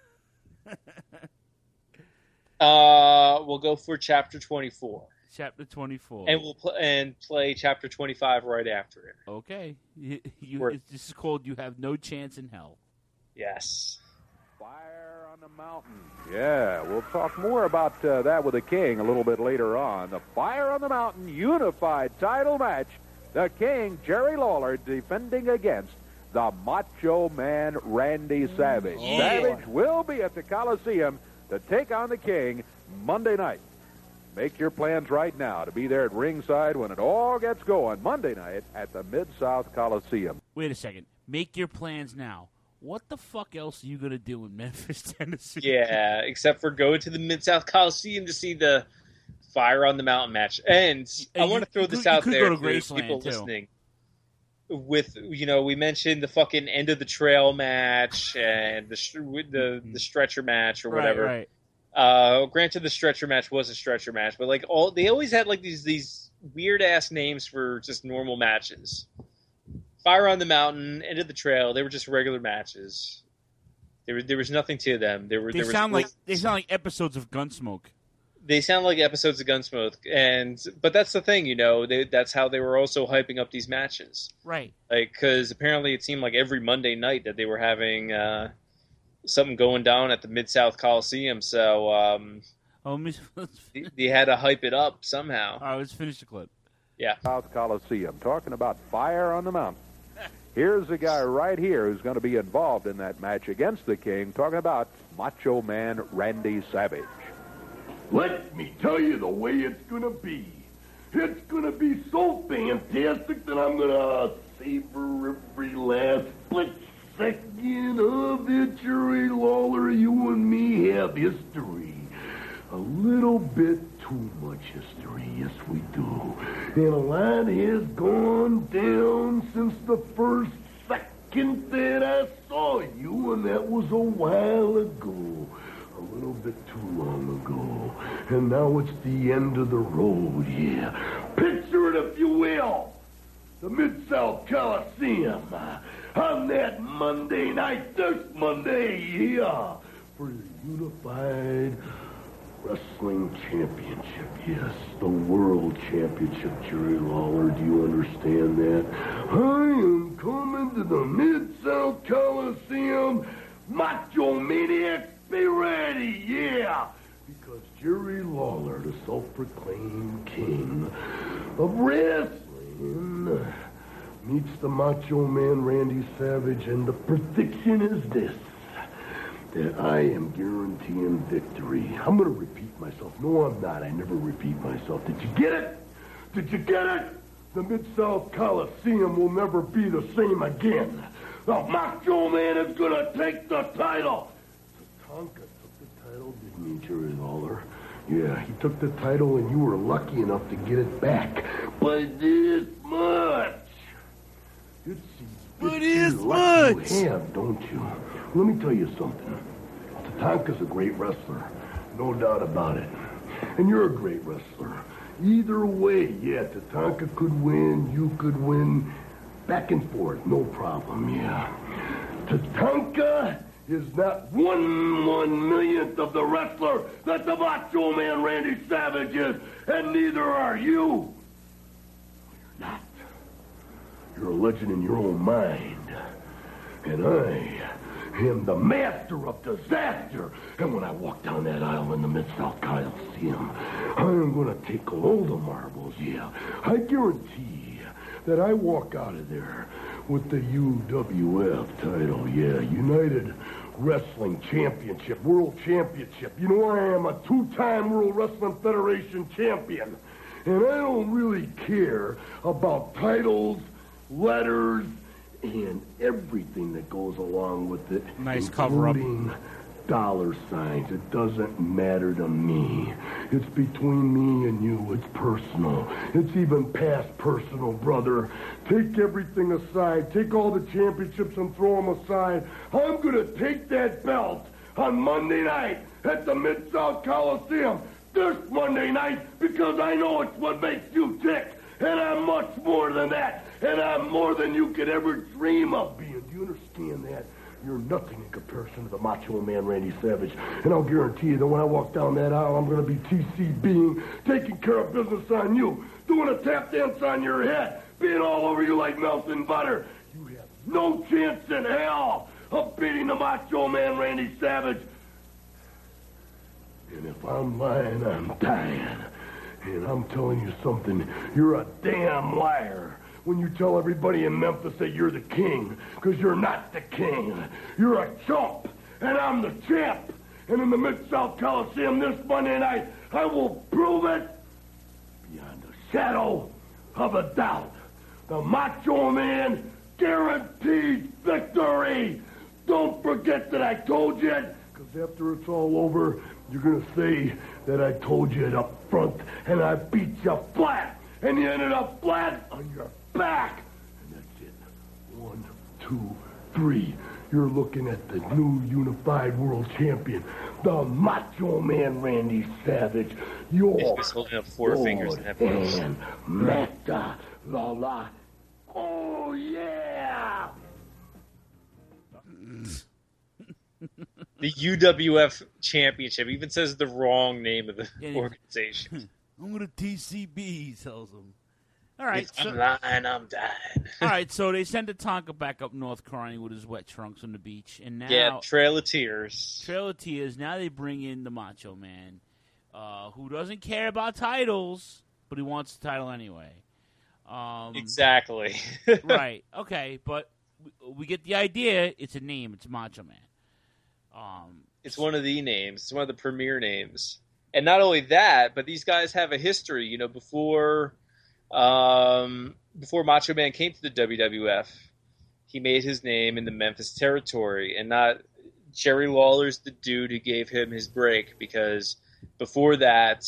We'll go for Chapter 24. Chapter 24. And we'll play Chapter 25 right after it. Okay. This is called "You Have No Chance in Hell." Yes. Fire on the Mountain. Yeah, we'll talk more about that with the King a little bit later on. The Fire on the Mountain unified title match. The King, Jerry Lawler, defending against the Macho Man, Randy Savage. Yeah. Savage will be at the Coliseum to take on the King Monday night. Make your plans right now to be there at ringside when it all gets going Monday night at the Mid-South Coliseum. Wait a second. Make your plans now. What the fuck else are you going to do in Memphis, Tennessee? Yeah, except for going to the Mid-South Coliseum to see the Fire on the Mountain match. And I want to throw this out there to people listening. with, we mentioned the fucking end of the trail match and the stretcher match or whatever. Right. Granted, the stretcher match was a stretcher match, but like they always had like these weird ass names for just normal matches. Fire on the Mountain, End of the Trail, they were just regular matches. There was nothing to them. They sound like episodes of Gunsmoke. They sound like episodes of Gunsmoke, but that's the thing, that's how they were also hyping up these matches, right? Like, because apparently it seemed like every Monday night that they were having something going down at the Mid-South Coliseum, so they had to hype it up somehow. All right, let's finish the clip. Yeah, South Coliseum, talking about Fire on the Mountain. Here's a guy right here who's going to be involved in that match against the King, talking about Macho Man Randy Savage. Let me tell you the way it's going to be. It's going to be so fantastic that I'm going to savor every last split second of it. Jerry Lawler, you and me have history. A little bit too much history, yes we do. And a lot has gone down since the first second that I saw you, and that was a while ago. A little bit too long ago. And now it's the end of the road, yeah. Picture it, if you will. The Mid-South Coliseum. On that Monday night, this Monday, yeah. For the Unified Wrestling Championship, yes. The World Championship, Jerry Lawler. Do you understand that? I am coming to the Mid-South Coliseum. Macho Maniacs, be ready, yeah. Because Jerry Lawler, the self-proclaimed king of wrestling, meets the Macho Man Randy Savage, and the prediction is this, that I am guaranteeing victory. I'm going to repeat myself. No, I'm not. I never repeat myself. Did you get it? Did you get it? The Mid-South Coliseum will never be the same again. The Macho Man is going to take the title. Tatanka took the title, didn't he, Jerry Lawler? Yeah, he took the title, and you were lucky enough to get it back. But this much. But this much. You have, don't you? Let me tell you something. Tatanka's a great wrestler. No doubt about it. And you're a great wrestler. Either way, yeah, Tatanka could win, you could win. Back and forth, no problem, yeah. Tatanka is not 1/1,000,000th of the wrestler that the Macho Man Randy Savage is, and neither are you. You're not. You're a legend in your own mind. And I am the master of disaster. And when I walk down that aisle in the Mid-South Coliseum, I am going to take all the marbles, yeah. I guarantee that I walk out of there with the UWF title, yeah, United Wrestling Championship, World Championship. You know, I am a two-time World Wrestling Federation champion. And I don't really care about titles, letters, and everything that goes along with it. Nice cover-up. Including dollar signs. It doesn't matter to me. It's between me and you. It's personal. It's even past personal, brother. Take everything aside. Take all the championships and throw them aside. I'm going to take that belt on Monday night at the Mid-South Coliseum this Monday night because I know it's what makes you tick. And I'm much more than that. And I'm more than you could ever dream of being. Do you understand that? You're nothing in comparison to the Macho Man Randy Savage. And I'll guarantee you that when I walk down that aisle, I'm going to be TCBing, taking care of business on you, doing a tap dance on your head, being all over you like melting butter. You have no chance in hell of beating the Macho Man Randy Savage. And if I'm lying, I'm dying. And I'm telling you something, you're a damn liar when you tell everybody in Memphis that you're the king, because you're not the king. You're a chump, and I'm the champ. And in the Mid-South Coliseum this Monday night, I will prove it beyond a shadow of a doubt. The Macho Man guarantees victory. Don't forget that I told you it, because after it's all over, you're going to say that I told you it up front, and I beat you flat, and you ended up flat on your back. And that's it. 1, 2, 3. You're looking at the new unified world champion, the Macho Man Randy Savage. Your He's holding up 4 fingers in that pose. and Meta Lala. Oh, yeah! The UWF Championship even says the wrong name of the organization. I'm going to TCB, he tells him. All right. If I'm lying, I'm dying. All right, so they send Tatanka back up north crying with his wet trunks on the beach. And now, Yeah, Trail of Tears. Trail of Tears. Now they bring in the Macho Man, who doesn't care about titles, but he wants the title anyway. Exactly. Right. Okay, but we get the idea. It's a name. It's Macho Man. It's one of the names. It's one of the premier names. And not only that, but these guys have a history. You know, before Macho Man came to the WWF, he made his name in the Memphis territory. And not Jerry Lawler's the dude who gave him his break, because before that,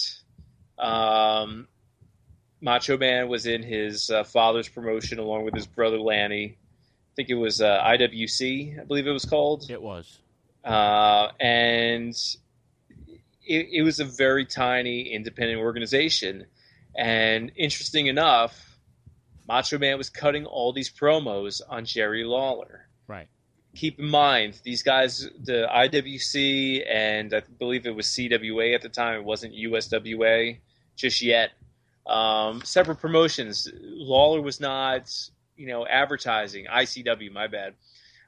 Macho Man was in his father's promotion along with his brother Lanny. I think it was IWC, I believe it was called. It was. And it was a very tiny independent organization. And interesting enough, Macho Man was cutting all these promos on Jerry Lawler. Right. Keep in mind, these guys, the IWC and I believe it was CWA at the time, it wasn't USWA just yet. Separate promotions. Lawler was not, advertising. ICW, my bad.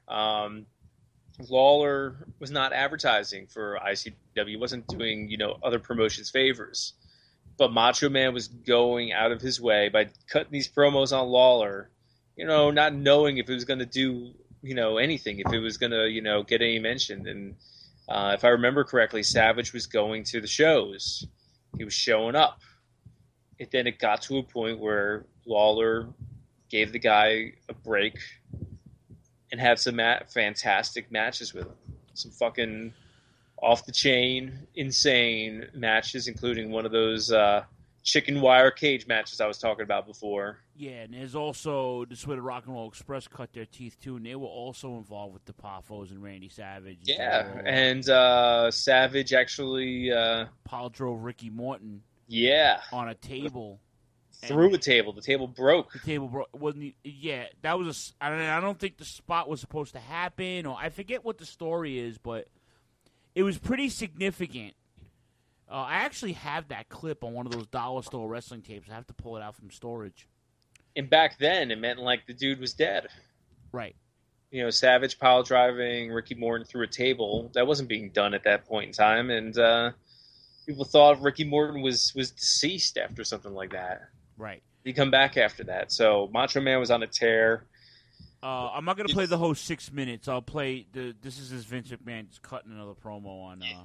Lawler was not advertising for ICW, wasn't doing, other promotions favors. But Macho Man was going out of his way by cutting these promos on Lawler, not knowing if it was going to do, anything, if it was going to, get any mention. And if I remember correctly, Savage was going to the shows. He was showing up. Then it got to a point where Lawler gave the guy a break and had some fantastic matches with him. Some fucking off-the-chain, insane matches, including one of those chicken wire cage matches I was talking about before. Yeah, and there's also, this is where the Rock and Roll Express cut their teeth, too, and they were also involved with the Poffos and Randy Savage. Yeah, and Savage actually... Paul drove Ricky Morton. Yeah. On a table. Through a table. The table broke. The table broke. That was I don't think the spot was supposed to happen, or I forget what the story is, but it was pretty significant. I actually have that clip on one of those dollar store wrestling tapes. I have to pull it out from storage. And back then, it meant like the dude was dead. Right. Savage pile driving Ricky Morton through a table. That wasn't being done at that point in time, and people thought Ricky Morton was deceased after something like that. Right. He'd come back after that. So Macho Man was on a tear. I'm not going to play the whole 6 minutes. I'll play this is Vince McMahon just cutting another promo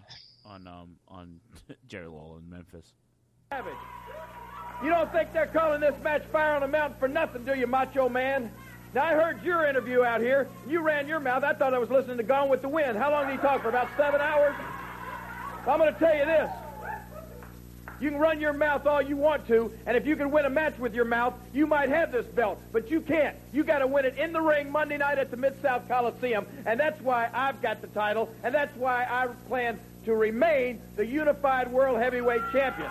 on Jerry Lawler in Memphis. Savage, you don't think they're calling this match Fire on the Mountain for nothing, do you, Macho Man? Now, I heard your interview out here. You ran your mouth. I thought I was listening to Gone with the Wind. How long did he talk for? About 7 hours? I'm going to tell you this. You can run your mouth all you want to, and if you can win a match with your mouth, you might have this belt, but you can't. You got to win it in the ring Monday night at the Mid-South Coliseum, and that's why I've got the title, and that's why I plan to remain the Unified World Heavyweight Champion.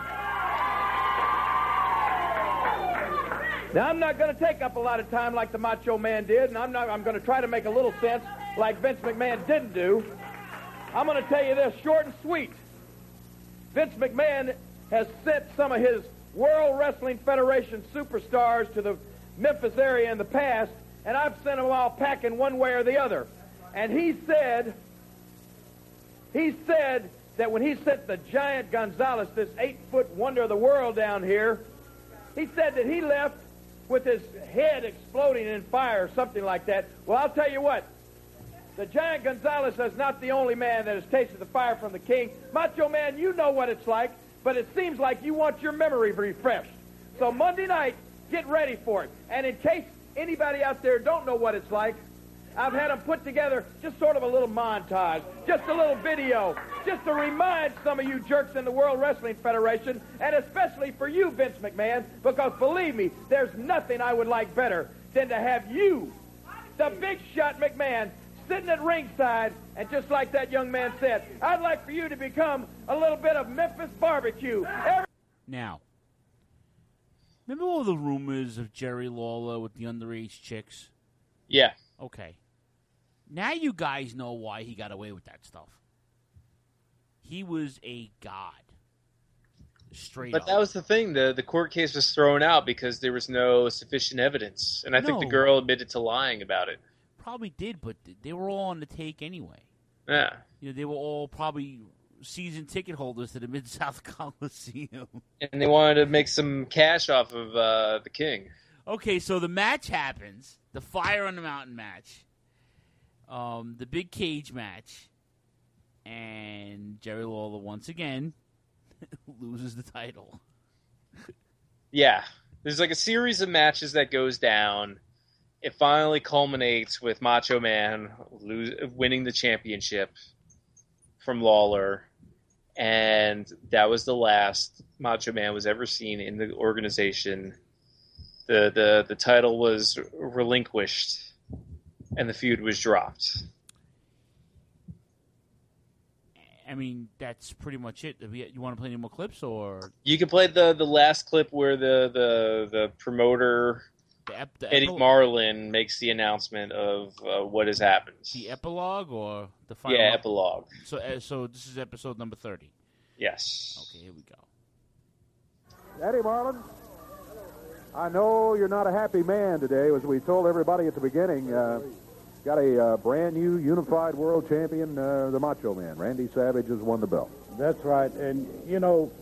Now, I'm not going to take up a lot of time like the Macho Man did, and I'm going to try to make a little sense like Vince McMahon didn't do. I'm going to tell you this, short and sweet. Vince McMahon has sent some of his World Wrestling Federation superstars to the Memphis area in the past, and I've sent them all packing one way or the other. And he said that when he sent the Giant Gonzalez, this 8-foot wonder of the world down here, he said that he left with his head exploding in fire or something like that. Well, I'll tell you what. The Giant Gonzalez is not the only man that has tasted the fire from the King. Macho Man, you know what it's like, but it seems like you want your memory refreshed. So Monday night, get ready for it. And in case anybody out there don't know what it's like, I've had them put together just sort of a little montage, just a little video, just to remind some of you jerks in the World Wrestling Federation, and especially for you, Vince McMahon, because believe me, there's nothing I would like better than to have you the big shot McMahon, sitting at ringside, and just like that young man said, I'd like for you to become a little bit of Memphis barbecue. Now, remember all the rumors of Jerry Lawler with the underage chicks? Yeah. Okay. Now you guys know why he got away with that stuff. He was a god. Straight But up. that was the thing. The court case was thrown out because there was no sufficient evidence. And I think the No. girl admitted to lying about it. Probably did, but they were all on the take anyway. Yeah. They were all probably season ticket holders to the Mid-South Coliseum. And they wanted to make some cash off of the King. Okay, so the match happens. The Fire on the Mountain match. The big cage match. And Jerry Lawler, once again, loses the title. Yeah. There's like a series of matches that goes down. It finally culminates with Macho Man winning the championship from Lawler. And that was the last Macho Man was ever seen in the organization. The title was relinquished, and the feud was dropped. I mean, that's pretty much it. You want to play any more clips, or You can play the last clip where the promoter Eddie Marlin makes the announcement of what has happened. the epilogue, or the final? Yeah, epilogue. So this is episode number 30. Yes. Okay, here we go. Eddie Marlin, I know you're not a happy man today. As we told everybody at the beginning, got a brand new unified world champion, the Macho Man. Randy Savage has won the belt. That's right. And, you know,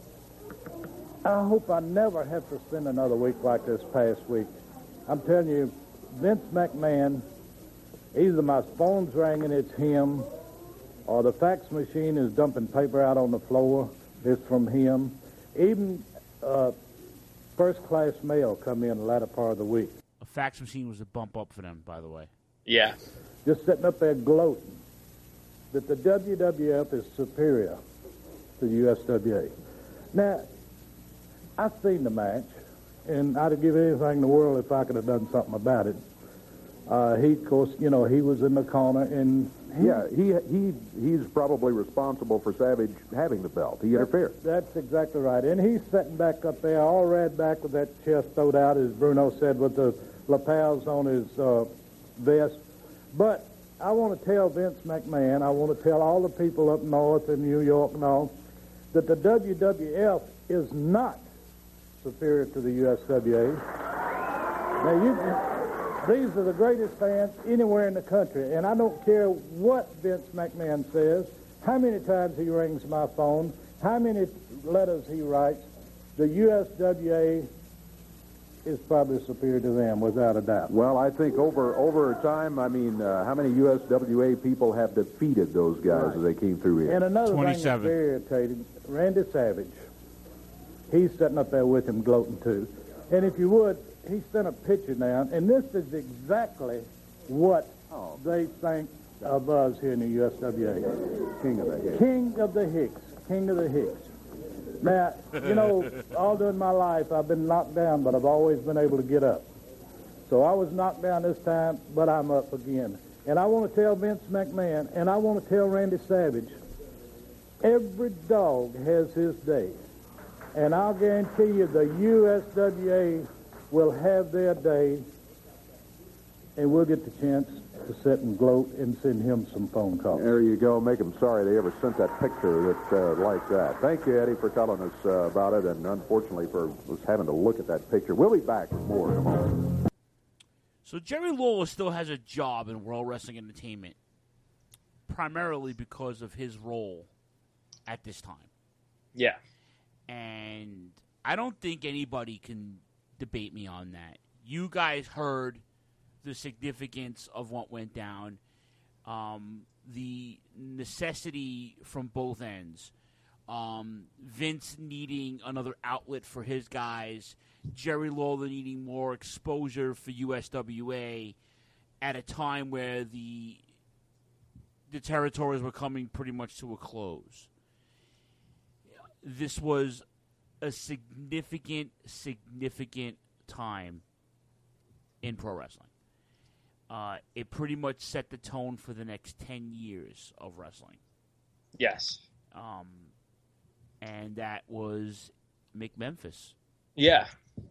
I hope I never have to spend another week like this past week. I'm telling you, Vince McMahon, either my phone's ringing, it's him, or the fax machine is dumping paper out on the floor, it's from him. Even first-class mail come in the latter part of the week. A fax machine was a bump up for them, by the way. Yeah. Just sitting up there gloating that the WWF is superior to the USWA. Now, I've seen the match, and I'd give anything in the world if I could have done something about it. He, of course, you know, he was in the corner, and he's probably responsible for Savage having the belt. He interfered. That's exactly right. And he's sitting back up there, all red back with that chest throwed out, as Bruno said, with the lapels on his vest. But I want to tell Vince McMahon, I want to tell all the people up north in New York and all, that the WWF is not superior to the USWA. Now, these are the greatest fans anywhere in the country, and I don't care what Vince McMahon says, how many times he rings my phone, how many letters he writes, the USWA is probably superior to them, without a doubt. Well, I think over time, I mean, how many USWA people have defeated those guys as they came through here? And another thing that's very irritating, Randy Savage, he's sitting up there with him gloating too. And if you would, he sent a picture down, and this is exactly what they think of us here in the USWA. King of the Hicks. King of the Hicks. King of the Hicks. Now, you know, all during my life, I've been knocked down, but I've always been able to get up. So I was knocked down this time, but I'm up again. And I want to tell Vince McMahon, and I want to tell Randy Savage, every dog has his day. And I'll guarantee you the USWA will have their day, and we'll get the chance to sit and gloat and send him some phone calls. There you go. Make them sorry they ever sent that picture that like that. Thank you, Eddie, for telling us about it, and unfortunately for us having to look at that picture. We'll be back with more in a moment. So Jerry Lawler still has a job in World Wrestling Entertainment, primarily because of his role at this time. Yeah. And I don't think anybody can debate me on that. You guys heard the significance of what went down, the necessity from both ends, Vince needing another outlet for his guys, Jerry Lawler needing more exposure for USWA at a time where the territories were coming pretty much to a close. This was a significant time in pro wrestling. it pretty much set the tone for the next 10 years of wrestling. Yes. And that was McMemphis. Yeah.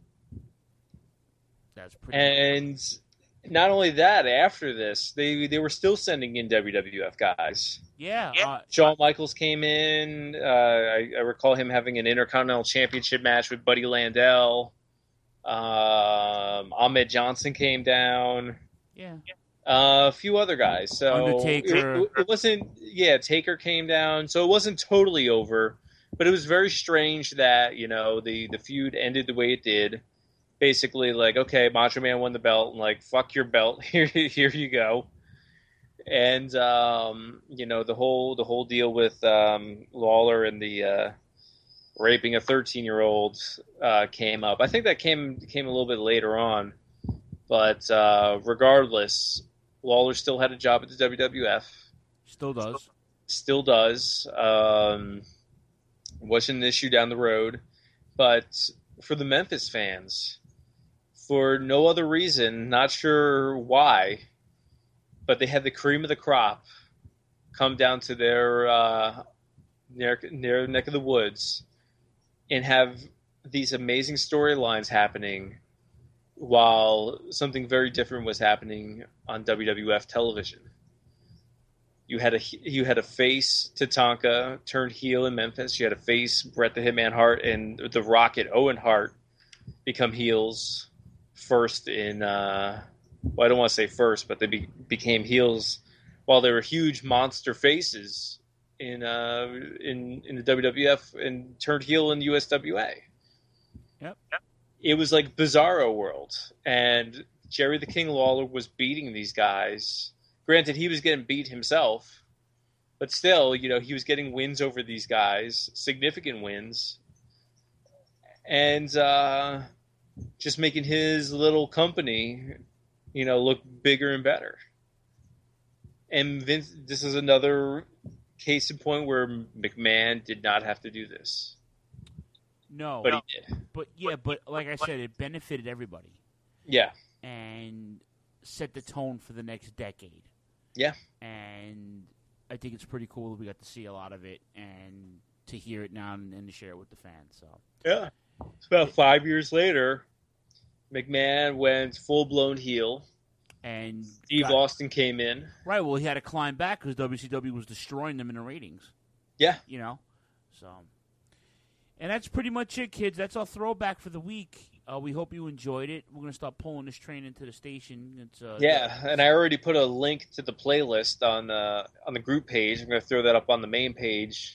That's pretty. And not only that, after this, they were still sending in WWF guys. Yeah. Shawn Michaels came in. I recall him having an Intercontinental Championship match with Buddy Landel. Ahmed Johnson came down. Yeah. A few other guys. So Undertaker. It wasn't. Yeah, Taker came down. So it wasn't totally over, but it was very strange that the feud ended the way it did. Basically, like, okay, Macho Man won the belt, and like, fuck your belt. Here you go. And the whole deal with Lawler and the raping a 13-year-old came up. I think that came a little bit later on, but regardless, Lawler still had a job at the WWF. Still does. Still does. Wasn't an issue down the road, but for the Memphis fans, for no other reason, not sure why, but they had the cream of the crop come down to their neck of the woods and have these amazing storylines happening while something very different was happening on WWF television. You had a face Tatanka turned heel in Memphis. You had a face Bret the Hitman Hart and the Rocket Owen Hart become heels first in I don't want to say first, but they became heels while they were huge monster faces in the WWF and turned heel in the USWA. Yep. It was like Bizarro World, and Jerry the King Lawler was beating these guys. Granted, he was getting beat himself, but still, he was getting wins over these guys, significant wins, and just making his little company, look bigger and better. And Vince, this is another case in point where McMahon did not have to do this. No. But he did. But like I said, it benefited everybody. Yeah. And set the tone for the next decade. Yeah. And I think it's pretty cool that we got to see a lot of it and to hear it now and to share it with the fans. So yeah. It's about 5 years later, McMahon went full-blown heel. And Steve Austin came in. Right, well, he had to climb back because WCW was destroying them in the ratings. Yeah. So. And that's pretty much it, kids. That's our throwback for the week. We hope you enjoyed it. We're going to start pulling this train into the station. It's, and I already put a link to the playlist on the group page. I'm going to throw that up on the main page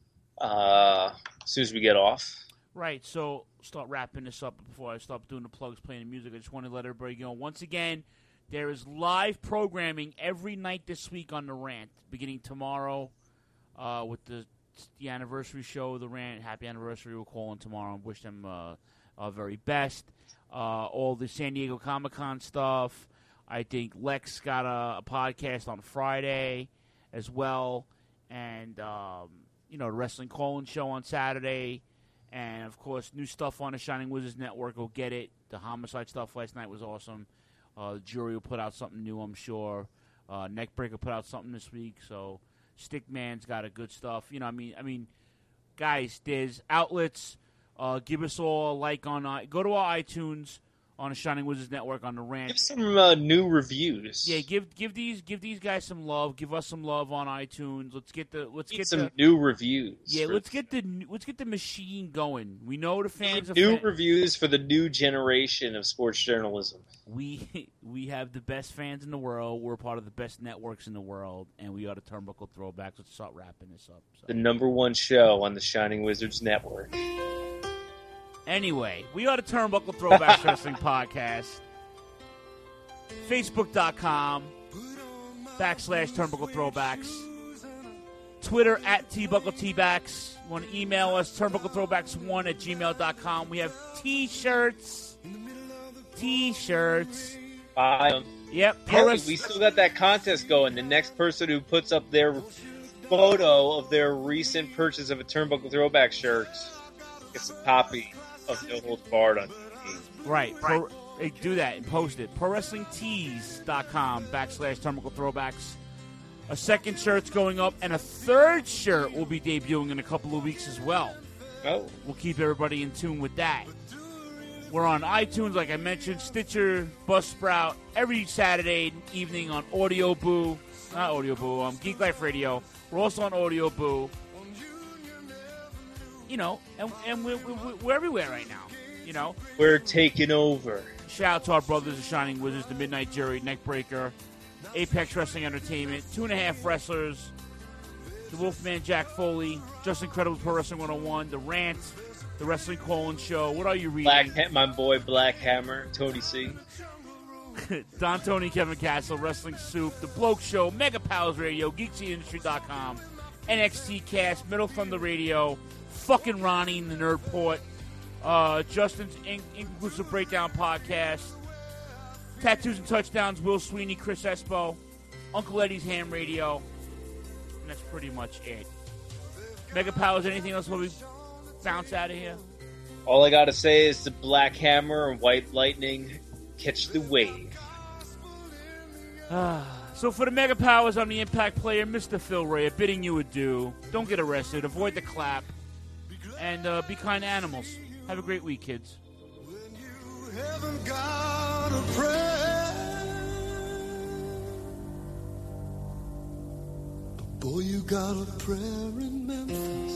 as soon as we get off. Right, so start wrapping this up before I start doing the plugs, playing the music. I just want to let everybody know, once again, there is live programming every night this week on The Rant, beginning tomorrow with the anniversary show of The Rant. Happy anniversary. We'll call in tomorrow and wish them our very best. All the San Diego Comic-Con stuff. I think Lex got a podcast on Friday as well. And, the Wrestling Call-In show on Saturday. And, of course, new stuff on the Shining Wizards Network. Go get it. The Homicide stuff last night was awesome. The Jury will put out something new, I'm sure. Neckbreaker put out something this week. So Stickman's got a good stuff. I mean, guys, there's outlets. Give us all a like on. Go to our iTunes on the Shining Wizards Network on The Rant. Give some new reviews. Yeah, give these guys some love. Give us some love on iTunes. Let's get some new reviews. Yeah, let's get the machine going. We know the fans of new reviews for the new generation of sports journalism. We have the best fans in the world. We're part of the best networks in the world, and we are the Turnbuckle Throwbacks. Let's start wrapping this up. So. The #1 show on the Shining Wizards Network. Anyway, we are the Turnbuckle Throwbacks Wrestling Podcast. Facebook.com/Turnbuckle Throwbacks. Twitter @TBuckleTbacks. You want to email us, turnbucklethrowbacks1@gmail.com. We have T-shirts. Buy them. Yep. Hey, we still got that contest going. The next person who puts up their photo of their recent purchase of a Turnbuckle Throwback shirt gets a copy of No Holds Barred on TV. Right. Hey, do that and post it. ProWrestlingTees.com/TurnbuckleThrowbacks. A second shirt's going up, and a third shirt will be debuting in a couple of weeks as well. Oh. We'll keep everybody in tune with that. We're on iTunes, like I mentioned, Stitcher, Buzzsprout, every Saturday evening on Audio Boo. Not Audio Boo, Geek Life Radio. We're also on Audio Boo. You know, and we're everywhere right now. You know, we're taking over. Shout out to our brothers, the Shining Wizards, the Midnight Jury, Neckbreaker, Apex Wrestling Entertainment, 2.5 Wrestlers, the Wolfman Jack Foley, Just Incredible Pro Wrestling 101, The Rant, the Wrestling Call-In Show. What are you reading? My boy Black Hammer, Tony C. Don Tony, Kevin Castle, Wrestling Soup, The Bloke Show, Mega Powers Radio, GeekSeaIndustry.com, NXT Cast, Middle Thunder Radio, fucking Ronnie in the Nerd Port, Justin's Inconclusive Breakdown Podcast, Tattoos and Touchdowns, Will Sweeney, Chris Espo, Uncle Eddie's Ham Radio, and that's pretty much it. Mega Powers, anything else before we bounce out of here? All I gotta say is the Black Hammer and White Lightning catch the wave. So for the Mega Powers, I'm the Impact Player, Mr. Phil Ray, bidding you adieu. Don't get arrested, avoid the clap, and be kind to animals. Have a great week, kids. Haven't got a prayer, but boy, you got a prayer in Memphis.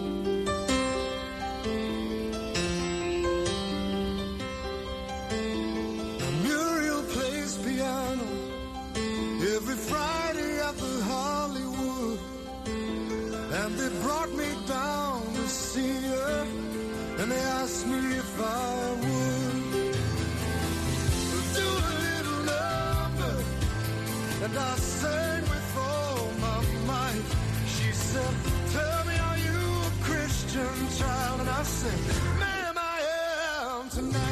Muriel plays piano every Friday at the Hollywood, and they brought me down to see her, and they asked me if I would do a little number, and I sang with all my might. She said, tell me, are you a Christian child? And I said, ma'am, I am tonight.